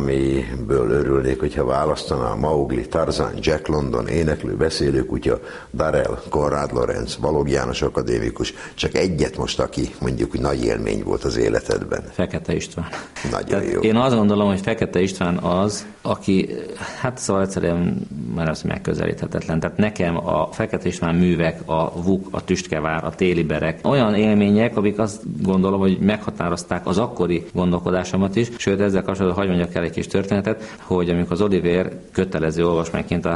amiből örülnék, hogyha választanám: Mowgli, Tarzan, Jack London, éneklő, beszélőkutya, Darrell, Konrád Lorenz, Balogh János akadémikus. Csak egyet most, aki mondjuk nagy élmény volt az életedben. Fekete István. Nagyon Tehát jó. Én azt gondolom, hogy Fekete István az, aki, hát szóval egyszerűen már az megközelíthetetlen. Tehát nekem a Fekete István művek, a Vuk, a Tüskevár, a Téli berek, olyan élmények, amik azt gondolom, hogy meghatározták az akkori gondolkodásomat is. Sőt, ezzel kapcsolatban hagy mondjak el egy kis történetet, hogy amikor az Olivér kötelező olvasmányként a Tüskevár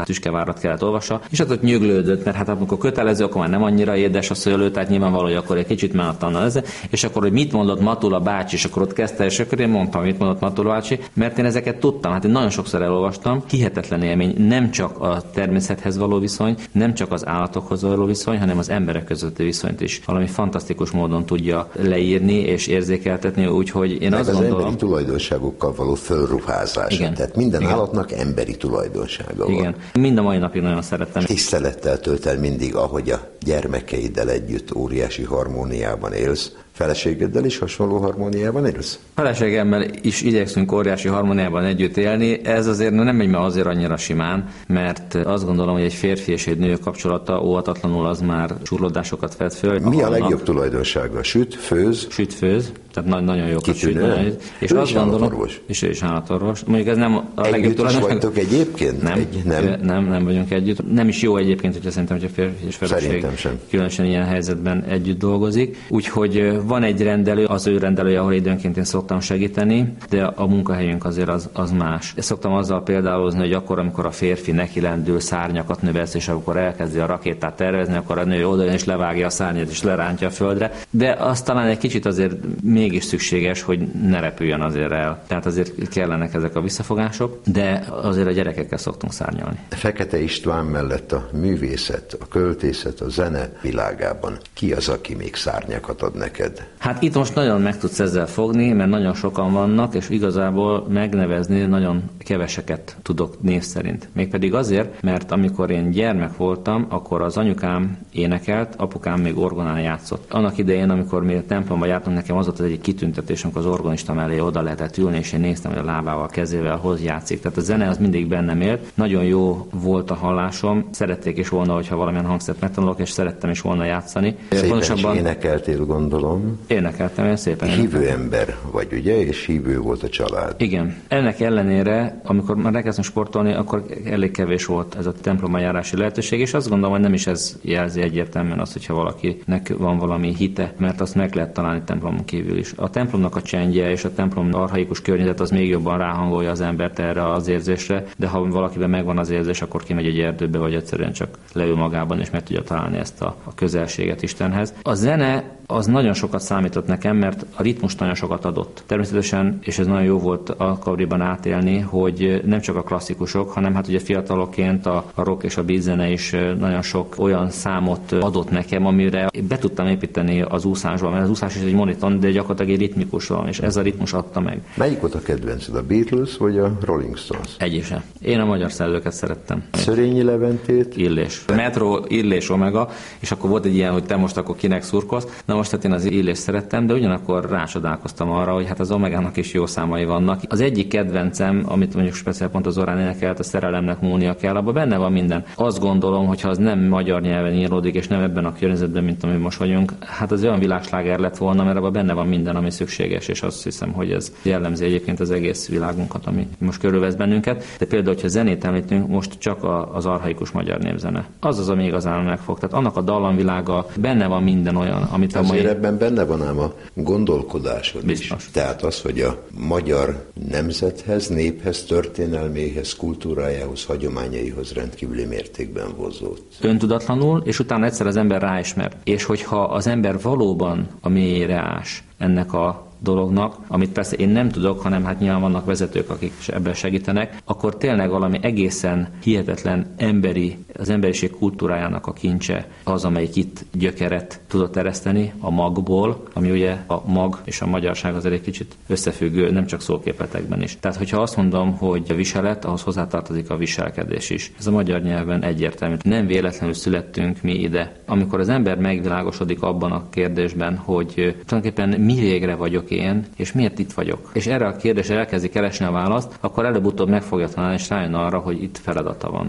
párat kellett olvassa, és hát ott nyöglődött, mert hát amikor kötelező, akkor már nem annyira édes a szőlő, tehát nyilvánvaló, hogy akkor egy kicsit már attannal ez, és akkor, hogy mit mondott Matula bácsi, és akkor ott kezdte, és akkor én mondtam, mit mondott Matula bácsi, mert én ezeket tudtam, hát én nagyon sokszor elolvastam, hihetetlen élmény, nem csak a természethez való viszony, nem csak az állatokhoz való viszony, hanem az emberek közötti viszonyt is valami fantasztikus módon tudja leírni és érzékeltetni, úgyhogy én meg azt az gondolom... emberi tulajdonságokkal való fölruházás. Igen. Tehát minden Igen. állatnak emberi tulajdonsága Igen. van. Mind a mai napig nagyon szerettem. Tisztelettel tölt el mindig, ahogy a gyermekeiddel együtt óriási harmóniában élsz. Feleségeddel is hasonló harmóniában élsz? Feleségemmel is igyekszünk óriási harmóniában együtt élni. Ez azért nem megy már azért annyira simán, mert azt gondolom, hogy egy férfi és egy nő kapcsolata óhatatlanul az már surlódásokat vet föl. Mi a legjobb tulajdonsága? Süt, főz? Süt, főz. Tehát nagyon, nagyon jó Kitűnő. És ő azt is gondolom, állatorvos. És ő is állatorvos. Mondjuk ez nem a legjobb tulajdonság. Együtt is vagytok egyébként? Nem, Egy, nem. nem, nem vagyunk együtt. Nem is jó egyébként, hogyha szerintem, hogy a férfi és feleség sem. különösen ilyen helyzetben együtt dolgozik. Úgyhogy van egy rendelő, az ő rendelője, ahol időnként én szoktam segíteni, de a munkahelyünk azért az, az más. Én szoktam azzal példálozni, hogy akkor, amikor a férfi neki lendül szárnyakat növesz, és akkor elkezdi a rakétát tervezni, akkor a nő oda és levágja a szárnyat és lerántja a földre. De az talán egy kicsit azért mégis szükséges, hogy ne repüljön azért el. Tehát azért kellenek ezek a visszafogások, de azért a gyerekekkel szoktunk szárnyalni. Fekete István mellett a művészet, a költészet, a zene világában ki az, aki még szárnyakat ad neked? Hát itt most nagyon meg tudsz ezzel fogni, mert nagyon sokan vannak, és igazából megnevezni nagyon keveseket tudok név szerint. Mégpedig azért, mert amikor én gyermek voltam, akkor az anyukám énekelt, apukám még orgonán játszott. Annak idején, amikor mi a templomba jártunk, nekem az volt az egyik kitüntetés, amikor az orgonista mellé oda lehetett ülni, és én néztem, hogy a lábával, kezével hoz játszik. Tehát a zene az mindig bennem élt. Nagyon jó volt a hallásom. Szerették is volna, hogyha valamilyen hangszert megtanulok, és szerettem is volna játszani. Szépen Pontosabban... énekeltél, gondolom. Énekeltem, én szépen Hívő énekeltem. ember vagy, ugye? És hívő volt a család. Igen. Ennek ellenére, amikor már elkezdtem sportolni, akkor elég kevés volt ez a templomba járási lehetőség, és azt gondolom, hogy nem is ez jelzi egyértelműen azt, hogyha valakinek van valami hite, mert azt meg lehet találni templomon kívül is. A templomnak a csendje és a templom archaikus környezet az még jobban ráhangolja az embert erre az érzésre, de ha valakiben megvan az érzés, akkor kimegy egy erdőbe, vagy egyszerűen csak leül magában, és meg tudja találni ezt a, a közelséget Istenhez. A zene az nagyon sokat számított nekem, mert a ritmus nagyon sokat adott. Természetesen, és ez nagyon jó volt akkoriban átélni, hogy nem csak a klasszikusok, hanem hát ugye fiatalokként a, a rock és a beat zene is nagyon sok olyan számot adott nekem, amire be tudtam építeni az úszásban, mert az úszás is egy moniton, de gyakorlatilag egy ritmikus van, és ez a ritmus adta meg. Melyik volt a kedvenced, a Beatles vagy a Rolling Stones? Egyise. Én a magyar szerzőket szerettem. Szörényi Leventét? Illés. Metro, Illés, Omega, és akkor volt egy ilyen, hogy te most akkor kinek szurkolsz. Na most hát én az Illést szerettem, de ugyanakkor rácsodálkoztam arra, hogy hát az Omegának is jó számai vannak. Az egyik kedvencem, amit mondjuk speciál pont az Zorán énekelt, a Szerelemnek múlnia kell, abban benne van minden. Azt gondolom, hogy ha az nem magyar nyelven íródik, és nem ebben a környezetben, mint ami most vagyunk, hát az olyan világsláger lett volna, mert abban benne van minden, ami szükséges, és azt hiszem, hogy ez jellemzi egyébként az egész világunkat, ami most körülvesz bennünket. De például, hogyha zenét említünk, most csak az archaikus magyar népzene. Az az, ami igazán megfog. Tehát annak a dallamvilága, benne van minden olyan, amit a mai... Azért ebben benne van ám a gondolkodásod Biztos. is. Tehát az, hogy a magyar nemzethez, néphez, történelméhez, kultúrájához, hagyományaihoz rendkívüli mértékben vonzódott. Öntudatlanul, és utána egyszer az ember ráismer. És hogyha az ember valóban a mélyére ás ennek a dolognak, amit persze én nem tudok, hanem hát nyilván vannak vezetők, akik ebben segítenek, akkor tényleg valami egészen hihetetlen emberi, az emberiség kultúrájának a kincse az, amelyik itt gyökeret tudott ereszteni a magból, ami ugye a mag és a magyarság azért egy kicsit összefüggő, nem csak szóképletekben is. Tehát, hogyha azt mondom, hogy a viselet, ahhoz hozzátartozik a viselkedés is. Ez a magyar nyelven egyértelmű. Nem véletlenül születtünk mi ide. Amikor az ember megvilágosodik abban a kérdésben, hogy tulajdonképpen mi végre vagyok én, és miért itt vagyok? És erre a kérdésre elkezdi keresni a választ, akkor előbb-utóbb meg fogja találni, és rájön arra, hogy itt feladata van.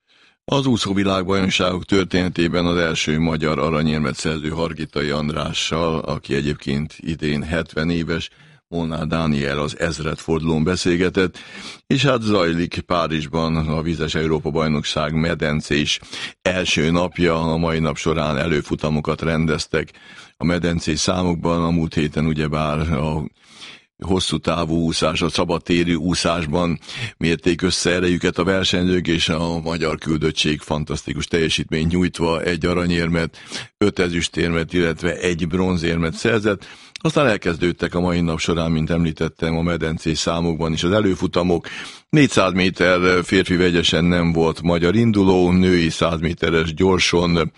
Az úszóvilágbajnokságok történetében az első magyar aranyérmet szerző Hargitai Andrással, aki egyébként idén hetven éves, Molnár Dániel az ezredfordulón beszélgetett, és hát zajlik Párizsban a vízes Európa-bajnokság medencés első napja, a mai nap során előfutamokat rendeztek a medencés számokban, a múlt héten ugyebár a hosszú távú úszás, a szabadtérű úszásban mérték össze erejüket a versenyzők, és a magyar küldöttség fantasztikus teljesítményt nyújtva egy aranyérmet, öt ezüstérmet, illetve egy bronzérmet szerzett. Aztán elkezdődtek a mai nap során, mint említettem, a medencés számokban is az előfutamok. négyszáz méter férfi vegyesen nem volt magyar induló, női száz méteres gyorson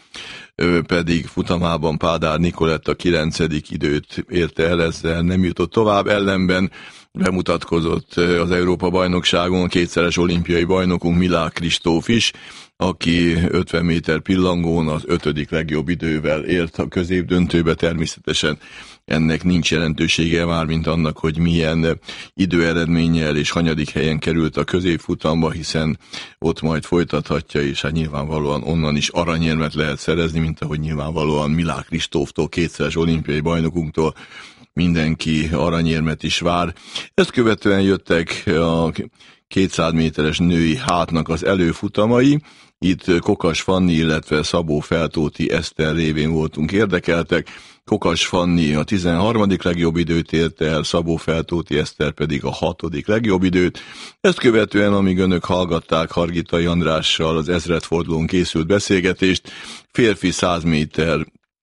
pedig futamában Pádár Nikolett a kilencedik időt érte el, ezzel nem jutott tovább, ellenben bemutatkozott az Európa-bajnokságon kétszeres olimpiai bajnokunk Milák Kristóf is, aki ötven méter pillangón az ötödik legjobb idővel ért a középdöntőbe. Természetesen ennek nincs jelentősége már, mint annak, hogy milyen időeredménnyel és hanyadik helyen került a középfutamba, hiszen ott majd folytathatja, és hát nyilvánvalóan onnan is aranyérmet lehet szerezni, mint ahogy nyilvánvalóan Milák Kristóftól, kétszeres olimpiai bajnokunktól mindenki aranyérmet is vár. Ezt követően jöttek a kétszáz méteres női hátnak az előfutamai. Itt Kokas Fanni, illetve Szabó Feltóti Eszter révén voltunk érdekeltek. Kokas Fanni a tizenharmadik legjobb időt érte el, Szabó Feltóti Eszter pedig a hatodik legjobb időt. Ezt követően, amíg önök hallgatták Hargitai Andrással az ezredfordulón készült beszélgetést, férfi száz méter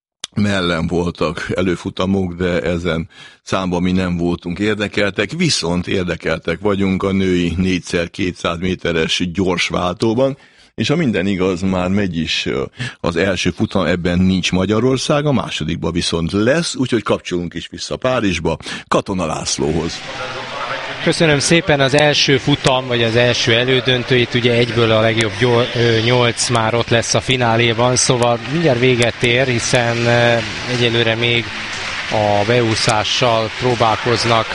mellen voltak előfutamok, de ezen számban mi nem voltunk érdekeltek, viszont érdekeltek vagyunk a női négyszer kétszáz méteres gyorsváltóban, és ha minden igaz, már megy is az első futam, ebben nincs Magyarország, a másodikban viszont lesz, úgyhogy kapcsolunk is vissza Párizsba, Katona Lászlóhoz. Köszönöm szépen. Az első futam, vagy az első elődöntőit, ugye egyből a legjobb nyolc már ott lesz a fináléban, szóval mindjárt véget ér, hiszen egyelőre még a beúszással próbálkoznak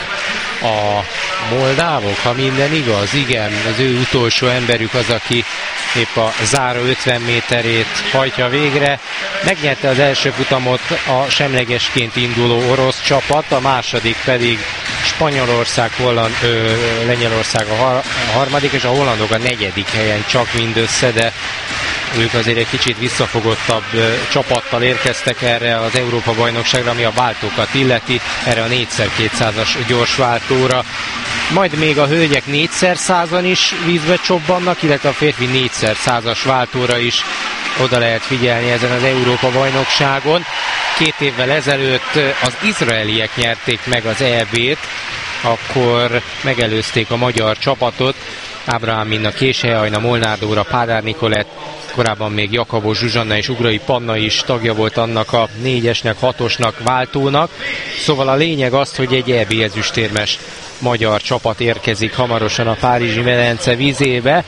a moldávok, ha minden igaz, igen, az ő utolsó emberük az, aki épp a záró ötven méterét hajtja végre. Megnyerte az első futamot a semlegesként induló orosz csapat, a második pedig Spanyolország, Holland, ö, Lengyelország a, har- a harmadik, és a hollandok a negyedik helyen csak mindössze, de ők azért egy kicsit visszafogottabb ö, csapattal érkeztek erre az Európa-bajnokságra, ami a váltókat illeti, erre a négyszer kétszázas gyorsváltóra. Majd még a hölgyek négyszer százan is vízbe csobbannak, illetve a férfi négyszer százas váltóra is oda lehet figyelni ezen az Európa-bajnokságon. Két évvel ezelőtt az izraeliek nyerték meg az é bét, akkor megelőzték a magyar csapatot, Ábrahám Minna, Késely Ajna, Molnár Dóra, Pádár Nikolett, korábban még Jakabos Zsuzsanna és Ugrai Panna is tagja volt annak a négyesnek, hatosnak váltónak. Szóval a lényeg az, hogy egy é bé ezüstérmes magyar csapat érkezik hamarosan a párizsi medence vízébe,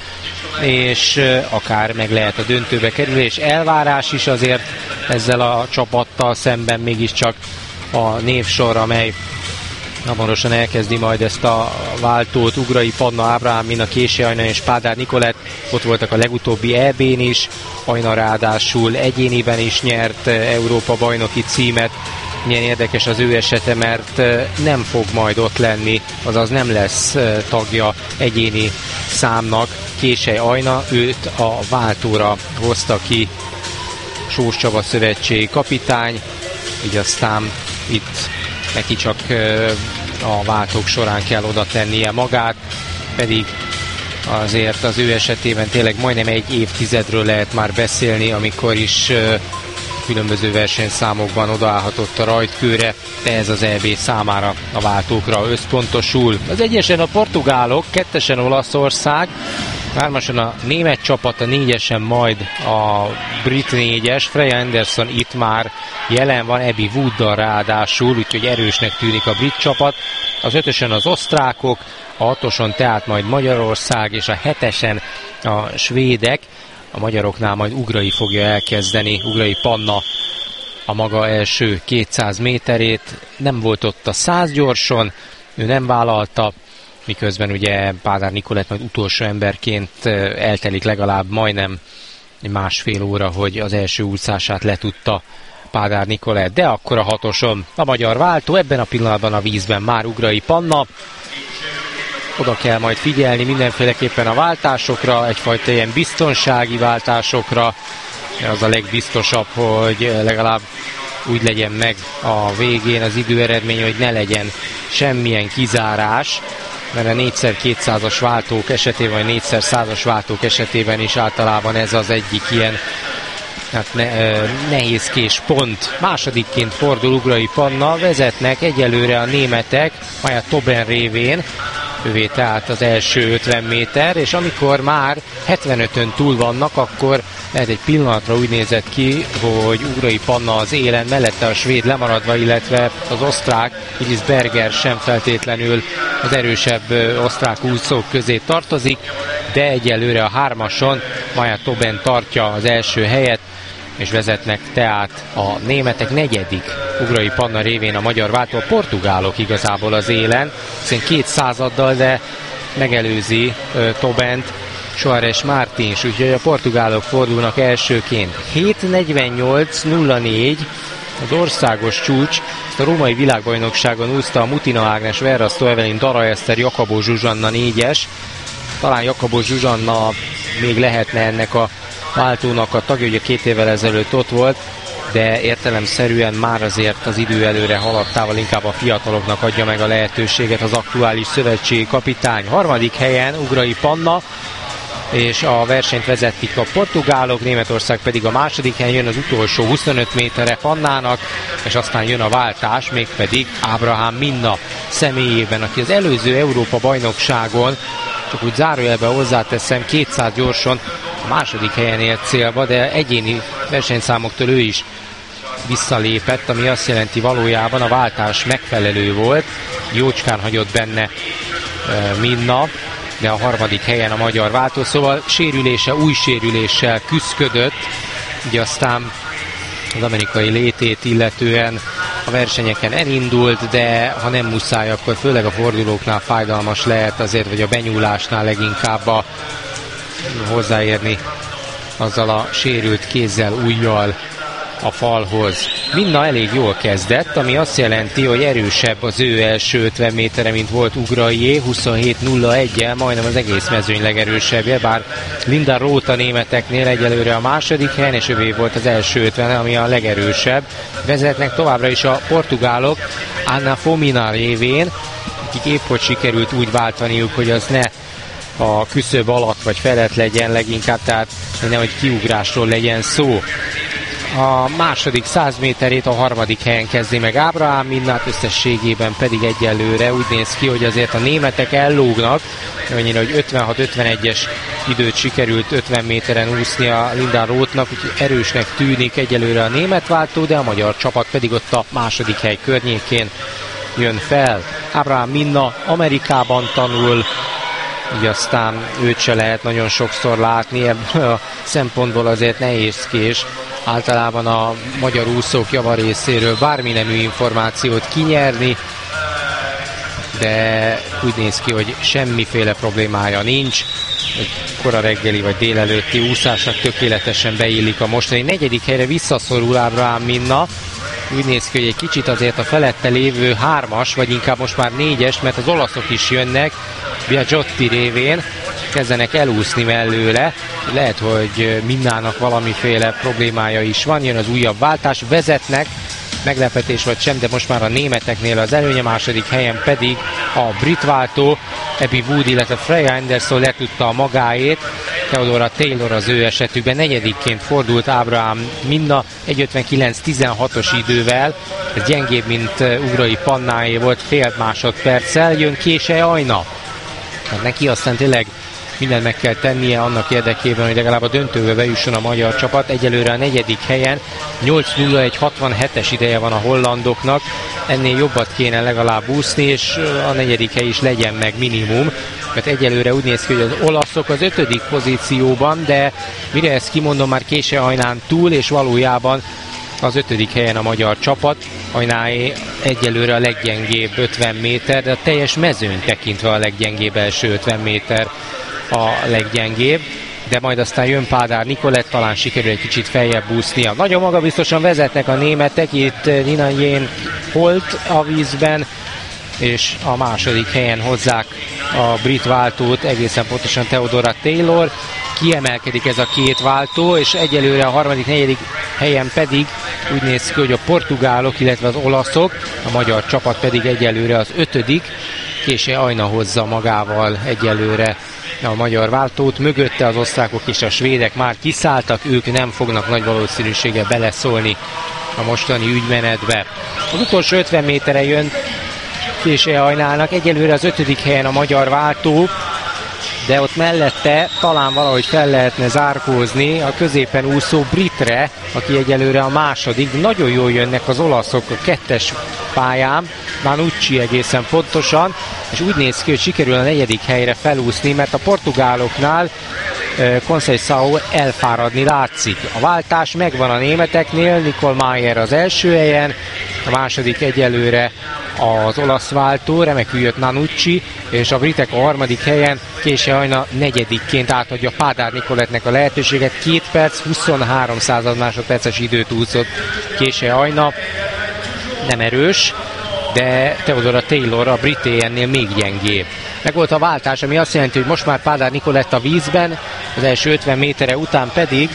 és akár meg lehet a döntőbe kerülni, és elvárás is azért ezzel a csapattal szemben mégiscsak a névsor, amely hamarosan elkezdi majd ezt a váltót. Ugrai Panna, Ábrahám Minna, Késely Ajna és Pádár Nikolett ott voltak a legutóbbi é bén is, Ajna ráadásul egyéniben is nyert Európa bajnoki címet. Milyen érdekes az ő esete, mert nem fog majd ott lenni, azaz nem lesz tagja egyéni számnak Késely Ajna, őt a váltóra hozta ki Sós Csaba szövetségi kapitány, így aztán itt neki csak a váltók során kell oda tennie magát, pedig azért az ő esetében tényleg majdnem egy évtizedről lehet már beszélni, amikor is különböző versenyszámokban odaállhatott a rajtkőre, de ez az é bé számára a váltókra összpontosul. Az egyesen a portugálok, kettesen Olaszország, hármason a német csapat, a négyesen majd a brit négyes, Freya Anderson itt már jelen van, Abby Wooddal ráadásul, úgyhogy erősnek tűnik a brit csapat. Az ötösen az osztrákok, a hatoson tehát majd Magyarország, és a hetesen a svédek. A magyaroknál majd Ugrai fogja elkezdeni, Ugrai Panna a maga első kétszáz méterét. Nem volt ott a száz gyorson, ő nem vállalta, miközben ugye Pádár Nikolett majd utolsó emberként eltelik legalább majdnem másfél óra, hogy az első úszását letudta Pádár Nikolett. De akkor a hatoson a magyar váltó, ebben a pillanatban a vízben már Ugrai Panna. Oda kell majd figyelni mindenféleképpen a váltásokra, egyfajta ilyen biztonsági váltásokra. Az a legbiztosabb, hogy legalább úgy legyen meg a végén az időeredmény, hogy ne legyen semmilyen kizárás, mert a négyszer kétszázas váltók esetében, vagy négyszer százas váltók esetében is általában ez az egyik ilyen hát ne, nehézkés pont. Másodikként fordul Ugrai Panna, vezetnek egyelőre a németek Maja Tobben révén, ővé tehát az első ötven méter, és amikor már hetvenötön túl vannak, akkor lehet egy pillanatra úgy nézett ki, hogy Ugrai Panna az élen, mellette a svéd lemaradva, illetve az osztrák, Iris Berger sem feltétlenül az erősebb osztrák úszók közé tartozik, de egyelőre a hármason Maja Tobben tartja az első helyet, és vezetnek tehát a németek. Negyedik Ugrai Panna révén a magyar váltó, a portugálok igazából az élen, hiszen két századdal, de megelőzi uh, Tobent Soares Martins, úgyhogy a portugálok fordulnak elsőként. hét negyvennyolc nulla négy az országos csúcs, ezt a római világbajnokságon úszta a Mutina Ágnes, Verrasztó Evelyn, Dara Eszter, Jakabó Zsuzsanna négyes. Talán Jakabó Zsuzsanna még lehetne ennek a váltónak a tagja, ugye két évvel ezelőtt ott volt, de értelemszerűen már azért az idő előre haladtával inkább a fiataloknak adja meg a lehetőséget az aktuális szövetségi kapitány. Harmadik helyen Ugrai Panna, és a versenyt vezetik a portugálok, Németország pedig a második helyen, jön az utolsó huszonöt méterre Pannának, és aztán jön a váltás, mégpedig Ábrahám Minna személyében, aki az előző Európa bajnokságon, csak úgy zárójelben hozzáteszem, kétszáz gyorson a második helyen ért célba, de egyéni versenyszámoktól ő is visszalépett, ami azt jelenti, valójában a váltás megfelelő volt, jócskán hagyott benne e, Minna, de a harmadik helyen a magyar váltó, szóval sérülése, új sérüléssel küszködött, ugye aztán az amerikai létét illetően a versenyeken elindult, de ha nem muszáj, akkor főleg a fordulóknál fájdalmas lehet azért, vagy a benyúlásnál leginkább a hozzáérni azzal a sérült kézzel, ujjal a falhoz. Minna elég jól kezdett, ami azt jelenti, hogy erősebb az ő első ötven métere, mint volt Ugraié, huszonhét nulla egyel, majdnem az egész mezőny legerősebbje, bár Linda Roth a németeknél egyelőre a második helyen, és övé volt az első ötven, ami a legerősebb. Vezetnek továbbra is a portugálok, Anna Fomina révén, akik épp hogy sikerült úgy váltaniuk, hogy az ne a küszöb alatt vagy felett legyen leginkább, tehát nehogy kiugrásról legyen szó. A második száz méterét a harmadik helyen kezdi meg Ábrahám Minnát, összességében pedig egyelőre úgy néz ki, hogy azért a németek ellógnak, annyira, hogy ötvenhat ötvenegyes időt sikerült ötven méteren úszni a Linda Rothnak, úgyhogy erősnek tűnik egyelőre a német váltó, de a magyar csapat pedig ott a második hely környékén jön fel. Ábrahám Minna Amerikában tanul, így aztán őt se lehet nagyon sokszor látni, ebből a szempontból azért nehézkés általában a magyar úszók javarészéről bármi nemű információt kinyerni, de úgy néz ki, hogy semmiféle problémája nincs. Egy kora reggeli vagy délelőtti úszásnak tökéletesen beillik a mostani. Negyedik helyre visszaszorul Ábrahám Minna. Úgy néz ki, hogy egy kicsit azért a felette lévő hármas, vagy inkább most már négyes, mert az olaszok is jönnek, Biagiotti révén kezdenek elúszni mellőle. Lehet, hogy Minnának valamiféle problémája is van, jön az újabb váltás, vezetnek, meglepetés vagy sem, de most már a németeknél az előnye, második helyen pedig a brit váltó, Abby Wood, illetve Freya Anderson letudta a magáét, Theodora Taylor az ő esetükben negyedikként fordult Ábrahám Minna egy ötvenkilenc tizenhatos idővel, ez gyengébb, mint Ugrai Pannáé volt fél másodperccel, jön Késely Ajna. Hát neki aztán tényleg mindent meg kell tennie annak érdekében, hogy legalább a döntőbe bejusson a magyar csapat. Egyelőre a negyedik helyen nyolc nulla egy hatvanhetes ideje van a hollandoknak, ennél jobbat kéne legalább úszni, és a negyedik hely is legyen meg minimum, mert egyelőre úgy néz ki, hogy az olaszok az ötödik pozícióban, de mire ezt kimondom, már Késely Ajnán túl, és valójában az ötödik helyen a magyar csapat. Ajnáé egyelőre a leggyengébb ötven méter, de a teljes mezőn tekintve a leggyengébb első ötven méter a leggyengébb, de majd aztán jön Pádár Nikolett, talán sikerül egy kicsit feljebb úsznia. Nagyon magabiztosan vezetnek a németek, itt Nina Jén Holt a vízben, és a második helyen hozzák a brit váltót, egészen pontosan Theodora Taylor. Kiemelkedik ez a két váltó, és egyelőre a harmadik, negyedik helyen pedig Úgy néz ki, hogy a portugálok, illetve az olaszok, a magyar csapat pedig egyelőre az ötödik. Késé Ajna hozza magával egyelőre a magyar váltót. Mögötte az osztrákok és a svédek már kiszálltak, ők nem fognak nagy valószínűséggel beleszólni a mostani ügymenetbe. Az utolsó ötven méterre jön Késé Ajnának, egyelőre az ötödik helyen a magyar váltó, de ott mellette talán valahogy fel lehetne zárkózni a középen úszó britre, aki egyelőre a második. Nagyon jól jönnek az olaszok a kettes pályán, Manucci egészen pontosan, és úgy néz ki, hogy sikerül a negyedik helyre felúszni, mert a portugáloknál eh, Conceição elfáradni látszik. A váltás megvan a németeknél, Nicole Mayer az első helyen, a második egyelőre az olasz váltó, remekül jött Nanucci, és a britek a harmadik helyen, Késé Ajna negyedikként átadja Pádár Nicolettnek a lehetőséget. két perc, huszonhárom század másodperces időt úszott Késé Ajna, nem erős, de Theodora Taylor a brité ennél még gyengébb. Meg volt a váltás, ami azt jelenti, hogy most már Pádár Nicolett a vízben, az első ötven méterre után pedig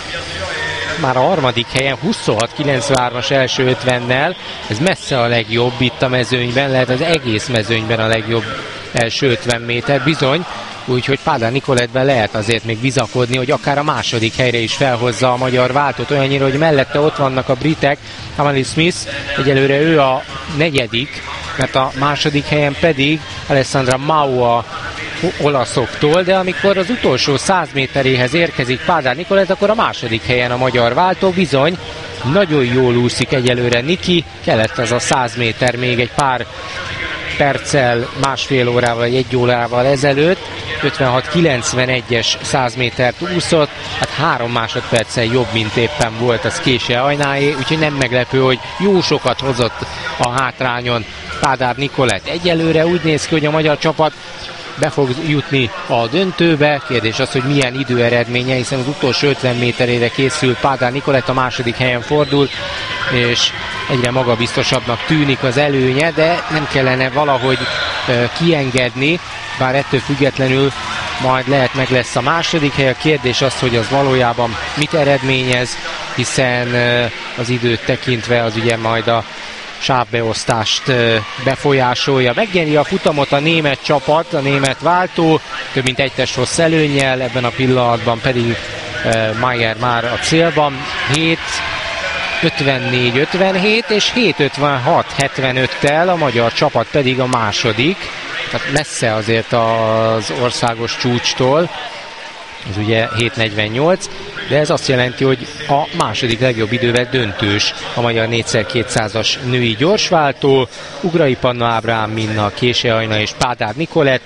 már a harmadik helyen huszonhat kilencvenhármas első ötvennel, ez messze a legjobb itt a mezőnyben, lehet az egész mezőnyben a legjobb első ötven méter, bizony, úgyhogy Pádár Nicolettben lehet azért még bizakodni, hogy akár a második helyre is felhozza a magyar váltót, olyannyira, hogy mellette ott vannak a britek, Hamali Smith, egyelőre ő a negyedik, mert a második helyen pedig Alessandra Maua olaszoktól, de amikor az utolsó száz méteréhez érkezik Pádár Nicolett, akkor a második helyen a magyar váltó, bizony, nagyon jól úszik egyelőre Niki, kellett az a száz méter még egy pár perccel, másfél órával, vagy egy órával ezelőtt, ötvenhat kilencvenegyes száz métert úszott, hát három másodperccel jobb, mint éppen volt az Késé Ajnáé, úgyhogy nem meglepő, hogy jó sokat hozott a hátrányon Pádár Nicolett. Egyelőre úgy néz ki, hogy a magyar csapat be fog jutni a döntőbe. Kérdés az, hogy milyen időeredménye, hiszen az utolsó ötven méterére készül Pádár Nicolett, a második helyen fordul, és egyre magabiztosabbnak tűnik az előnye, de nem kellene valahogy uh, kiengedni, bár ettől függetlenül majd lehet meg lesz a második hely. A kérdés az, hogy az valójában mit eredményez, hiszen uh, az időt tekintve az ugye majd a sávbeosztást befolyásolja. Megnyeri a futamot a német csapat, a német váltó, több mint egy test hossz előnnyel, ebben a pillanatban pedig Mayer már a célban. hét ötvennégy ötvenhét és hét ötvenhat hetvenöttel, a magyar csapat pedig a második, tehát messze azért az országos csúcstól, ez ugye hét negyvennyolc, de ez azt jelenti, hogy a második legjobb idővel döntős a magyar négyszer kétszázas női gyorsváltó, Ugrai Panna, Ábrahám Minna, Késé Ajna és Pádár Nicolett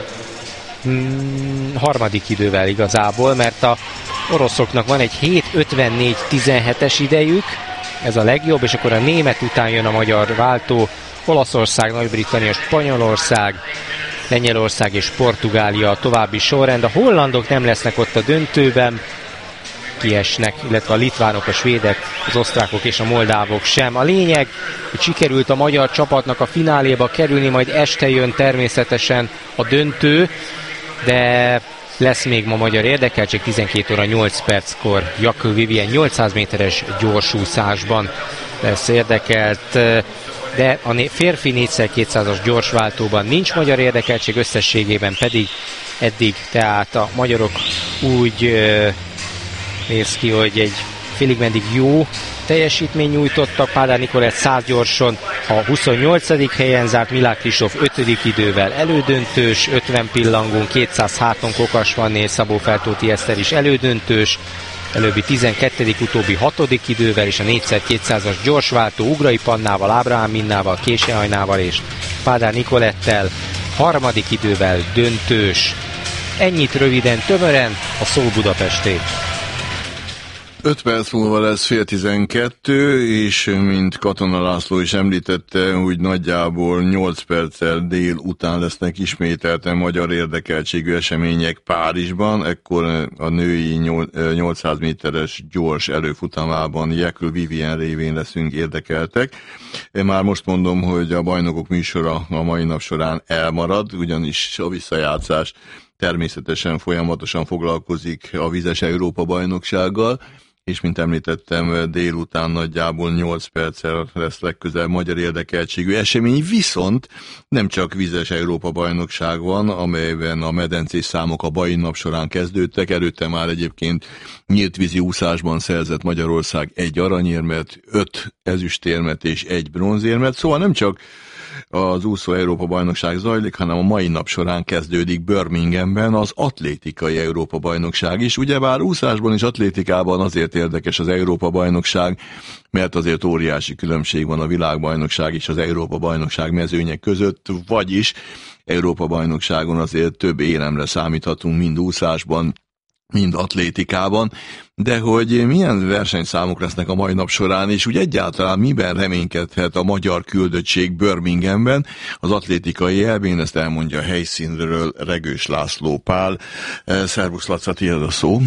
hmm, harmadik idővel igazából, mert a oroszoknak van egy hét ötvennégy tizenhetes idejük, ez a legjobb, és akkor a német után jön a magyar váltó, Olaszország, Nagy-Britannia, Spanyolország, Lengyelország és Portugália a további sorrend. A hollandok nem lesznek ott a döntőben, kiesnek, illetve a litvánok, a svédek, az osztrákok és a moldávok sem. A lényeg, hogy sikerült a magyar csapatnak a fináléba kerülni, majd este jön természetesen a döntő, de lesz még ma magyar érdekeltség, tizenkét óra nyolc perckor Jakub Vivien nyolcszáz méteres gyorsúszásban lesz érdekelt, de a férfi négyszer kétszázas gyorsváltóban nincs magyar érdekeltség, összességében pedig eddig, tehát a magyarok úgy uh, néz ki, hogy egy félig meddig jó teljesítmény nyújtottak. Pádár Nicolett száz gyorson a huszonnyolcadik helyen zárt, Milák Kristóf ötödik idővel elődöntős, ötven pillangón, kétszáz háton Kokas Fanné és Szabó Fertóti Eszter is elődöntős, előbbi tizenkettedik utóbbi hatodik idővel, és a négyszer kétszázas gyorsváltó Ugrai Pannával, Ábrahám Minnával, Késé Ajnával és Pádár Nicolettel harmadik idővel döntős. Ennyit röviden, tömören a Szó Budapesté. Öt perc múlva lesz fél tizenkettő, és mint Katona László is említette, úgy nagyjából nyolc perccel dél után lesznek ismételten magyar érdekeltségű események Párizsban, ekkor a női nyolcszáz méteres gyors előfutamában Jakub Vivien révén leszünk érdekeltek. Én már most mondom, hogy a bajnokok műsora a mai nap során elmarad, ugyanis a visszajátszás természetesen folyamatosan foglalkozik a Vizes Európa bajnoksággal, és mint említettem, délután nagyjából nyolc perccel lesz legközelebb magyar érdekeltségű esemény, viszont nem csak vízes Európa-bajnokság van, amelyben a medencés számok a mai nap során kezdődtek, előtte már egyébként nyílt vízi úszásban szerzett Magyarország egy aranyérmet, öt ezüstérmet és egy bronzérmet, szóval nem csak az úszó Európa-bajnokság zajlik, hanem a mai nap során kezdődik Birminghamben az atlétikai Európa-bajnokság is. Ugyebár úszásban és atlétikában azért érdekes az Európa-bajnokság, mert azért óriási különbség van a világbajnokság és az Európa-bajnokság mezőnyek között, vagyis Európa-bajnokságon azért több éremre számíthatunk mind úszásban, mind atlétikában, de hogy milyen versenyszámok lesznek a mai nap során, és úgy egyáltalán miben reménykedhet a magyar küldöttség Birminghamben, az atlétikai elbén, ezt elmondja a helyszínről Regős László Pál. Szervusz Laca, tiéd a szó.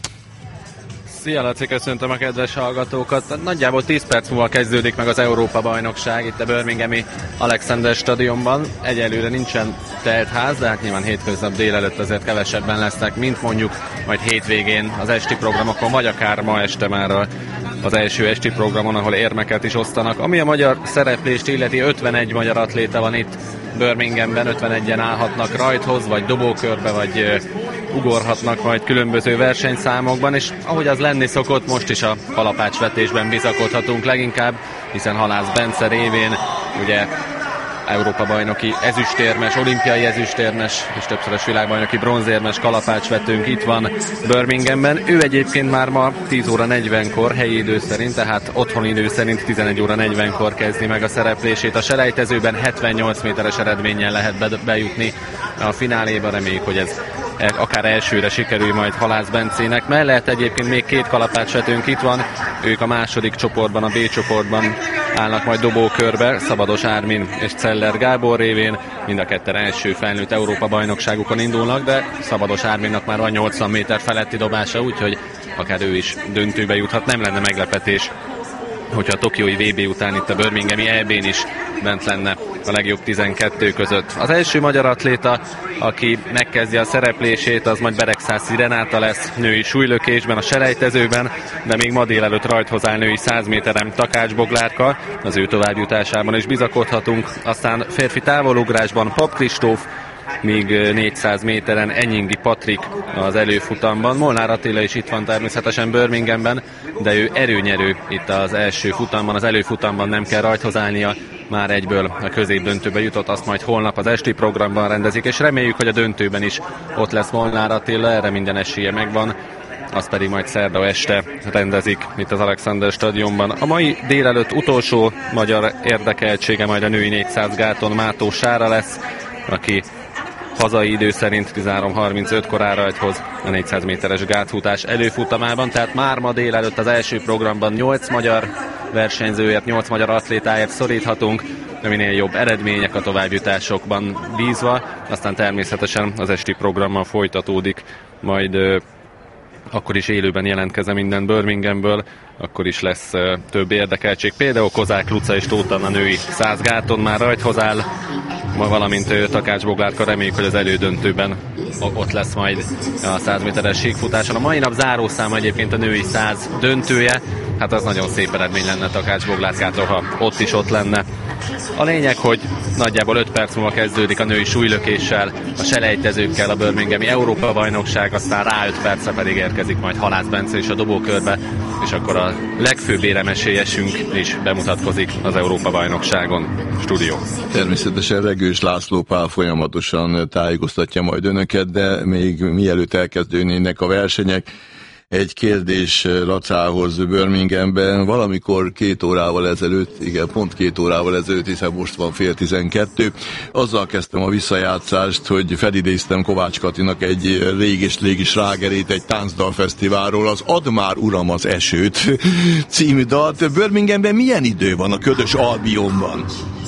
Szia Laci, köszöntöm a kedves hallgatókat. Nagyjából tíz perc múlva kezdődik meg az Európa-bajnokság itt a birminghami Alexander stadionban. Egyelőre nincsen telt ház, de hát nyilván hétköznap délelőtt azért kevesebben lesznek, mint mondjuk majd hétvégén az esti programokon, vagy akár ma este már az első esti programon, ahol érmeket is osztanak. Ami a magyar szereplést illeti, ötvenegy magyar atléta van itt Birminghamben, ötvenegyen állhatnak rajthoz, vagy dobókörbe, vagy uh, ugorhatnak majd különböző versenyszámokban, és ahogy az lenni szokott, most is a kalapácsvetésben bizakodhatunk leginkább, hiszen Halász Bence révén ugye Európa-bajnoki ezüstérmes, olimpiai ezüstérmes és többszörös világbajnoki bronzérmes kalapácsvetőnk itt van Birminghamben. Ő egyébként már ma tíz óra negyvenkor helyi idő szerint, tehát otthoni idő szerint tizenegy óra negyvenkor kezdi meg a szereplését. A selejtezőben hetvennyolc méteres eredménnyel lehet bejutni a fináléba, reméljük, hogy ez akár elsőre sikerül majd Halász Bencének. Mellett egyébként még két kalapácsvetőnk itt van, ők a második csoportban, a B csoportban állnak majd dobókörbe, Szabados Ármin és Celler Gábor révén, mind a ketten első felnőtt Európa-bajnokságukon indulnak, de Szabados Árminnak már van nyolcvan méter feletti dobása, úgyhogy akár ő is döntőbe juthat, nem lenne meglepetés, hogyha a tokiói vé bé után itt a birminghami é bén is bent lenne a legjobb tizenkettő között. Az első magyar atléta, aki megkezdi a szereplését, az majd Beregszászi Renáta lesz női súlylökésben, a selejtezőben, de még ma délelőtt rajthoz áll női száz méteren Takács Boglárka, az ő továbbjutásában is bizakodhatunk. Aztán férfi távolugrásban Pap Kristóf, míg négyszáz méteren Enyingi Patrik az előfutamban. Molnár Attila is itt van természetesen Birminghamben, de ő erőnyerő itt az első futamban, az előfutamban nem kell rajthoz állnia, már egyből a középdöntőbe jutott, azt majd holnap az esti programban rendezik, és reméljük, hogy a döntőben is ott lesz Molnár Attila, erre minden esélye megvan, azt pedig majd szerda este rendezik itt az Alexander stadionban. A mai délelőtt utolsó magyar érdekeltsége majd a női négyszáz gáton Mátó Sára lesz, aki hazai idő szerint tizenhárom harmincötkor áll rajthoz a négyszáz méteres gátfutás előfutamában, tehát már ma délelőtt az első programban nyolc magyar versenyzőért, nyolc magyar atlétáért szoríthatunk, de minél jobb eredmények a továbbjutásokban bízva, aztán természetesen az esti programmal folytatódik, majd ö, akkor is élőben jelentkezem minden Birminghamből, akkor is lesz uh, több érdekeltség. Például Kozák Luca és Tóth Anna női száz gáton már rajthoz áll, ma valamint uh, Takács Boglárka, reméljük, hogy az elődöntőben ott lesz majd a száz méteres síkfutáson. A mai nap zárószáma egyébként a női száz döntője, hát az nagyon szép eredmény lenne Takács Boglárkától, ha ott is ott lenne. A lényeg, hogy nagyjából öt perc múlva kezdődik a női súlylökéssel, a selejtezőkkel a birminghami Európa-bajnokság, aztán rá öt percre pedig érkezik majd Halász Bence is a dobókörbe, és akkor a legfőbb éremesélyesünk is bemutatkozik az Európa-bajnokságon. Stúdió. Természetesen Regős László Pál folyamatosan tájékoztatja majd önöket, de még mielőtt elkezdődnének a versenyek, egy kérdés Lacához Birminghamben. Valamikor két órával ezelőtt, igen, pont két órával ezelőtt, hiszen most van fél tizenkettő, azzal kezdtem a visszajátszást, hogy felidéztem Kovács Katinak egy régi-régi slágerét egy táncdalfesztiválról, az Add már uram az esőt című dalt. Birminghamben milyen idő van a ködös Albionban?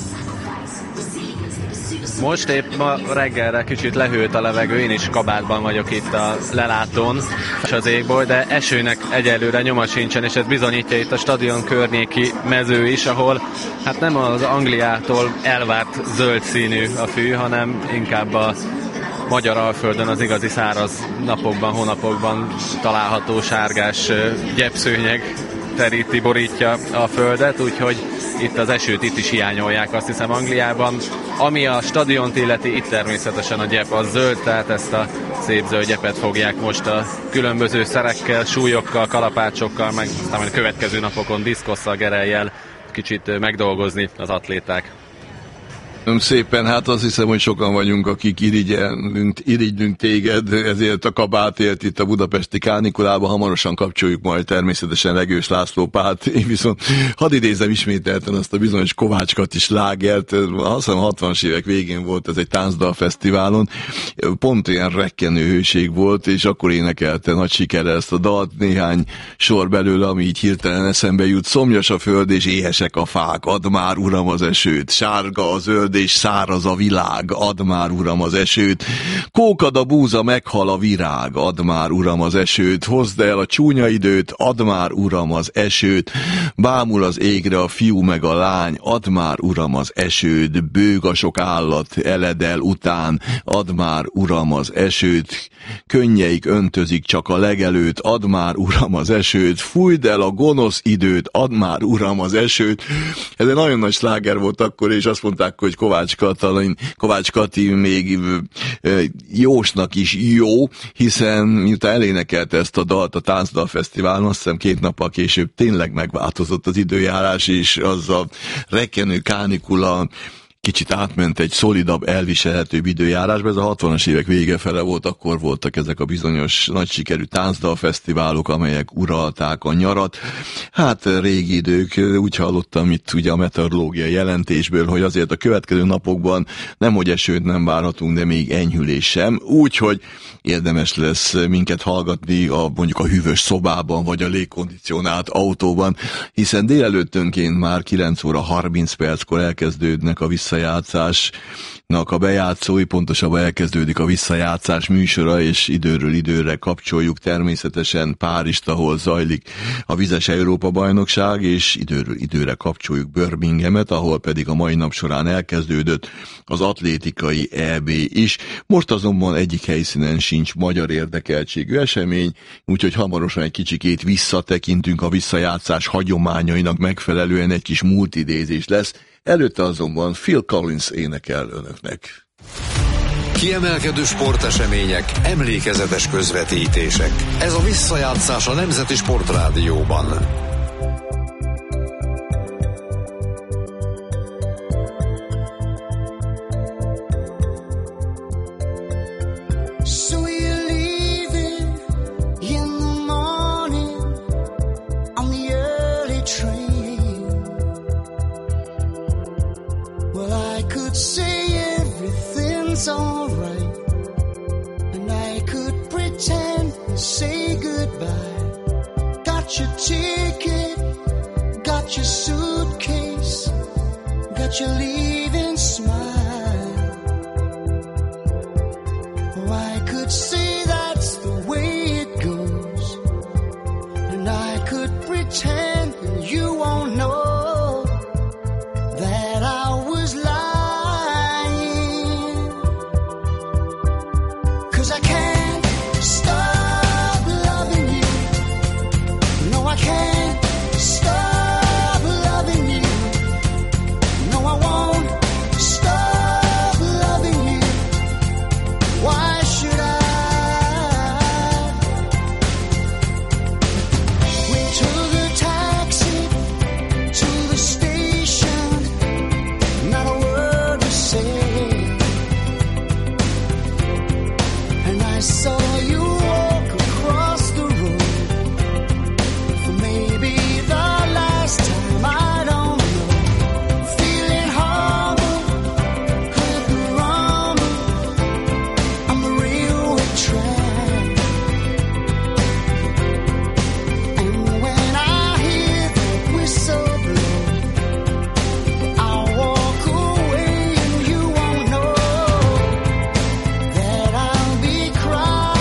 Most épp ma reggelre kicsit lehűlt a levegő, én is kabátban vagyok itt a lelátón, és az égboly, de esőnek egyelőre nyoma sincsen, és ez bizonyítja itt a stadion környéki mező is, ahol hát nem az Angliától elvárt zöld színű a fű, hanem inkább a magyar Alföldön az igazi száraz napokban, hónapokban található sárgás gyepszőnyeg teríti, borítja a földet, úgyhogy itt az esőt itt is hiányolják, azt hiszem Angliában. Ami a stadiont illeti, itt természetesen a gyep az zöld, tehát ezt a szép zöld gyepet fogják most a különböző szerekkel, súlyokkal, kalapácsokkal, meg aztán a következő napokon diszkosszal, gerellyel kicsit megdolgozni az atléták. Szépen, hát azt hiszem, hogy sokan vagyunk, akik irigylünk, irigylünk téged, ezért a kabátért itt a budapesti kánikulában. Hamarosan kapcsoljuk majd természetesen Regős László Pált. Én viszont hadd idézem ismételten azt a bizonyos Kovács Kati slágert, azt hiszem hatvanas évek végén volt ez egy táncdalfesztiválon, pont olyan rekkenő hőség volt, és akkor énekelte nagy sikerrel ezt a dalt, néhány sor belőle, ami így hirtelen eszembe jut. Szomjas a föld és éhesek a fák, add már uram az esőt, sárga a zöld és száraz a világ, add már uram az esőt, kókad a búza, meghal a virág, add már uram az esőt, hozd el a csúnya időt, add már uram az esőt, bámul az égre a fiú meg a lány, add már uram az esőt, bőg a sok állat eledel után, add már uram az esőt, könnyeik öntözik csak a legelőt, add már uram az esőt, fújd el a gonosz időt, add már uram az esőt. Ez egy nagyon nagy sláger volt akkor, és azt mondták, hogy Kovács Katalin, Kovács Kati még Jósnak is jó, hiszen miután elénekelte ezt a dalt a Táncdalfesztiválon, azt hiszem két nappal később tényleg megváltozott az időjárás, és az a rekkenő kánikula kicsit átment egy szolidabb, elviselhetőbb időjárásba. Ez a hatvanas évek vége fele volt, akkor voltak ezek a bizonyos nagy sikerű táncdalfesztiválok, amelyek uralták a nyarat. Hát régi idők, úgy hallottam itt ugye a meteorológiai jelentésből, hogy azért a következő napokban nemhogy esőt nem várhatunk, de még enyhülés sem. Úgyhogy érdemes lesz minket hallgatni a, mondjuk a hűvös szobában, vagy a légkondicionált autóban, hiszen délelőttönként már kilenc óra harminc perckor elkezdődnek a visszajátszásnak a bejátszói, pontosabban elkezdődik a visszajátszás műsora, és időről időre kapcsoljuk természetesen Párizst, ahol zajlik a vizes Európa-bajnokság, és időről időre kapcsoljuk Birminghamet, ahol pedig a mai nap során elkezdődött az atlétikai é bé is. Most azonban egyik helyszínen sincs magyar érdekeltségű esemény, úgyhogy hamarosan egy kicsikét visszatekintünk a visszajátszás hagyományainak megfelelően, egy kis múltidézés lesz. Előtte azonban Phil Collins énekel önöknek. Kiemelkedő sportesemények, emlékezetes közvetítések. Ez a visszajátszás a Nemzeti Sportrádióban. Alright, and I could pretend to say goodbye. Got your ticket, got your suitcase, got your leaving smile. Oh, I could say that's the way it goes, and I could pretend you won't know that I was lying. Cry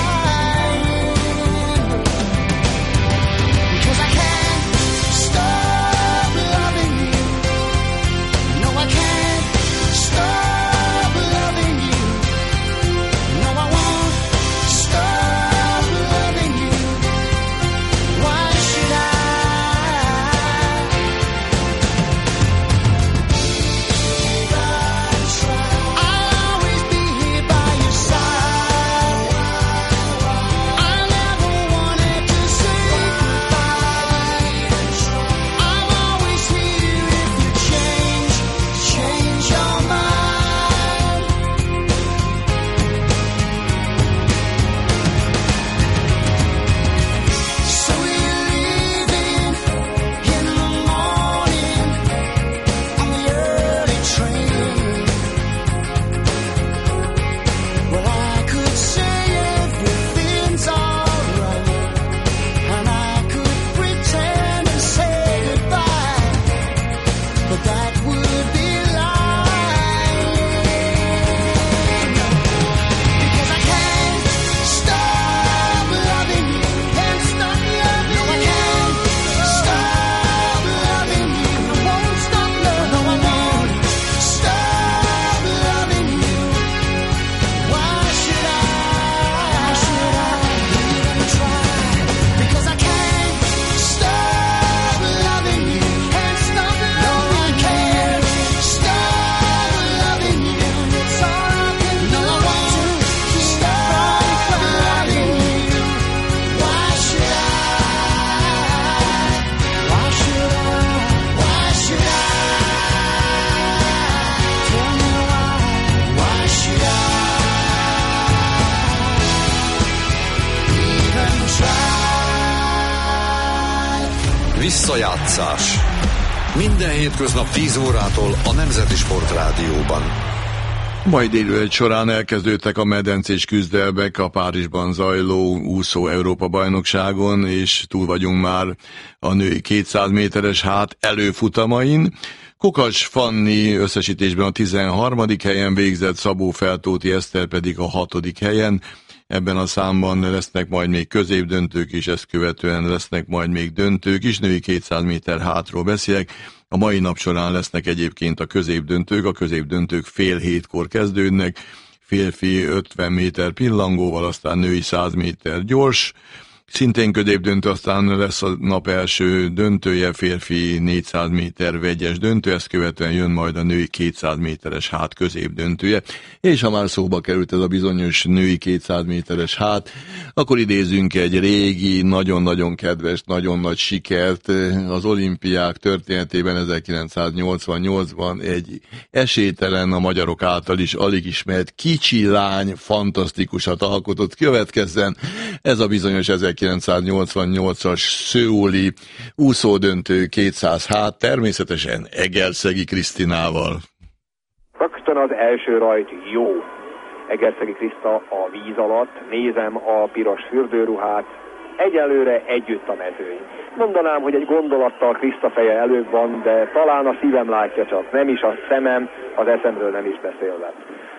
Visszajátszás. Minden hétköznap tíz órától a Nemzeti Sportrádióban. Mai délelőtt során elkezdődtek a medencés küzdelmek a Párizsban zajló úszó Európa-bajnokságon, és túl vagyunk már a női kétszáz méteres hát előfutamain. Kokas Fanni összesítésben a tizenharmadik helyen végzett, Szabó Feltóti Eszter pedig a hatodik helyen. Ebben a számban lesznek majd még középdöntők is, ezt követően lesznek majd még döntők is, női kétszáz méter hátról beszélek. A mai nap során lesznek egyébként a középdöntők, a középdöntők fél hétkor kezdődnek, férfi ötven méter pillangóval, aztán női száz méter gyors, szintén középdöntő, aztán lesz a nap első döntője, férfi négyszáz méter vegyes döntő, ezt követően jön majd a női kétszáz méteres hát középdöntője, és ha már szóba került ez a bizonyos női kétszáz méteres hát, akkor idézünk egy régi, nagyon-nagyon kedves, nagyon nagy sikert az olimpiák történetében ezerkilencszáznyolcvannyolcban, egy esélytelen, a magyarok által is alig ismert kicsi lány fantasztikusat alkotott. Következzen ez a bizonyos ezerkilencszáznyolcvannyolcas szöuli úszódöntő kétszáz hát, természetesen Egerszegi Krisztinával. Rögtön az első rajt jó. Egerszegi Kriszta a víz alatt, nézem a piros fürdőruhát, egyelőre együtt a mezőny. Mondanám, hogy egy gondolattal Kriszta feje előbb van, de talán a szívem látja csak, nem is a szemem, az eszemről nem is beszélve.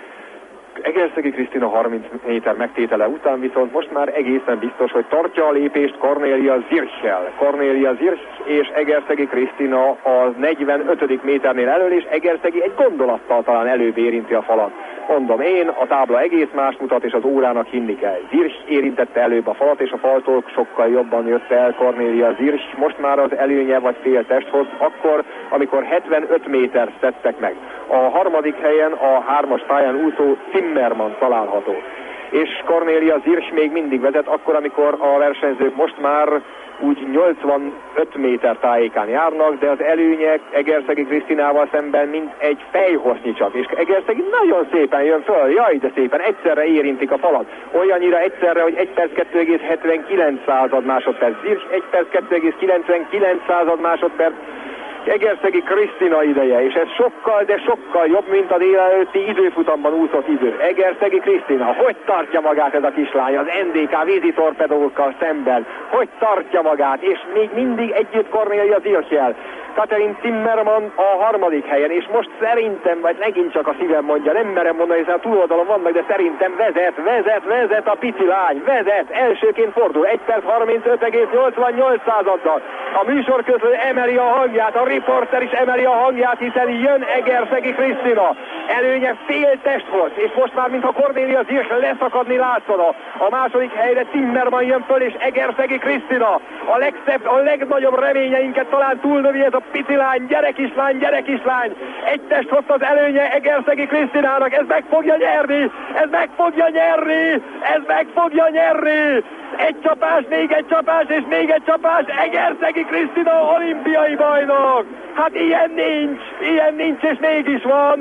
Egerszegi Krisztina harminc méter megtétele után viszont most már egészen biztos, hogy tartja a lépést Kornélia Zirchel. Kornélia Zirch és Egerszegi Krisztina a negyvenötödik méternél elől, és Egerszegi egy gondolattal talán előbb érinti a falat. Mondom én, a tábla egész más mutat, és az órának hinni kell. Zirch érintette előbb a falat, és a faltól sokkal jobban jött el Kornélia Zirch. Most már az előnye vagy fél testhoz, akkor, amikor hetvenöt méter szedtek meg. A harmadik helyen a hármas pályán úszó Zimmermann található. És Kornélia Zirch még mindig vezet, akkor, amikor a versenyzők most már úgy nyolcvanöt méter tájékán járnak, de az előnyek Egerszegi Krisztinával szemben mint egy fejhossznyi csak. És Egerszegi nagyon szépen jön föl, jaj, de szépen, egyszerre érintik a falat. Olyannyira egyszerre, hogy egy perc kettő egész hetvenkilenc század másodperc. Zirch egy perc kettő egész kilencvenkilenc század másodperc. Egerszegi Krisztina ideje, és ez sokkal, de sokkal jobb, mint a délelőtti időfutamban úszott idő. Egerszegi Krisztina, hogy tartja magát ez a kislány az en dé ká vízi torpedókkal szemben? Hogy tartja magát, és még mindig együtt Kornélia Zirchel. Katerin Zimmermann a harmadik helyen, és most szerintem, vagy megint csak a szívem mondja, nem merem mondani, hiszen a túloldalon vannak, de szerintem vezet, vezet, vezet a pici lány, vezet, elsőként fordul, egy perc harmincöt egész nyolcvannyolc századdal. A műsorközlő emeli a hangját, a riporter is emeli a hangját, hiszen jön Egerszegi Krisztina. Előnye fél testhoz, és most már mintha Kornélia Zirch leszakadni látszana. A második helyre Zimmermann jön föl, és Egerszegi Krisztina. A legszebb, a legnagyobb reményeinket talán túlnövi ez a pici lány, gyerekislány, gyerekislány. Egy test hozta az előnye Egerszegi Krisztinának, ez meg fogja nyerni, ez meg fogja nyerni, ez meg fogja nyerni. Egy csapás, még egy csapás, és még egy csapás, Egerszegi Krisztina olimpiai bajnok. Hát ilyen nincs, ilyen nincs, és mégis van.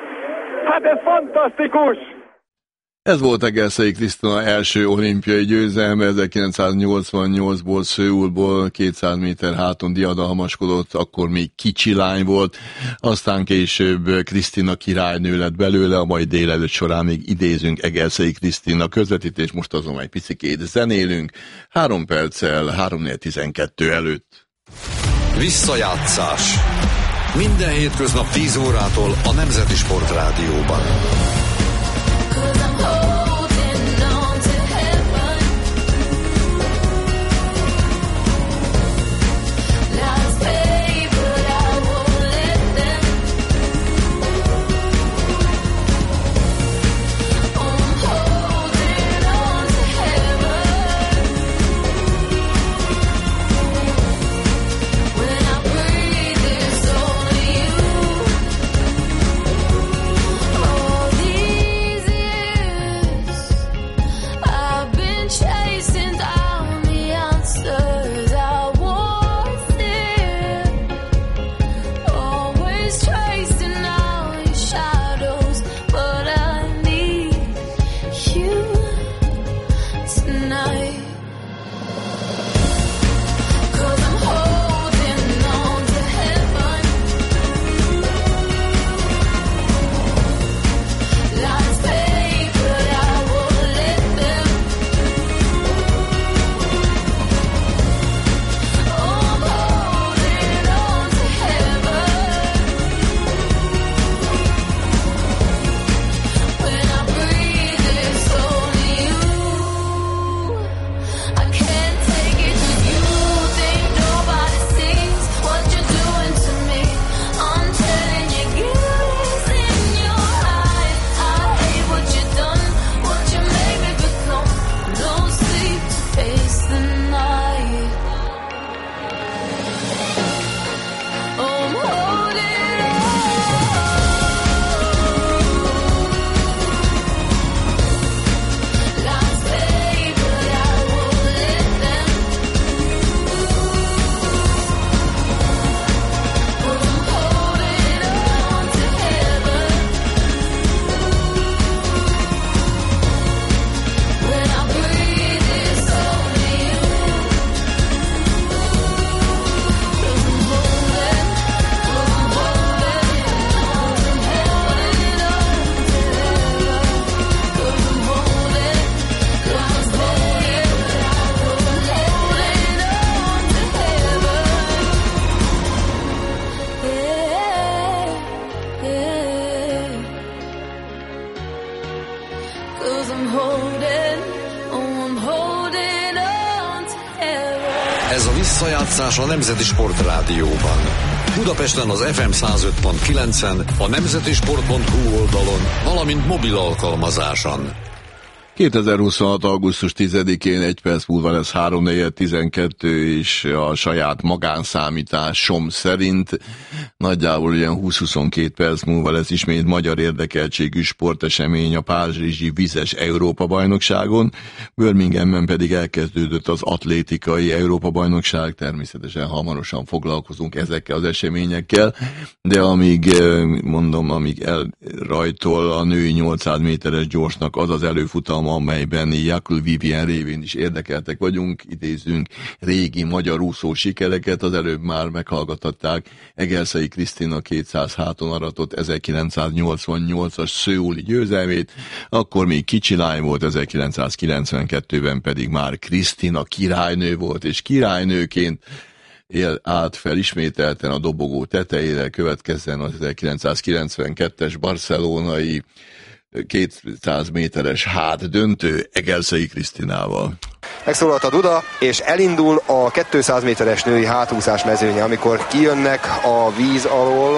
Hát ez fantasztikus. Ez volt Egerszegi Krisztina első olimpiai győzelme, ezerkilencszáznyolcvannyolcból, Szöulból kétszáz méter háton diadalmaskodott, akkor még kicsi lány volt, aztán később Krisztina királynő lett belőle, a mai délelőtt során még idézünk Egerszegi Krisztina közvetítés, most azon egy picikét zenélünk, három perccel, három tizenkettő előtt. Visszajátszás. Minden hétköznap tíz órától a Nemzeti Sportrádióban. All the holding, oh, I'm holding on to heaven. Ez a visszajátszás a Nemzeti Sportrádióban. Budapesten az ef em száz öt pont kilencen, a nemzetisport pont hu oldalon, valamint mobil alkalmazáson. kétezer-huszonhat. augusztus tizedikén egy perc múlva lesz három negyven tizenkettő, és a saját magánszámításom szerint nagyjából ilyen húsz-huszonkettő perc múlva lesz ismét magyar érdekeltségű sportesemény a Párizsi Vizes Európa-bajnokságon. Birminghamben pedig elkezdődött az atlétikai Európa-bajnokság, természetesen hamarosan foglalkozunk ezekkel az eseményekkel, de amíg, mondom, amíg elrajtol a női nyolcszáz méteres gyorsnak az az előfutam, amelyben Jakul Vivien révén is érdekeltek vagyunk, idézünk régi magyar úszó sikereket, az előbb már meghallgattatták Egerszegi Krisztina kétszáz háton aratott ezerkilencszáznyolcvannyolcas szöuli győzelmét, akkor még kicsi lány volt, ezerkilencszázkilencvenkettőben pedig már Krisztina királynő volt, és királynőként él át fel ismételten a dobogó tetejére, következzen az ezerkilencszázkilencvenkettes barcelonai kétszáz méteres hát döntő Egerszegi Krisztinával. Megszólalt a duda, és elindul a kétszáz méteres női hátúszás mezőnye. Amikor kijönnek a víz alól,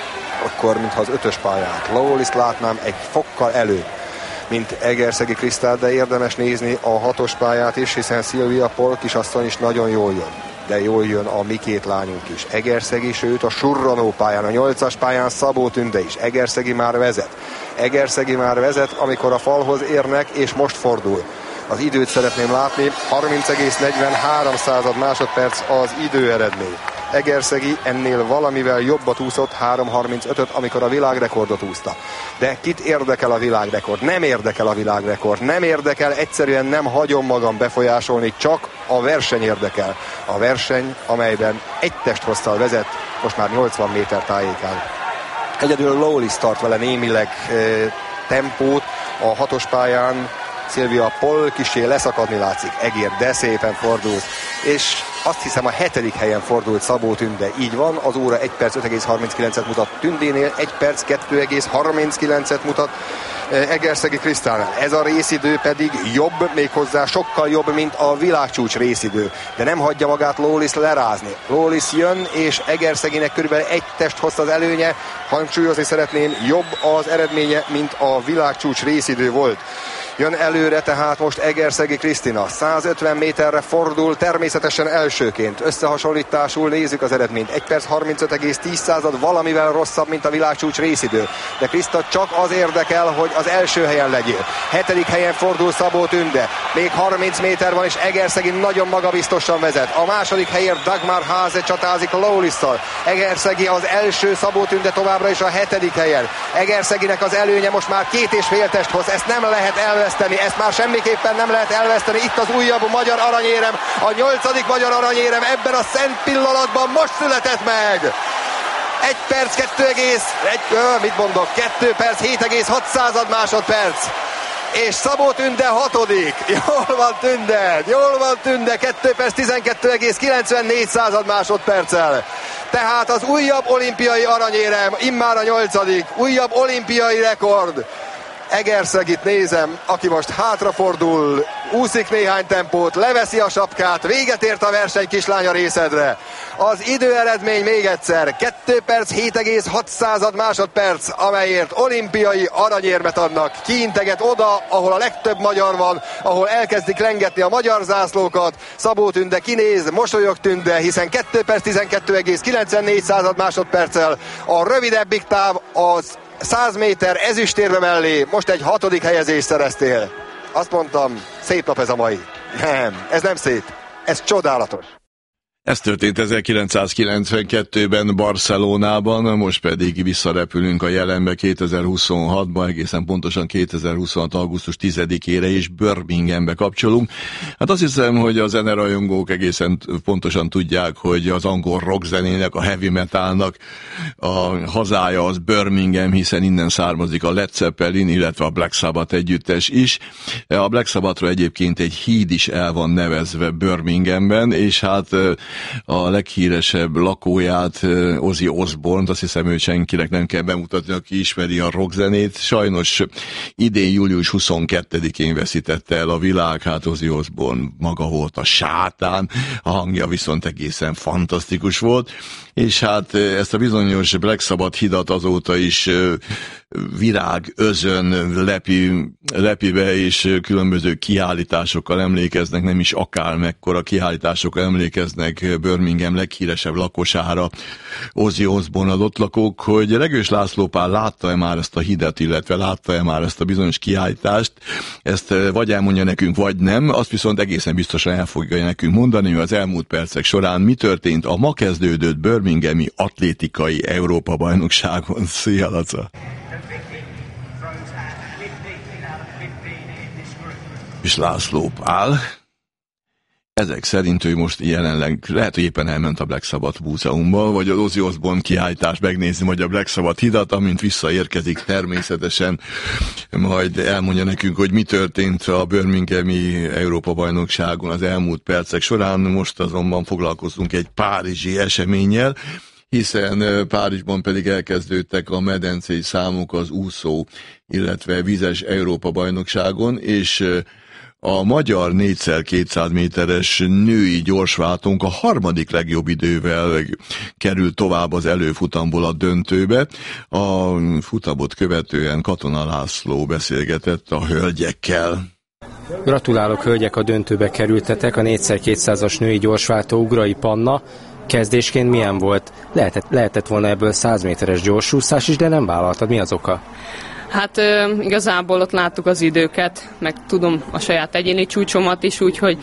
akkor mintha az ötös pályát Lawless látnám egy fokkal előbb, mint Egerszegi Krisztát, de érdemes nézni a hatos pályát is, hiszen Szilvia Polk kisasszony is nagyon jól jön. De jól jön a mi két lányunk is. Egerszegi, sőt a surranó pályán, a nyolcas pályán Szabó Tünde is. Egerszegi már vezet. Egerszegi már vezet, amikor a falhoz érnek, és most fordul. Az időt szeretném látni, harminc egész negyvenhárom másodperc az időeredmény. Egerszegi ennél valamivel jobbat úszott, három harmincötöt, amikor a világrekordot úszta. De kit érdekel a világrekord? Nem érdekel a világrekord. Nem érdekel, egyszerűen nem hagyom magam befolyásolni, csak a verseny érdekel. A verseny, amelyben egy testhosszal vezet, most már nyolcvan méter tájékán. Egyedül Lawless tart vele némileg e, tempót a hatos pályán. Szilvia Polk kissé leszakadni látszik. Egér, de szépen fordult. És azt hiszem a hetedik helyen fordult Szabó Tünde. Így van, az óra egy perc öt egész harminckilencet mutat Tündénél, egy perc kettő egész harminckilencet mutat Egerszegi Krisztánál. Ez a részidő pedig jobb, méghozzá sokkal jobb, mint a világcsúcs részidő. De nem hagyja magát Lawless lerázni. Lawless jön, és Egerszeginek körülbelül egy test hossz az előnye. Hangsúlyozni szeretném, jobb az eredménye, mint a világcsúcs részidő volt. Jön előre tehát most Egerszegi Krisztina. százötven méterre fordul, természetesen elsőként. Összehasonlításul nézzük az eredményt. egy perc harmincöt egész tíz század, valamivel rosszabb, mint a világcsúcs részidő. De Kriszta csak az érdekel, hogy az első helyen legyél. Hetedik helyen fordul Szabó Tünde. Még harminc méter van, és Egerszegi nagyon magabiztosan vezet. A második helyért Dagmar Háze csatázik Lawless-szal. Egerszegi az első, Szabó Tünde továbbra is a hetedik helyen. Egerszeginek az előnye most már két és fél testhoz. Ezt nem lehet elvenni. Ezt már semmiképpen nem lehet elveszteni. Itt az újabb magyar aranyérem, a nyolcadik magyar aranyérem ebben a szent pillanatban most született meg. Egy perc, kettő egész, egy, ö, mit mondok, kettő perc, hét egész hat másodperc. És Szabó Tünde hatodik. Jól van Tünde, jól van Tünde, kettő perc, tizenkettő egész kilencvennégy másodperccel. Tehát az újabb olimpiai aranyérem, immár a nyolcadik, újabb olimpiai rekord. Egerszegit nézem, aki most hátrafordul, úszik néhány tempót, leveszi a sapkát, véget ért a verseny, kislánya részedre. Az időeredmény még egyszer, kettő perc, hét egész hat másodperc, amelyért olimpiai aranyérmet adnak. Kiinteget oda, ahol a legtöbb magyar van, ahol elkezdik lengetni a magyar zászlókat. Szabó Tünde kinéz, mosolyog Tünde, hiszen kettő perc, tizenkettő egész kilencvennégy másodperccel a rövidebbik táv az száz méter ezüstérme mellé most egy hatodik helyezést szereztél. Azt mondtam, szép nap ez a mai. Nem, ez nem szép, ez csodálatos. Ez történt ezerkilencszázkilencvenkettőben Barcelonában, most pedig visszarepülünk a jelenbe kétezer-huszonhatba, egészen pontosan kétezer-huszonhat. augusztus tizedikére is Birminghambe kapcsolunk. Hát azt hiszem, hogy a zenerajongók egészen pontosan tudják, hogy az angol rockzenének, a heavy metalnak a hazája az Birmingham, hiszen innen származik a Led Zeppelin, illetve a Black Sabbath együttes is. A Black Sabbathra egyébként egy híd is el van nevezve Birminghamben, és hát a leghíresebb lakóját, Ozzy Osbourne-t, azt hiszem, hogy senkinek nem kell bemutatni, aki ismeri a rockzenét. Sajnos idén július huszonkettedikén veszítette el a világ, hát Ozzy Osbourne maga volt a sátán, a hangja viszont egészen fantasztikus volt, és hát ezt a bizonyos Black Sabbath hidat azóta is virág, özön lepi, lepi be, és különböző kiállításokkal emlékeznek, nem is akár mekkora kiállításokkal emlékeznek Birmingham leghíresebb lakosára, Ozzy Osbourne az ott lakók, hogy Regős László Pál látta-e már ezt a hidat, illetve látta-e már ezt a bizonyos kiállítást, ezt vagy elmondja nekünk, vagy nem, azt viszont egészen biztosan el fogja nekünk mondani, hogy az elmúlt percek során mi történt a ma kezdődött Birminghami atlétikai Európa-bajnokságon. Szia, Laca! És László Pál. Ezek szerint ő most jelenleg, lehet, hogy éppen elment a Black Sabbath múzeumba, vagy az Ozzy Osbourne kiállítást megnézni, vagy a Black Sabbath hidat, amint visszaérkezik természetesen, majd elmondja nekünk, hogy mi történt a Birminghami Európa-bajnokságon az elmúlt percek során. Most azonban foglalkozunk egy párizsi eseménnyel, hiszen Párizsban pedig elkezdődtek a medencei számok az úszó, illetve vizes Európa-bajnokságon, és a magyar négyszer kétszáz méteres női gyorsváltónk a harmadik legjobb idővel került tovább az előfutamból a döntőbe. A futamot követően Katona László beszélgetett a hölgyekkel. Gratulálok, hölgyek, a döntőbe kerültetek. A négyszer kétszázas női gyorsváltó Ugrai Panna kezdésként milyen volt? Lehetett, lehetett volna ebből száz méteres gyorsúszás is, de nem vállaltad. Mi az oka? Hát igazából ott láttuk az időket, meg tudom a saját egyéni csúcsomat is, úgyhogy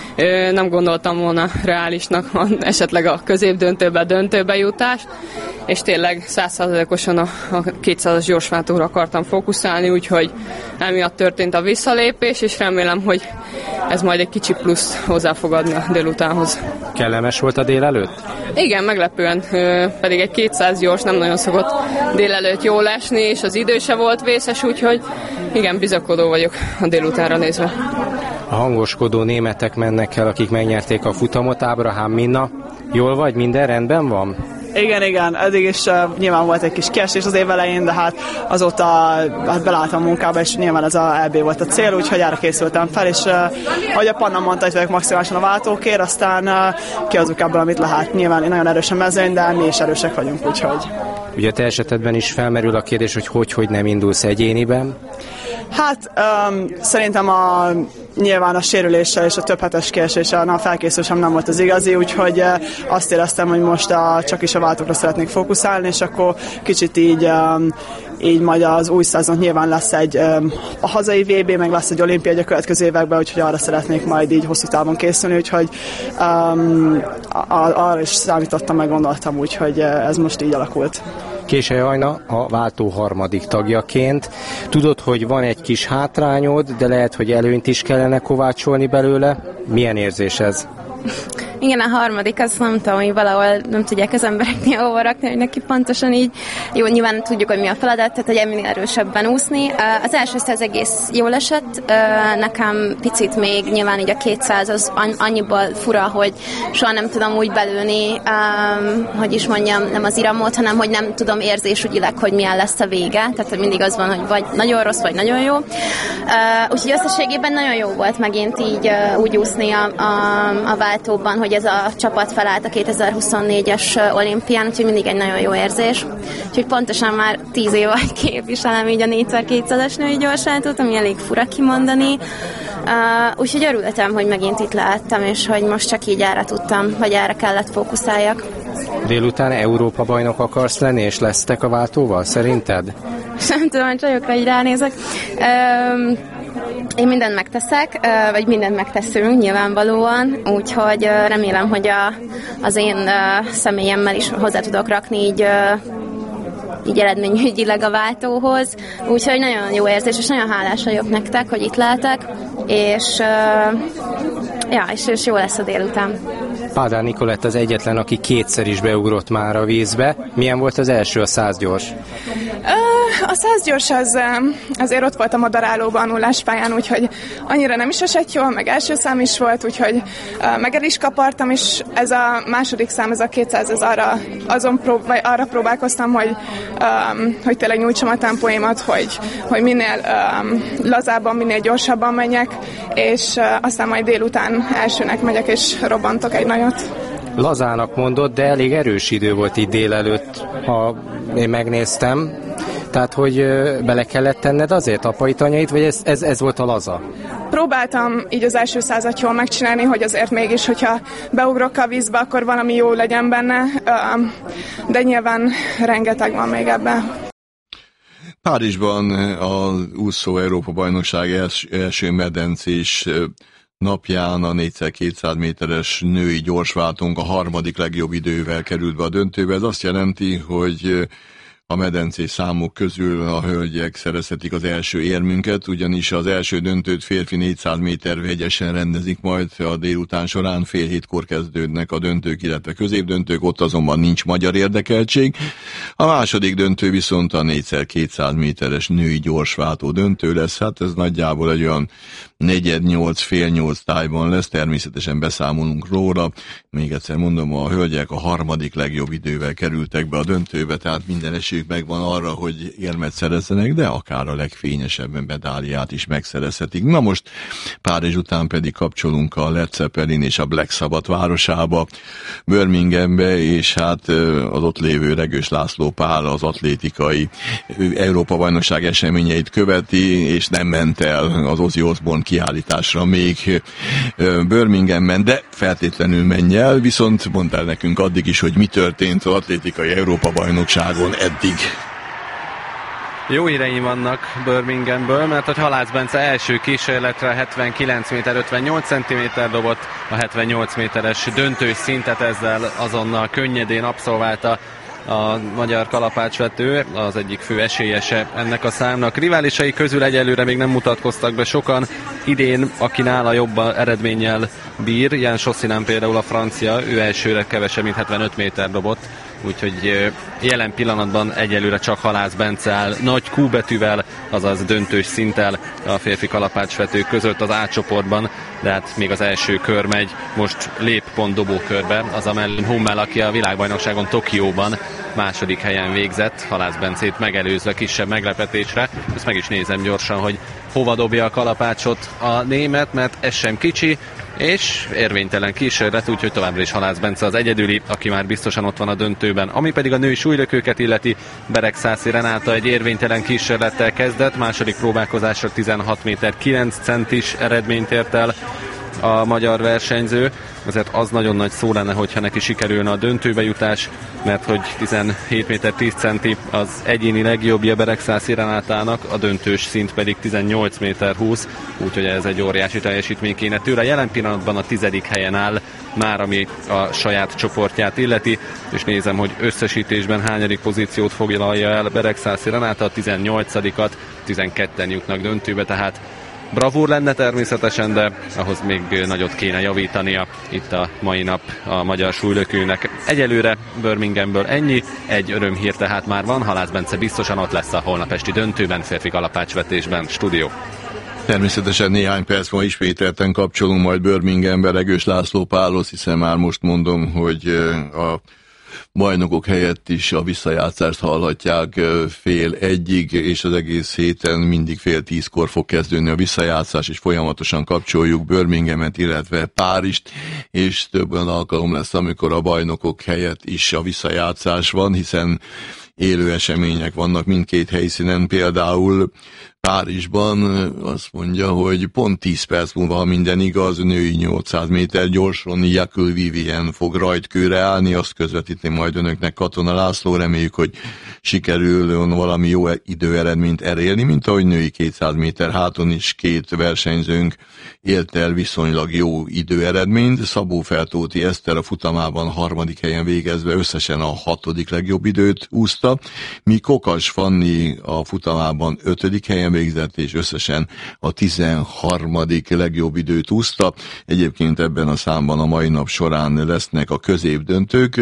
nem gondoltam volna reálisnak esetleg a középdöntőbe, döntőbe jutást, és tényleg száz százalékosan a, a kétszázas gyorsváltóra akartam fókuszálni, úgyhogy emiatt történt a visszalépés, és remélem, hogy ez majd egy kicsi pluszt hozzá fog adni a délutánhoz. Kellemes volt a délelőtt? Igen, meglepően, pedig egy kétszáz gyors nem nagyon szokott délelőtt jól esni, és az idő se volt vészes, úgyhogy igen, bizakodó vagyok a délutánra nézve. A hangoskodó németek mennek el, akik megnyerték a futamot. Ábrahám Minna, jól vagy? Minden rendben van? Igen, igen, eddig is uh, nyilván volt egy kis kiesés az év elején, de hát azóta hát belálltam a munkába, és nyilván ez a é bé volt a cél, úgyhogy erre készültem fel, és uh, ahogy a Panna mondta, hogy vagyok maximálisan a váltókér, aztán uh, kihozzuk ebből, amit lehet. Nyilván nagyon erős a mezőny, de mi is erősek vagyunk, úgyhogy... Ugye te esetedben is felmerül a kérdés, hogy hogy, hogy nem indulsz egyéniben? Hát um, szerintem a, nyilván a sérüléssel és a több hetes kieséssel a felkészülésem nem volt az igazi, úgyhogy uh, azt éreztem, hogy most a, csak is a váltókra szeretnék fókuszálni, és akkor kicsit így, um, így majd az új szezon nyilván lesz egy um, a hazai vé bé, meg lesz egy olimpia egy a következő években, úgyhogy arra szeretnék majd így hosszú távon készülni, úgyhogy um, arra is számítottam, meg gondoltam, úgyhogy ez most így alakult. Késely Ajna a váltó harmadik tagjaként. Tudod, hogy van egy kis hátrányod, de lehet, hogy előnyt is kellene kovácsolni belőle. Milyen érzés ez? Igen, a harmadik, azt nem tudom, hogy valahol nem tudják az emberek néhova rakni, hogy neki pontosan így. Jó, nyilván tudjuk, hogy mi a feladat, tehát hogy minél erősebben úszni. Az első száz egész jól esett, nekem picit még nyilván így a kétszáz az annyiból fura, hogy soha nem tudom úgy belőni, hogy is mondjam, nem az iramot, hanem hogy nem tudom érzésügyileg, hogy milyen lesz a vége, tehát mindig az van, hogy vagy nagyon rossz, vagy nagyon jó. Úgyhogy összességében nagyon jó volt megint így úgy úszni a, a, a váltóban, hogy ez a csapat felállt a kétezer-huszonnégyes olimpián, úgyhogy mindig egy nagyon jó érzés. Úgyhogy pontosan már tíz év vagy képviselem így a négyszer kétszázas női gyorsváltót, ami elég fura kimondani. Uh, úgyhogy örültem, hogy megint itt lehettem, és hogy most csak így erre tudtam, vagy erre kellett fókuszáljak. Délután Európa bajnok akarsz lenni, és lesztek a váltóval, szerinted? Nem tudom, hogy csajokra így ránézek. Um, Én mindent megteszek, vagy mindent megteszünk nyilvánvalóan, úgyhogy remélem, hogy a, az én személyemmel is hozzá tudok rakni így, így eredményügyileg a váltóhoz. Úgyhogy nagyon jó érzés, és nagyon hálás vagyok nektek, hogy itt lehetek, és, ja, és, és jó lesz a délután. Pádár Nikolett az egyetlen, aki kétszer is beugrott már a vízbe. Milyen volt az első, a száz gyors? Uh, A száz gyors az azért ott volt a Madarálóban, nullás pályán, úgyhogy annyira nem is esett jól, meg első szám is volt, úgyhogy meg el is kapartam, és ez a második szám, ez a kétszáz, ez arra, azon prób- vagy arra próbálkoztam, hogy, um, hogy tényleg nyújtsam a tempóimat, hogy, hogy minél um, lazábban, minél gyorsabban menjek, és uh, aztán majd délután elsőnek megyek, és robbantok egy nagyot. Lazának mondott, de elég erős idő volt így délelőtt, ha én megnéztem. Tehát, hogy bele kellett tenned azért apai tanyait, vagy ez, ez, ez volt a laza? Próbáltam így az első százat jól megcsinálni, hogy azért mégis, hogyha beugrok a vízbe, akkor valami jó legyen benne, de nyilván rengeteg van még ebben. Párizsban az úszó Európa-bajnokság els, első medencés napján a négyszer-kétszáz méteres női gyorsváltónk a harmadik legjobb idővel került be a döntőbe. Ez azt jelenti, hogy a medencés számok közül a hölgyek szerezhetik az első érmünket, ugyanis az első döntőt férfi négyszáz méter vegyesen rendezik majd a délután során, fél hétkor kezdődnek a döntők, illetve középdöntők, ott azonban nincs magyar érdekeltség. A második döntő viszont a négyszer-kétszáz méteres női gyorsváltó döntő lesz, hát ez nagyjából egy olyan negyed nyolc, fél nyolc tájban lesz, természetesen beszámolunk róla. Még egyszer mondom, a hölgyek a harmadik legjobb idővel kerültek be a döntőbe, tehát minden esélyük megvan arra, hogy érmet szerezzenek, de akár a legfényesebb medáliát is megszerezhetik. Na most Párizs után pedig kapcsolunk a Led Zeppelin és a Black Sabbath városába, Birminghambe, és hát az ott lévő Regős László Pál az atlétikai Európa-bajnokság eseményeit követi, és nem ment el az Ozzy Osbourne kiállításra még Birminghamben, de feltétlenül menj el, viszont mondtál nekünk addig is, hogy mi történt az atlétikai Európa-bajnokságon eddig. Jó híreim vannak Birminghamből, mert hogy Halász Bence első kísérletre hetvenkilenc méter ötvennyolc centiméter dobott, a hetvennyolc méteres döntős szintet ezzel azonnal könnyedén abszolválta a magyar kalapácsvető, az egyik fő esélyese ennek a számnak. Riválisai közül egyelőre még nem mutatkoztak be sokan. Idén, aki nála jobb eredménnyel bír, Jan Chaussinen például a francia, ő elsőre kevesebb, mint hetvenöt méter dobott, úgyhogy jelen pillanatban egyelőre csak Halász Bence áll nagy Q betűvel, azaz döntős szinttel a férfi kalapácsvetők között az A csoportban, de hát még az első kör megy, most lép pont dobókörbe, az a Mellin Hummel, aki a világbajnokságon Tokióban második helyen végzett, Halász Bencét megelőzve kisebb meglepetésre. Ezt meg is nézem gyorsan, hogy hova dobja a kalapácsot a német, mert ez sem kicsi, és érvénytelen kísérlet, úgyhogy továbbra is Halász Bence az egyedüli, aki már biztosan ott van a döntőben. Ami pedig a női súlylökőket illeti, Beregszászi Renáta egy érvénytelen kísérlettel kezdett, második próbálkozásra tizenhat méter kilenc centis eredményt ért el a magyar versenyző. Azért az nagyon nagy szó lenne, hogyha neki sikerülne a döntőbe jutás, mert hogy tizenhét méter tíz centi az egyéni legjobbja Beregszászi Renátának, a döntős szint pedig tizennyolc méter húsz, úgyhogy ez egy óriási teljesítmény kéne tőle. Jelen pillanatban a tizedik helyen áll, már ami a saját csoportját illeti, és nézem, hogy összesítésben hányadik pozíciót foglalja el Beregszászi Renáta, a tizennyolcadikat, tizenketten jutnak döntőbe, tehát bravúr lenne természetesen, de ahhoz még nagyot kéne javítania itt a mai nap a magyar súlylökőnek. Egyelőre Birminghamből ennyi, egy örömhír tehát már van, Halász Bence biztosan ott lesz a holnap esti döntőben, férfi kalapácsvetésben. Stúdió. Természetesen néhány perc ma ismételten kapcsolunk majd Birminghambe Regős László Pálhoz, hiszen már most mondom, hogy a bajnokok helyett is a visszajátszást hallhatják fél egyig, és az egész héten mindig fél tízkor fog kezdődni a visszajátszás, és folyamatosan kapcsoljuk Birminghamet, illetve Párizst, és több olyan alkalom lesz, amikor a bajnokok helyett is a visszajátszás van, hiszen élő események vannak mindkét helyszínen, például Párizsban azt mondja, hogy pont tíz perc múlva, ha minden igaz, női nyolcszáz méter gyorson Jakül Vivien fog rajtkőre állni, azt közvetíteni majd önöknek Katona László, reméljük, hogy sikerül valami jó időeredményt elérni, mint ahogy női kétszáz méter háton is két versenyzőnk élt el viszonylag jó időeredményt. Szabó Fertóti Eszter a futamában harmadik helyen végezve összesen a hatodik legjobb időt úszta, míg Kokas Fanni a futamában ötödik helyen végzett, és összesen a tizenharmadik legjobb időt úszta. Egyébként ebben a számban a mai nap során lesznek a középdöntők.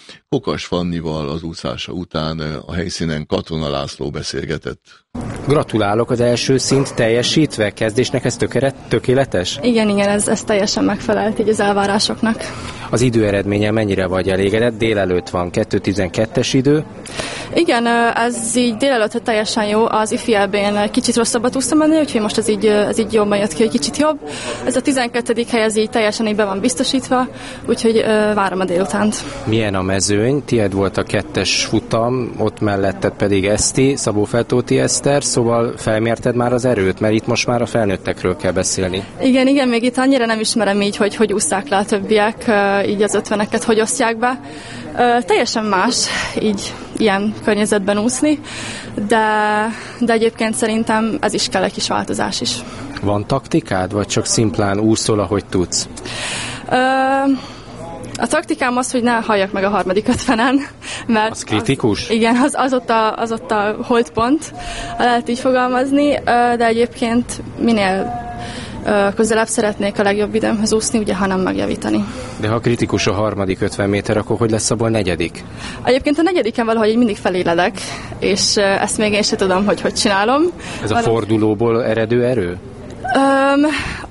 Kokas Fannival az úszása után a helyszínen Katona László beszélgetett. Gratulálok, az első szint teljesítve, kezdésnek ez tökélet, tökéletes? Igen, igen, ez, ez teljesen megfelelt így az elvárásoknak. Az időeredménye mennyire vagy elégedett? Délelőtt van kettő tizenkettes idő. Igen, ez így délelőtt teljesen jó, az ifi é bén kicsit rosszabbat úsztam menni, úgyhogy most ez így, ez így jobban jött ki, hogy kicsit jobb. Ez a tizenkettedik hely, ez így teljesen így be van biztosítva, úgyhogy várom a délutánt. Milyen a mezőny? Tied volt a kettes futam, ott melletted pedig Eszti, Szabófeltóti Eszter, szóval felmérted már az erőt, mert itt most már a felnőttekről kell beszélni. Igen, igen, még itt annyira nem ismerem így, hogy hogy úszták le a többiek, így az ötveneket hogy osztják be. Teljesen más így ilyen környezetben úszni, de, de egyébként szerintem ez is kell egy kis változás is. Van taktikád, vagy csak szimplán úszol, ahogy tudsz? Ö, a taktikám az, hogy ne halljak meg a harmadik ötvenen, mert az kritikus? Az, igen, az, az, ott a, az ott a holdpont, ha lehet így fogalmazni, de egyébként minél közelebb szeretnék a legjobb időmhöz úszni, ugye, ha nem megjavítani. De ha kritikus a harmadik ötven méter, akkor hogy lesz abból negyedik? Egyébként a negyediken valahogy így mindig feléledek, és ezt még én sem tudom, hogy hogy csinálom. Ez a fordulóból eredő erő? Um,